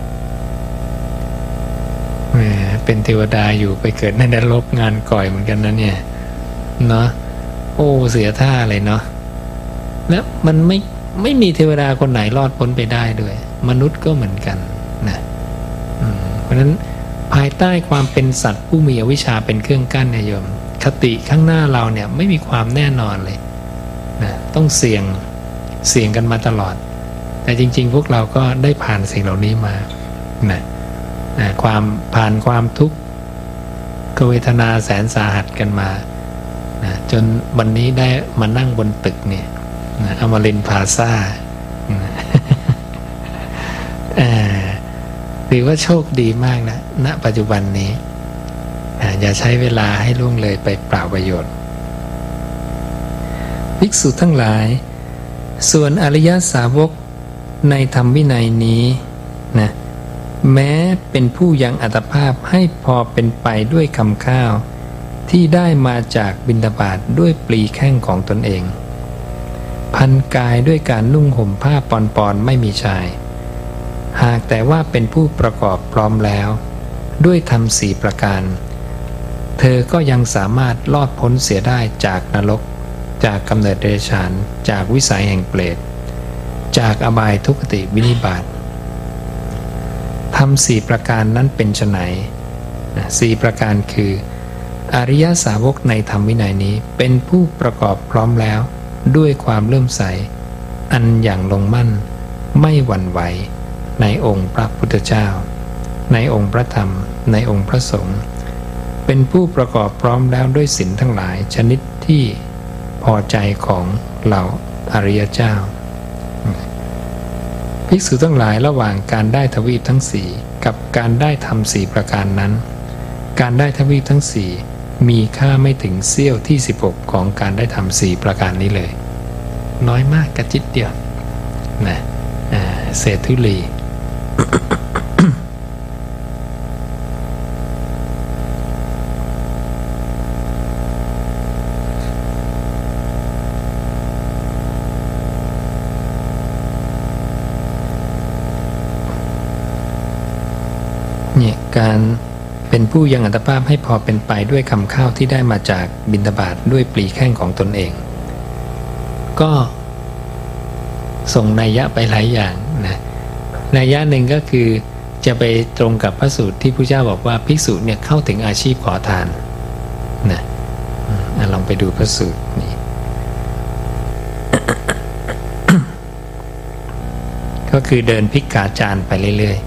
แหมเป็นเทวดาอยู่ไปเกิดในนรกงานก่อยเหมือนกันนะเนี่ยเนาะโอ้เสียท่าเลยเนาะแล้วมันไม่ไม่มีเทวดาคนไหนรอดพ้นไปได้ด้วยมนุษย์ก็เหมือนกันนะเพราะฉะนั้นภายใต้ความเป็นสัตว์ผู้มีอวิชชาเป็นเครื่องกั้นเนี่ยโยมคติข้างหน้าเราเนี่ยไม่มีความแน่นอนเลยนะต้องเสี่ยงเสี่ยงกันมาตลอดแต่จริงๆพวกเราก็ได้ผ่านสิ่งเหล่านี้มานะนะความผ่านความทุกข์เวทนาแสนสาหัสกันมานะจนวันนี้ได้มานั่งบนตึกเนี่ยนะอมรินทร์พลาซ่าถือว่าโชคดีมากนะณปัจจุบันนี้อย่าใช้เวลาให้ล่วงเลยไปเปล่าประโยชน์ภิกษุทั้งหลายส่วนอริยสาวกในธรรมวินัยนี้นะแม้เป็นผู้ยังอัตภาพให้พอเป็นไปด้วยคำข้าวที่ได้มาจากบิณฑบาตด้วยปลีแข้งของตนเองพันกายด้วยการนุ่งห่มผ้าปอนๆไม่มีชายหากแต่ว่าเป็นผู้ประกอบพร้อมแล้วด้วยธรรมสี่ประการเธอก็ยังสามารถลอดพ้นเสียได้จากนรกจากกำเนิดเดรัจฉานจากวิสัยแห่งเปรตจากอบายทุกขติวินิบาตธรรมสี่ประการนั้นเป็นไฉนสี่ประการคืออริยสาวกในธรรมวินัยนี้เป็นผู้ประกอบพร้อมแล้วด้วยความเลื่อมใสอันอย่างลงมั่นไม่หวั่นไหวในองค์พระพุทธเจ้าในองค์พระธรรมในองค์พระสงฆ์เป็นผู้ประกอบพร้อมแล้วด้วยศีลทั้งหลายชนิดที่พอใจของเหล่าอริยเจ้าภิกษุทั้งหลายระหว่างการได้ทวีปทั้งสี่กับการได้ธรรมสี่ประการนั้นการได้ทวีปทั้งสี่มีค่าไม่ถึงเสี้ยวที่สิบหกของการได้ธรรมสี่ประการนี้เลยน้อยมากกระจิตเดียวนะเศรษฐุลีเนี่ยการเป็นผู้ยังอัตภาพให้พอเป็นไปด้วยคำข้าวที่ได้มาจากบิณฑบาตด้วยปลีแข้งของตนเองก็ส่งนัยยะไปหลายอย่างนะนัยยะหนึ่งก็คือจะไปตรงกับพระสูตรที่พระเจ้าบอกว่าภิกษุเนี่ยเข้าถึงอาชีพขอทานนะลองไปดูพระสูตรนี้ ก็คือเดินภิกขาจารไปเรื่อย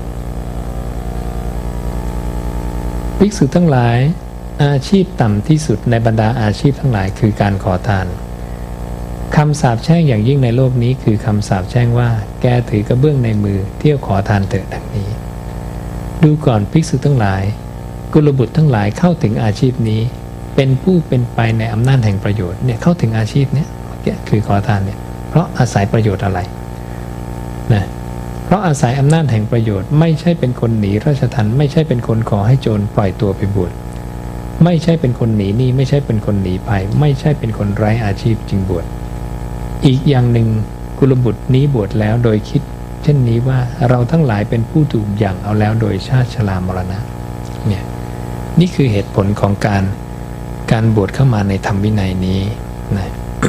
ๆภิกษุทั้งหลายอาชีพต่ำที่สุดในบรรดาอาชีพทั้งหลายคือการขอทานคำสาปแช่งอย่างยิ่งในโลกนี้คือคำสาปแช่งว่าแกถือกระเบื้องในมือเที่ยวขอทานเถิดดังนี้ดูก่อนภิกษุทั้งหลายกุลบุตรทั้งหลายเข้าถึงอาชีพนี้เป็นผู้เป็นไปในอำนาจแห่งประโยชน์เนี่ยเข้าถึงอาชีพเนี้ยคือขอทานเนี่ยเพราะอาศัยประโยชน์อะไรนะเพราะอาศัยอำนาจแห่งประโยชน์ไม่ใช่เป็นคนหนีราชทัณฑ์ไม่ใช่เป็นคนขอให้โจรปล่อยตัวไปบวชไม่ใช่เป็นคนหนีหนี้ไม่ใช่เป็นคนหนีภัยไม่ใช่เป็นคนไร้อาชีพจึงบวชอีกอย่างหนึ่งกุลบุตรนี้บวชแล้วโดยคิดเช่นนี้ว่าเราทั้งหลายเป็นผู้ถูกหยั่งเอาแล้วโดยชาติชรามรณะเนี่ยนี่คือเหตุผลของการการบวชเข้ามาในธรรมวินัยนี้นะ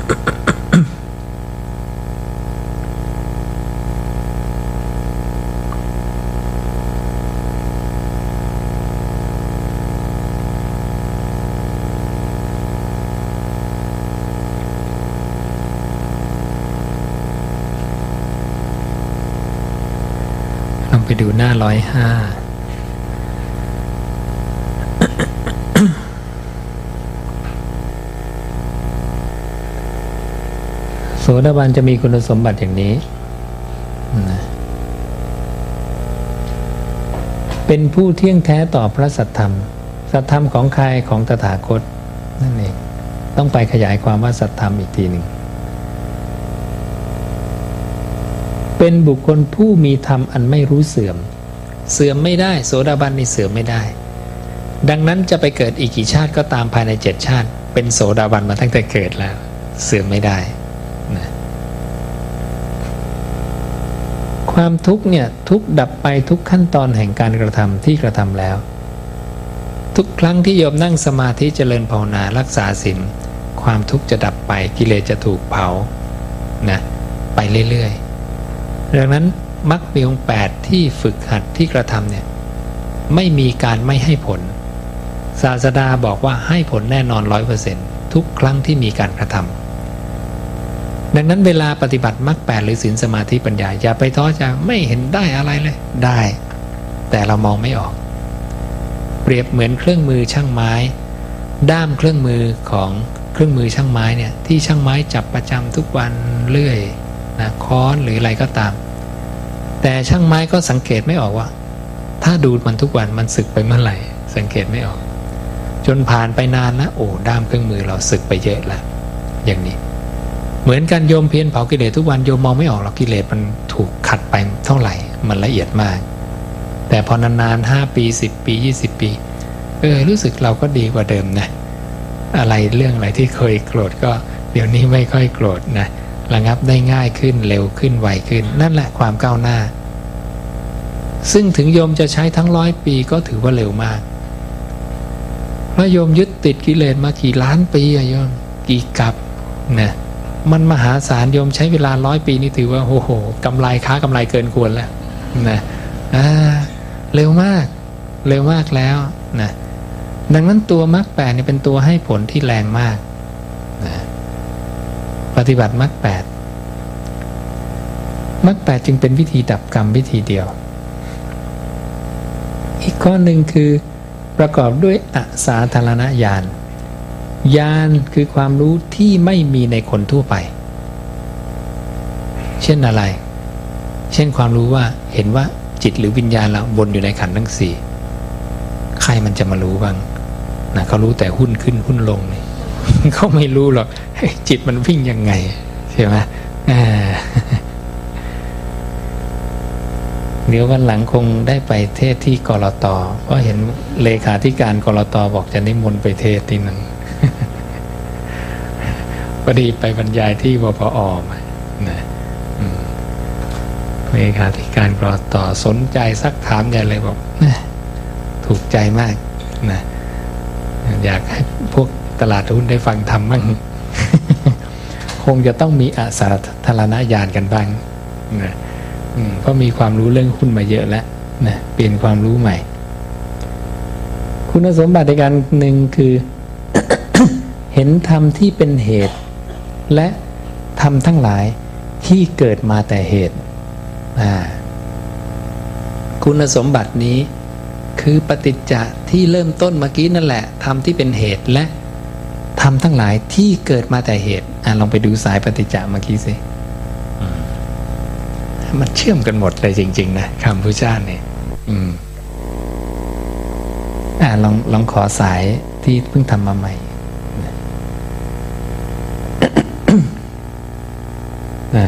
ลองไปดูหน้าร้อยห้าโสดาบันจะมีคุณสมบัติอย่างนี้นะเป็นผู้เที่ยงแท้ต่อพระสัทธรรมสัทธรรมของใครของตถาคตนั่นเองต้องไปขยายความว่าสัทธรรมอีกทีหนึ่งเป็นบุคคลผู้มีธรรมอันไม่รู้เสื่อมเสื่อมไม่ได้โสดาบันนี่เสื่อมไม่ได้ดังนั้นจะไปเกิดอีกกี่ชาติก็ตามภายในเจ็ดชาติเป็นโสดาบันมาตั้งแต่เกิดแล้วเสื่อมไม่ได้นะความทุกข์เนี่ยทุกดับไปทุกขั้นตอนแห่งการกระทำที่กระทำแล้วทุกครั้งที่โยมนั่งสมาธิเจริญภาวนารักษาศีลความทุกข์จะดับไปกิเลสจะถูกเผานะไปเรื่อยๆดังนั้นมรรคมีองค์แปดที่ฝึกหัดที่กระทำเนี่ยไม่มีการไม่ให้ผลศาสดาบอกว่าให้ผลแน่นอน ร้อยเปอร์เซ็นต์ ทุกครั้งที่มีการกระทำดังนั้นเวลาปฏิบัติมรรคแปดหรือศีลสมาธิปัญญาอย่าไปท้อใจไม่เห็นได้อะไรเลยได้แต่เรามองไม่ออกเปรียบเหมือนเครื่องมือช่างไม้ด้ามเครื่องมือของเครื่องมือช่างไม้เนี่ยที่ช่างไม้จับประจำทุกวันเลื่อยนะค้อนหรืออะไรก็ตามแต่ช่างไม้ก็สังเกตไม่ออกว่าถ้าดูมันทุกวันมันสึกไปเมื่อไหร่สังเกตไม่ออกจนผ่านไปนานนะโอ้ด้ามเครื่องมือเราสึกไปเยอะแล้วอย่างนี้เหมือนกันโยมเพียรเผากิเลสทุกวันโยมมองไม่ออกหรอกกิเลสมันถูกขัดไปเท่าไหร่มันละเอียดมากแต่พอนานๆห้าปีสิบปียี่สิบปีเออรู้สึกเราก็ดีกว่าเดิมนะอะไรเรื่องอะไรที่เคยโกรธก็เดี๋ยวนี้ไม่ค่อยโกรธนะระงับได้ง่ายขึ้นเร็วขึ้นไวขึ้นนั่นแหละความก้าวหน้าซึ่งถึงโยมจะใช้ทั้งร้อยปีก็ถือว่าเร็วมากเพราะโยมยึดติดกิเลสมากี่ล้านปีอะโยมกี่กับนะมันมหาศาลโยมใช้เวลาร้อยปีนี่ถือว่าโอ้โหกำไรค้ากำไรเกินควรแล้วนะอ่าเร็วมากเร็วมากแล้วนะดังนั้นตัวมรรคแปดนี่เป็นตัวให้ผลที่แรงมากนะปฏิบัติมรรคแปดมรรคแปดจึงเป็นวิธีดับกรรมวิธีเดียวอีกข้อหนึ่งคือประกอบด้วยอสาธารณญาณญาณคือความรู้ที่ไม่มีในคนทั่วไปเช่นอะไรเช่นความรู้ว่าเห็นว่าจิตหรือวิญญาณเราวนอยู่ในขันธ์ทั้งสี่ใครมันจะมารู้บ้างนะเขารู้แต่หุ้นขึ้นหุ้นลงนี่ เขาไม่รู้หรอกจิตมันวิ่งยังไงใช่ไหมเดี๋ยววันหลังคงได้ไปเทศที่กลต.เพราะเห็นเลขาธิการกลต.บอกจะนิมนต์ไปเทศที่นั่น พอดีไปบรรยายที่วปอ.มานะเลขาธิการกลต.สนใจซักถามใหญ่เลยบอกถูกใจมากนะอยากให้พวกตลาดหุ้นได้ฟังธรรมบ้าง คงจะต้องมีอาสาธารณญาณกันบ้างนะอืมเพราะมีความรู้เรื่องหุ้นมาเยอะแล้วนะเปลี่ยนความรู้ใหม่ คุณสมบัติในการหนึ่งคือ เห็นธรรมที่เป็นเหตุและธรรมทั้งหลายที่เกิดมาแต่เหตุคุณสมบัตินี้คือปฏิจจะที่เริ่มต้นเมื่อกี้นั่นแหละธรรมที่เป็นเหตุและธรรมทั้งหลายที่เกิดมาแต่เหตุอ่ะลองไปดูสายปฏิจจะเมื่อกี้สิมันเชื่อมกันหมดเลยจริงๆนะคำพุทธเจ้าเนี่ยอืมอ่าลองลองขอสายที่เพิ่งทำมาใหม่อ่า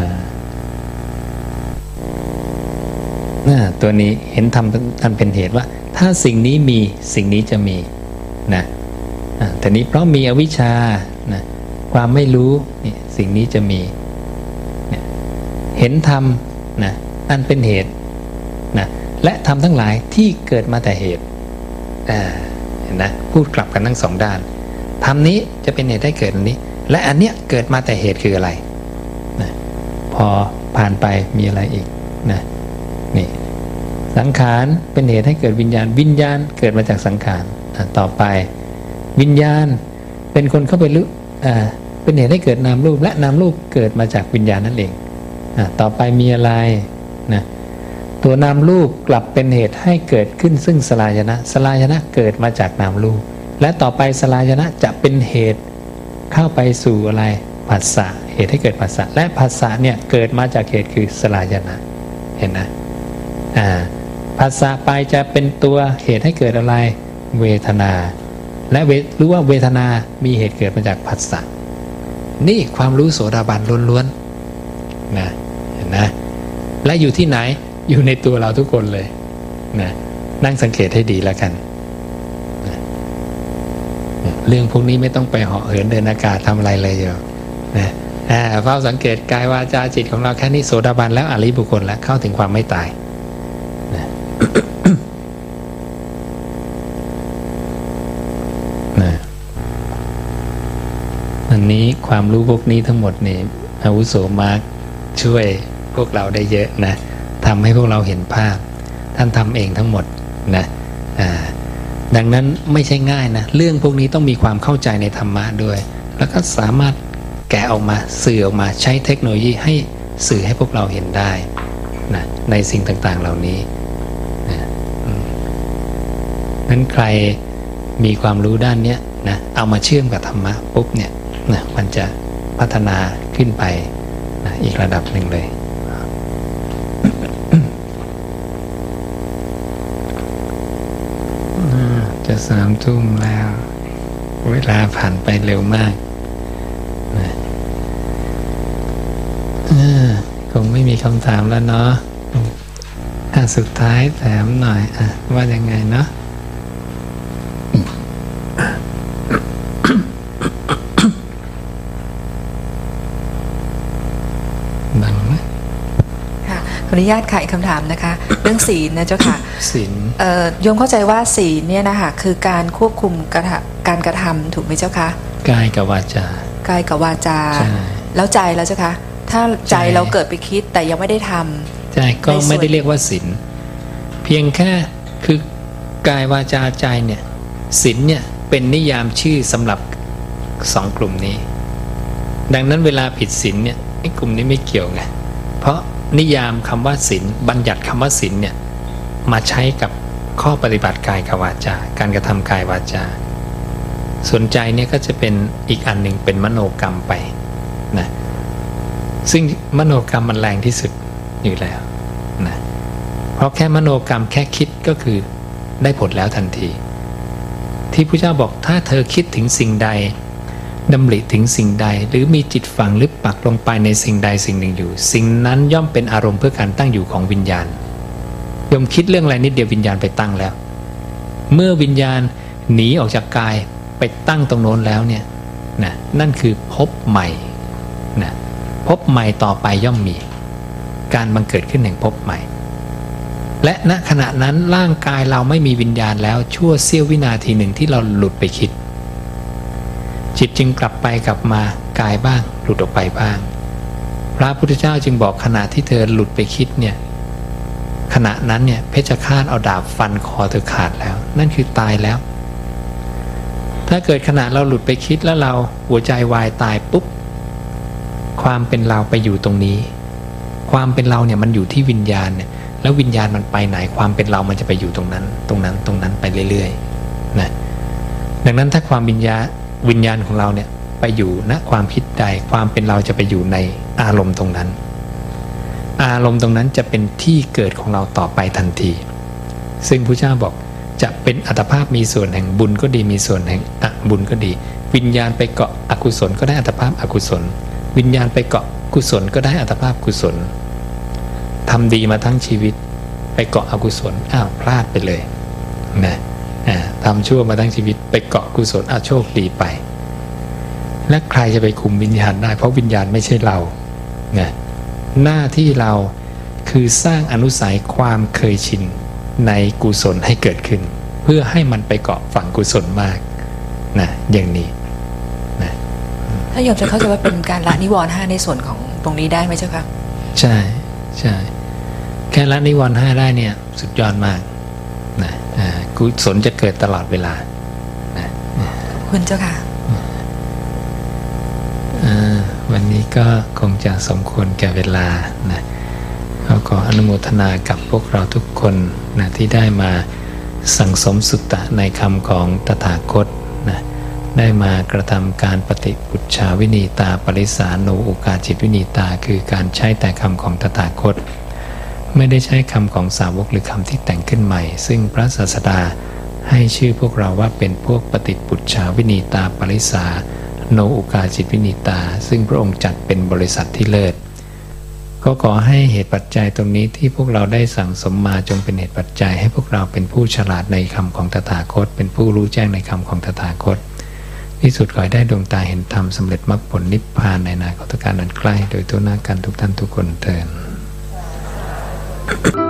อ่าตัวนี้เห็นธรรมท่านเป็นเหตุว่าถ้าสิ่งนี้มีสิ่งนี้จะมีนะอ่าแต่นี้เพราะมีอวิชชานะความไม่รู้นี่สิ่งนี้จะมีเนี่ยเห็นธรรมนะอันเป็นเหตุนะและธรรมทั้งหลายที่เกิดมาแต่เหตุอ่าเห็นนะพูดกลับกันทั้งสองด้านธรรมนี้จะเป็นเหตุให้เกิดอันนี้และอันเนี้ยเกิดมาแต่เหตุคืออะไรนะพอผ่านไปมีอะไรอีกนะนี่สังขารเป็นเหตุให้เกิดวิญญาณวิญญาณเกิดมาจากสังขารต่อไปวิญญาณเป็นคนเข้าไปลึกอ่าเป็นเหตุให้เกิดนามรูปและนามรูปเกิดมาจากวิญญาณนั่นเองอ่าต่อไปมีอะไรนะตัวนามรูปกลับเป็นเหตุให้เกิดขึ้นซึ่งสลายนะสลายนะเกิดมาจากนามรูปและต่อไปสลายนะจะเป็นเหตุเข้าไปสู่อะไรผัสสะเหตุให้เกิดผัสสะและผัสสะเนี่ยเกิดมาจากเหตุคือสลายนะเห็นนะอ่าผัสสะไปจะเป็นตัวเหตุให้เกิดอะไรเวทนาและเวรู้ว่าเวทนามีเหตุเกิดมาจากผัสสะนี่ความรู้โสดาบันล้วนๆนะเห็นนะและอยู่ที่ไหนอยู่ในตัวเราทุกคนเลยนะนั่งสังเกตให้ดีแล้วกันนะเรื่องพวกนี้ไม่ต้องไปเหาะเหินเดินอากาศทำอะไรเลยอยู่นะเฝ้าสังเกตกายวาจาจิตของเราแค่นี้โสดาบันแล้วอริยบุคคลแล้วเข้าถึงความไม่ตายนะนะอันนี้ความรู้พวกนี้ทั้งหมดนี่อาวุโสมากช่วยพวกเราได้เยอะนะทำให้พวกเราเห็นภาพท่านทำเองทั้งหมดนะอ่าดังนั้นไม่ใช่ง่ายนะเรื่องพวกนี้ต้องมีความเข้าใจในธรรมะด้วยแล้วก็สามารถแกะออกมาสื่อออกมาใช้เทคโนโลยีให้สื่อให้พวกเราเห็นได้นะในสิ่งต่างๆเหล่านี้นะนั้นใครมีความรู้ด้านนี้นะเอามาเชื่อมกับธรรมะปุ๊บเนี่ยนะมันจะพัฒนาขึ้นไปนะอีกระดับหนึ่งเลยจะสามทุ่มแล้วเวลาผ่านไปเร็วมากนะคงไม่มีคำถามแล้วเนาะอ่ะสุดท้ายแถมหน่อยอ่ะว่ายังไงเนาะดังไหมค่ะขออนุญาตค่ะอีกคำถามนะคะ เรื่องศีลนะเจ้าค่ะศีลโยมเข้าใจว่าศีลเนี่ยนะคะคือการควบคุมการกระทำถูกไหมเจ้าคะกายกับวาจากายกับวาจาแล้วใจแล้วเจ้าคะถ้าใจเราเกิดไปคิดแต่ยังไม่ได้ทำใจก็ไม่ได้เรียกว่าศีลเพียงแค่คือกายวาจาใจเนี่ยศีลเนี่ยเป็นนิยามชื่อสำหรับสองกลุ่มนี้ดังนั้นเวลาผิดศีลเนี่ยไอ้กลุ่มนี้ไม่เกี่ยวไงเพราะนิยามคำว่าศีลบัญญัติคำว่าศีลเนี่ยมาใช้กับข้อปฏิบัติกายกับวาจาการกระทำกายวาจาสนใจเนี่ยก็จะเป็นอีกอันหนึ่งเป็นมโนกรรมไปนะซึ่งมโนกรรมมันแรงที่สุดอยู่แล้วนะเพราะแค่มโนกรรมแค่คิดก็คือได้ผลแล้วทันทีที่พระเจ้าบอกถ้าเธอคิดถึงสิ่งใดดำริถึงสิ่งใดหรือมีจิตฝังหรือปักลงไปในสิ่งใดสิ่งหนึ่งอยู่สิ่งนั้นย่อมเป็นอารมณ์เพื่อการตั้งอยู่ของวิญญาณยมคิดเรื่องอะไรนิดเดียววิญญาณไปตั้งแล้วเมื่อวิญญาณหนีออกจากกายไปตั้งตรงโน้นแล้วเนี่ยนะนั่นคือภพใหม่นะภพใหม่ต่อไปย่อมมีการบังเกิดขึ้นแห่งภพใหม่และณขณะนั้นร่างกายเราไม่มีวิญญาณแล้วชั่วเสี้ยววินาทีหนึ่งที่เราหลุดไปคิดจิตจึงกลับไปกลับมากายบ้างหลุดออกไปบ้างพระพุทธเจ้าจึงบอกขณะที่เธอหลุดไปคิดเนี่ยขณะนั้นเนี่ยเพชฌฆาตเอาดาบฟันคอเธอขาดแล้วนั่นคือตายแล้วถ้าเกิดขณะเราหลุดไปคิดแล้วเราหัวใจวายตายปุ๊บความเป็นเราไปอยู่ตรงนี้ความเป็นเราเนี่ยมันอยู่ที่วิญญาณเนี่ยแล้ววิญญาณมันไปไหนความเป็นเรามันจะไปอยู่ตรงนั้นตรงนั้นตรงนั้นไปเรื่อยๆนะดังนั้นถ้าความวิญญาณวิญญาณของเราเนี่ยไปอยู่ณความคิดใดความเป็นเราจะไปอยู่ในอารมณ์ตรงนั้นอารมณ์ตรงนั้นจะเป็นที่เกิดของเราต่อไปทันทีซึ่งพระเจ้าบอกจะเป็นอัตภาพมีส่วนแห่งบุญก็ดีมีส่วนแห่งอบุญก็ดีวิญญาณไปเกาะอกุศลก็ได้อัตภาพอกุศลวิญญาณไปเกาะกุศลก็ได้อัตภาพกุศลทำดีมาทั้งชีวิตไปเกาะอกุศลอ้าวพลาดไปเลยนะทำชั่วมาทั้งชีวิตไปเกาะกุศลอ้าวโชคดีไปและใครจะไปคุมวิญญาณได้เพราะวิญญาณไม่ใช่เรานะหน้าที่เราคือสร้างอนุสัยความเคยชินในกุศลให้เกิดขึ้นเพื่อให้มันไปเกาะฝั่งกุศลมากนะอย่างนี้นะถ้าโยมจะเข้าใจว่าเป็นการละนิวรณ์ห้าในส่วนของตรงนี้ได้ไหมเจ้าคะใช่ใช่แค่ละนิวรณ์ห้าได้เนี่ยสุดยอดมากนะกุศลจะเกิดตลอดเวลานะคุณเจ้าค่ะวันนี้ก็คงจะสมควรแก่เวลานะเราขออนุโมทนากับพวกเราทุกคนนะที่ได้มาสั่งสมสุตตะในคำของตถาคตนะได้มากระทำการปฏิปุจฉาวินีตาปริสาโนอุกาจิตวินีตาคือการใช้แต่คำของตถาคตไม่ได้ใช้คำของสาวกหรือคำที่แต่งขึ้นใหม่ซึ่งพระศาสดาให้ชื่อพวกเราว่าเป็นพวกปฏิปุจฉาวินีตาปริสาโนอุกาจิตวินิตาซึ่งพระองค์จัดเป็นบริษัทที่เลิศก็ขอให้เหตุปัจจัยตรงนี้ที่พวกเราได้สั่งสมมาจงเป็นเหตุปัจจัยให้พวกเราเป็นผู้ฉลาดในคำของตถาคตเป็นผู้รู้แจ้งในคำของตถาคตที่สุดขอให้ได้ดวงตาเห็นธรรมสำเร็จมรรคผลนิพพานในอนาคตการอันใกล้โดยทั่วหน้ากันทุกท่านทุกคนเทอญ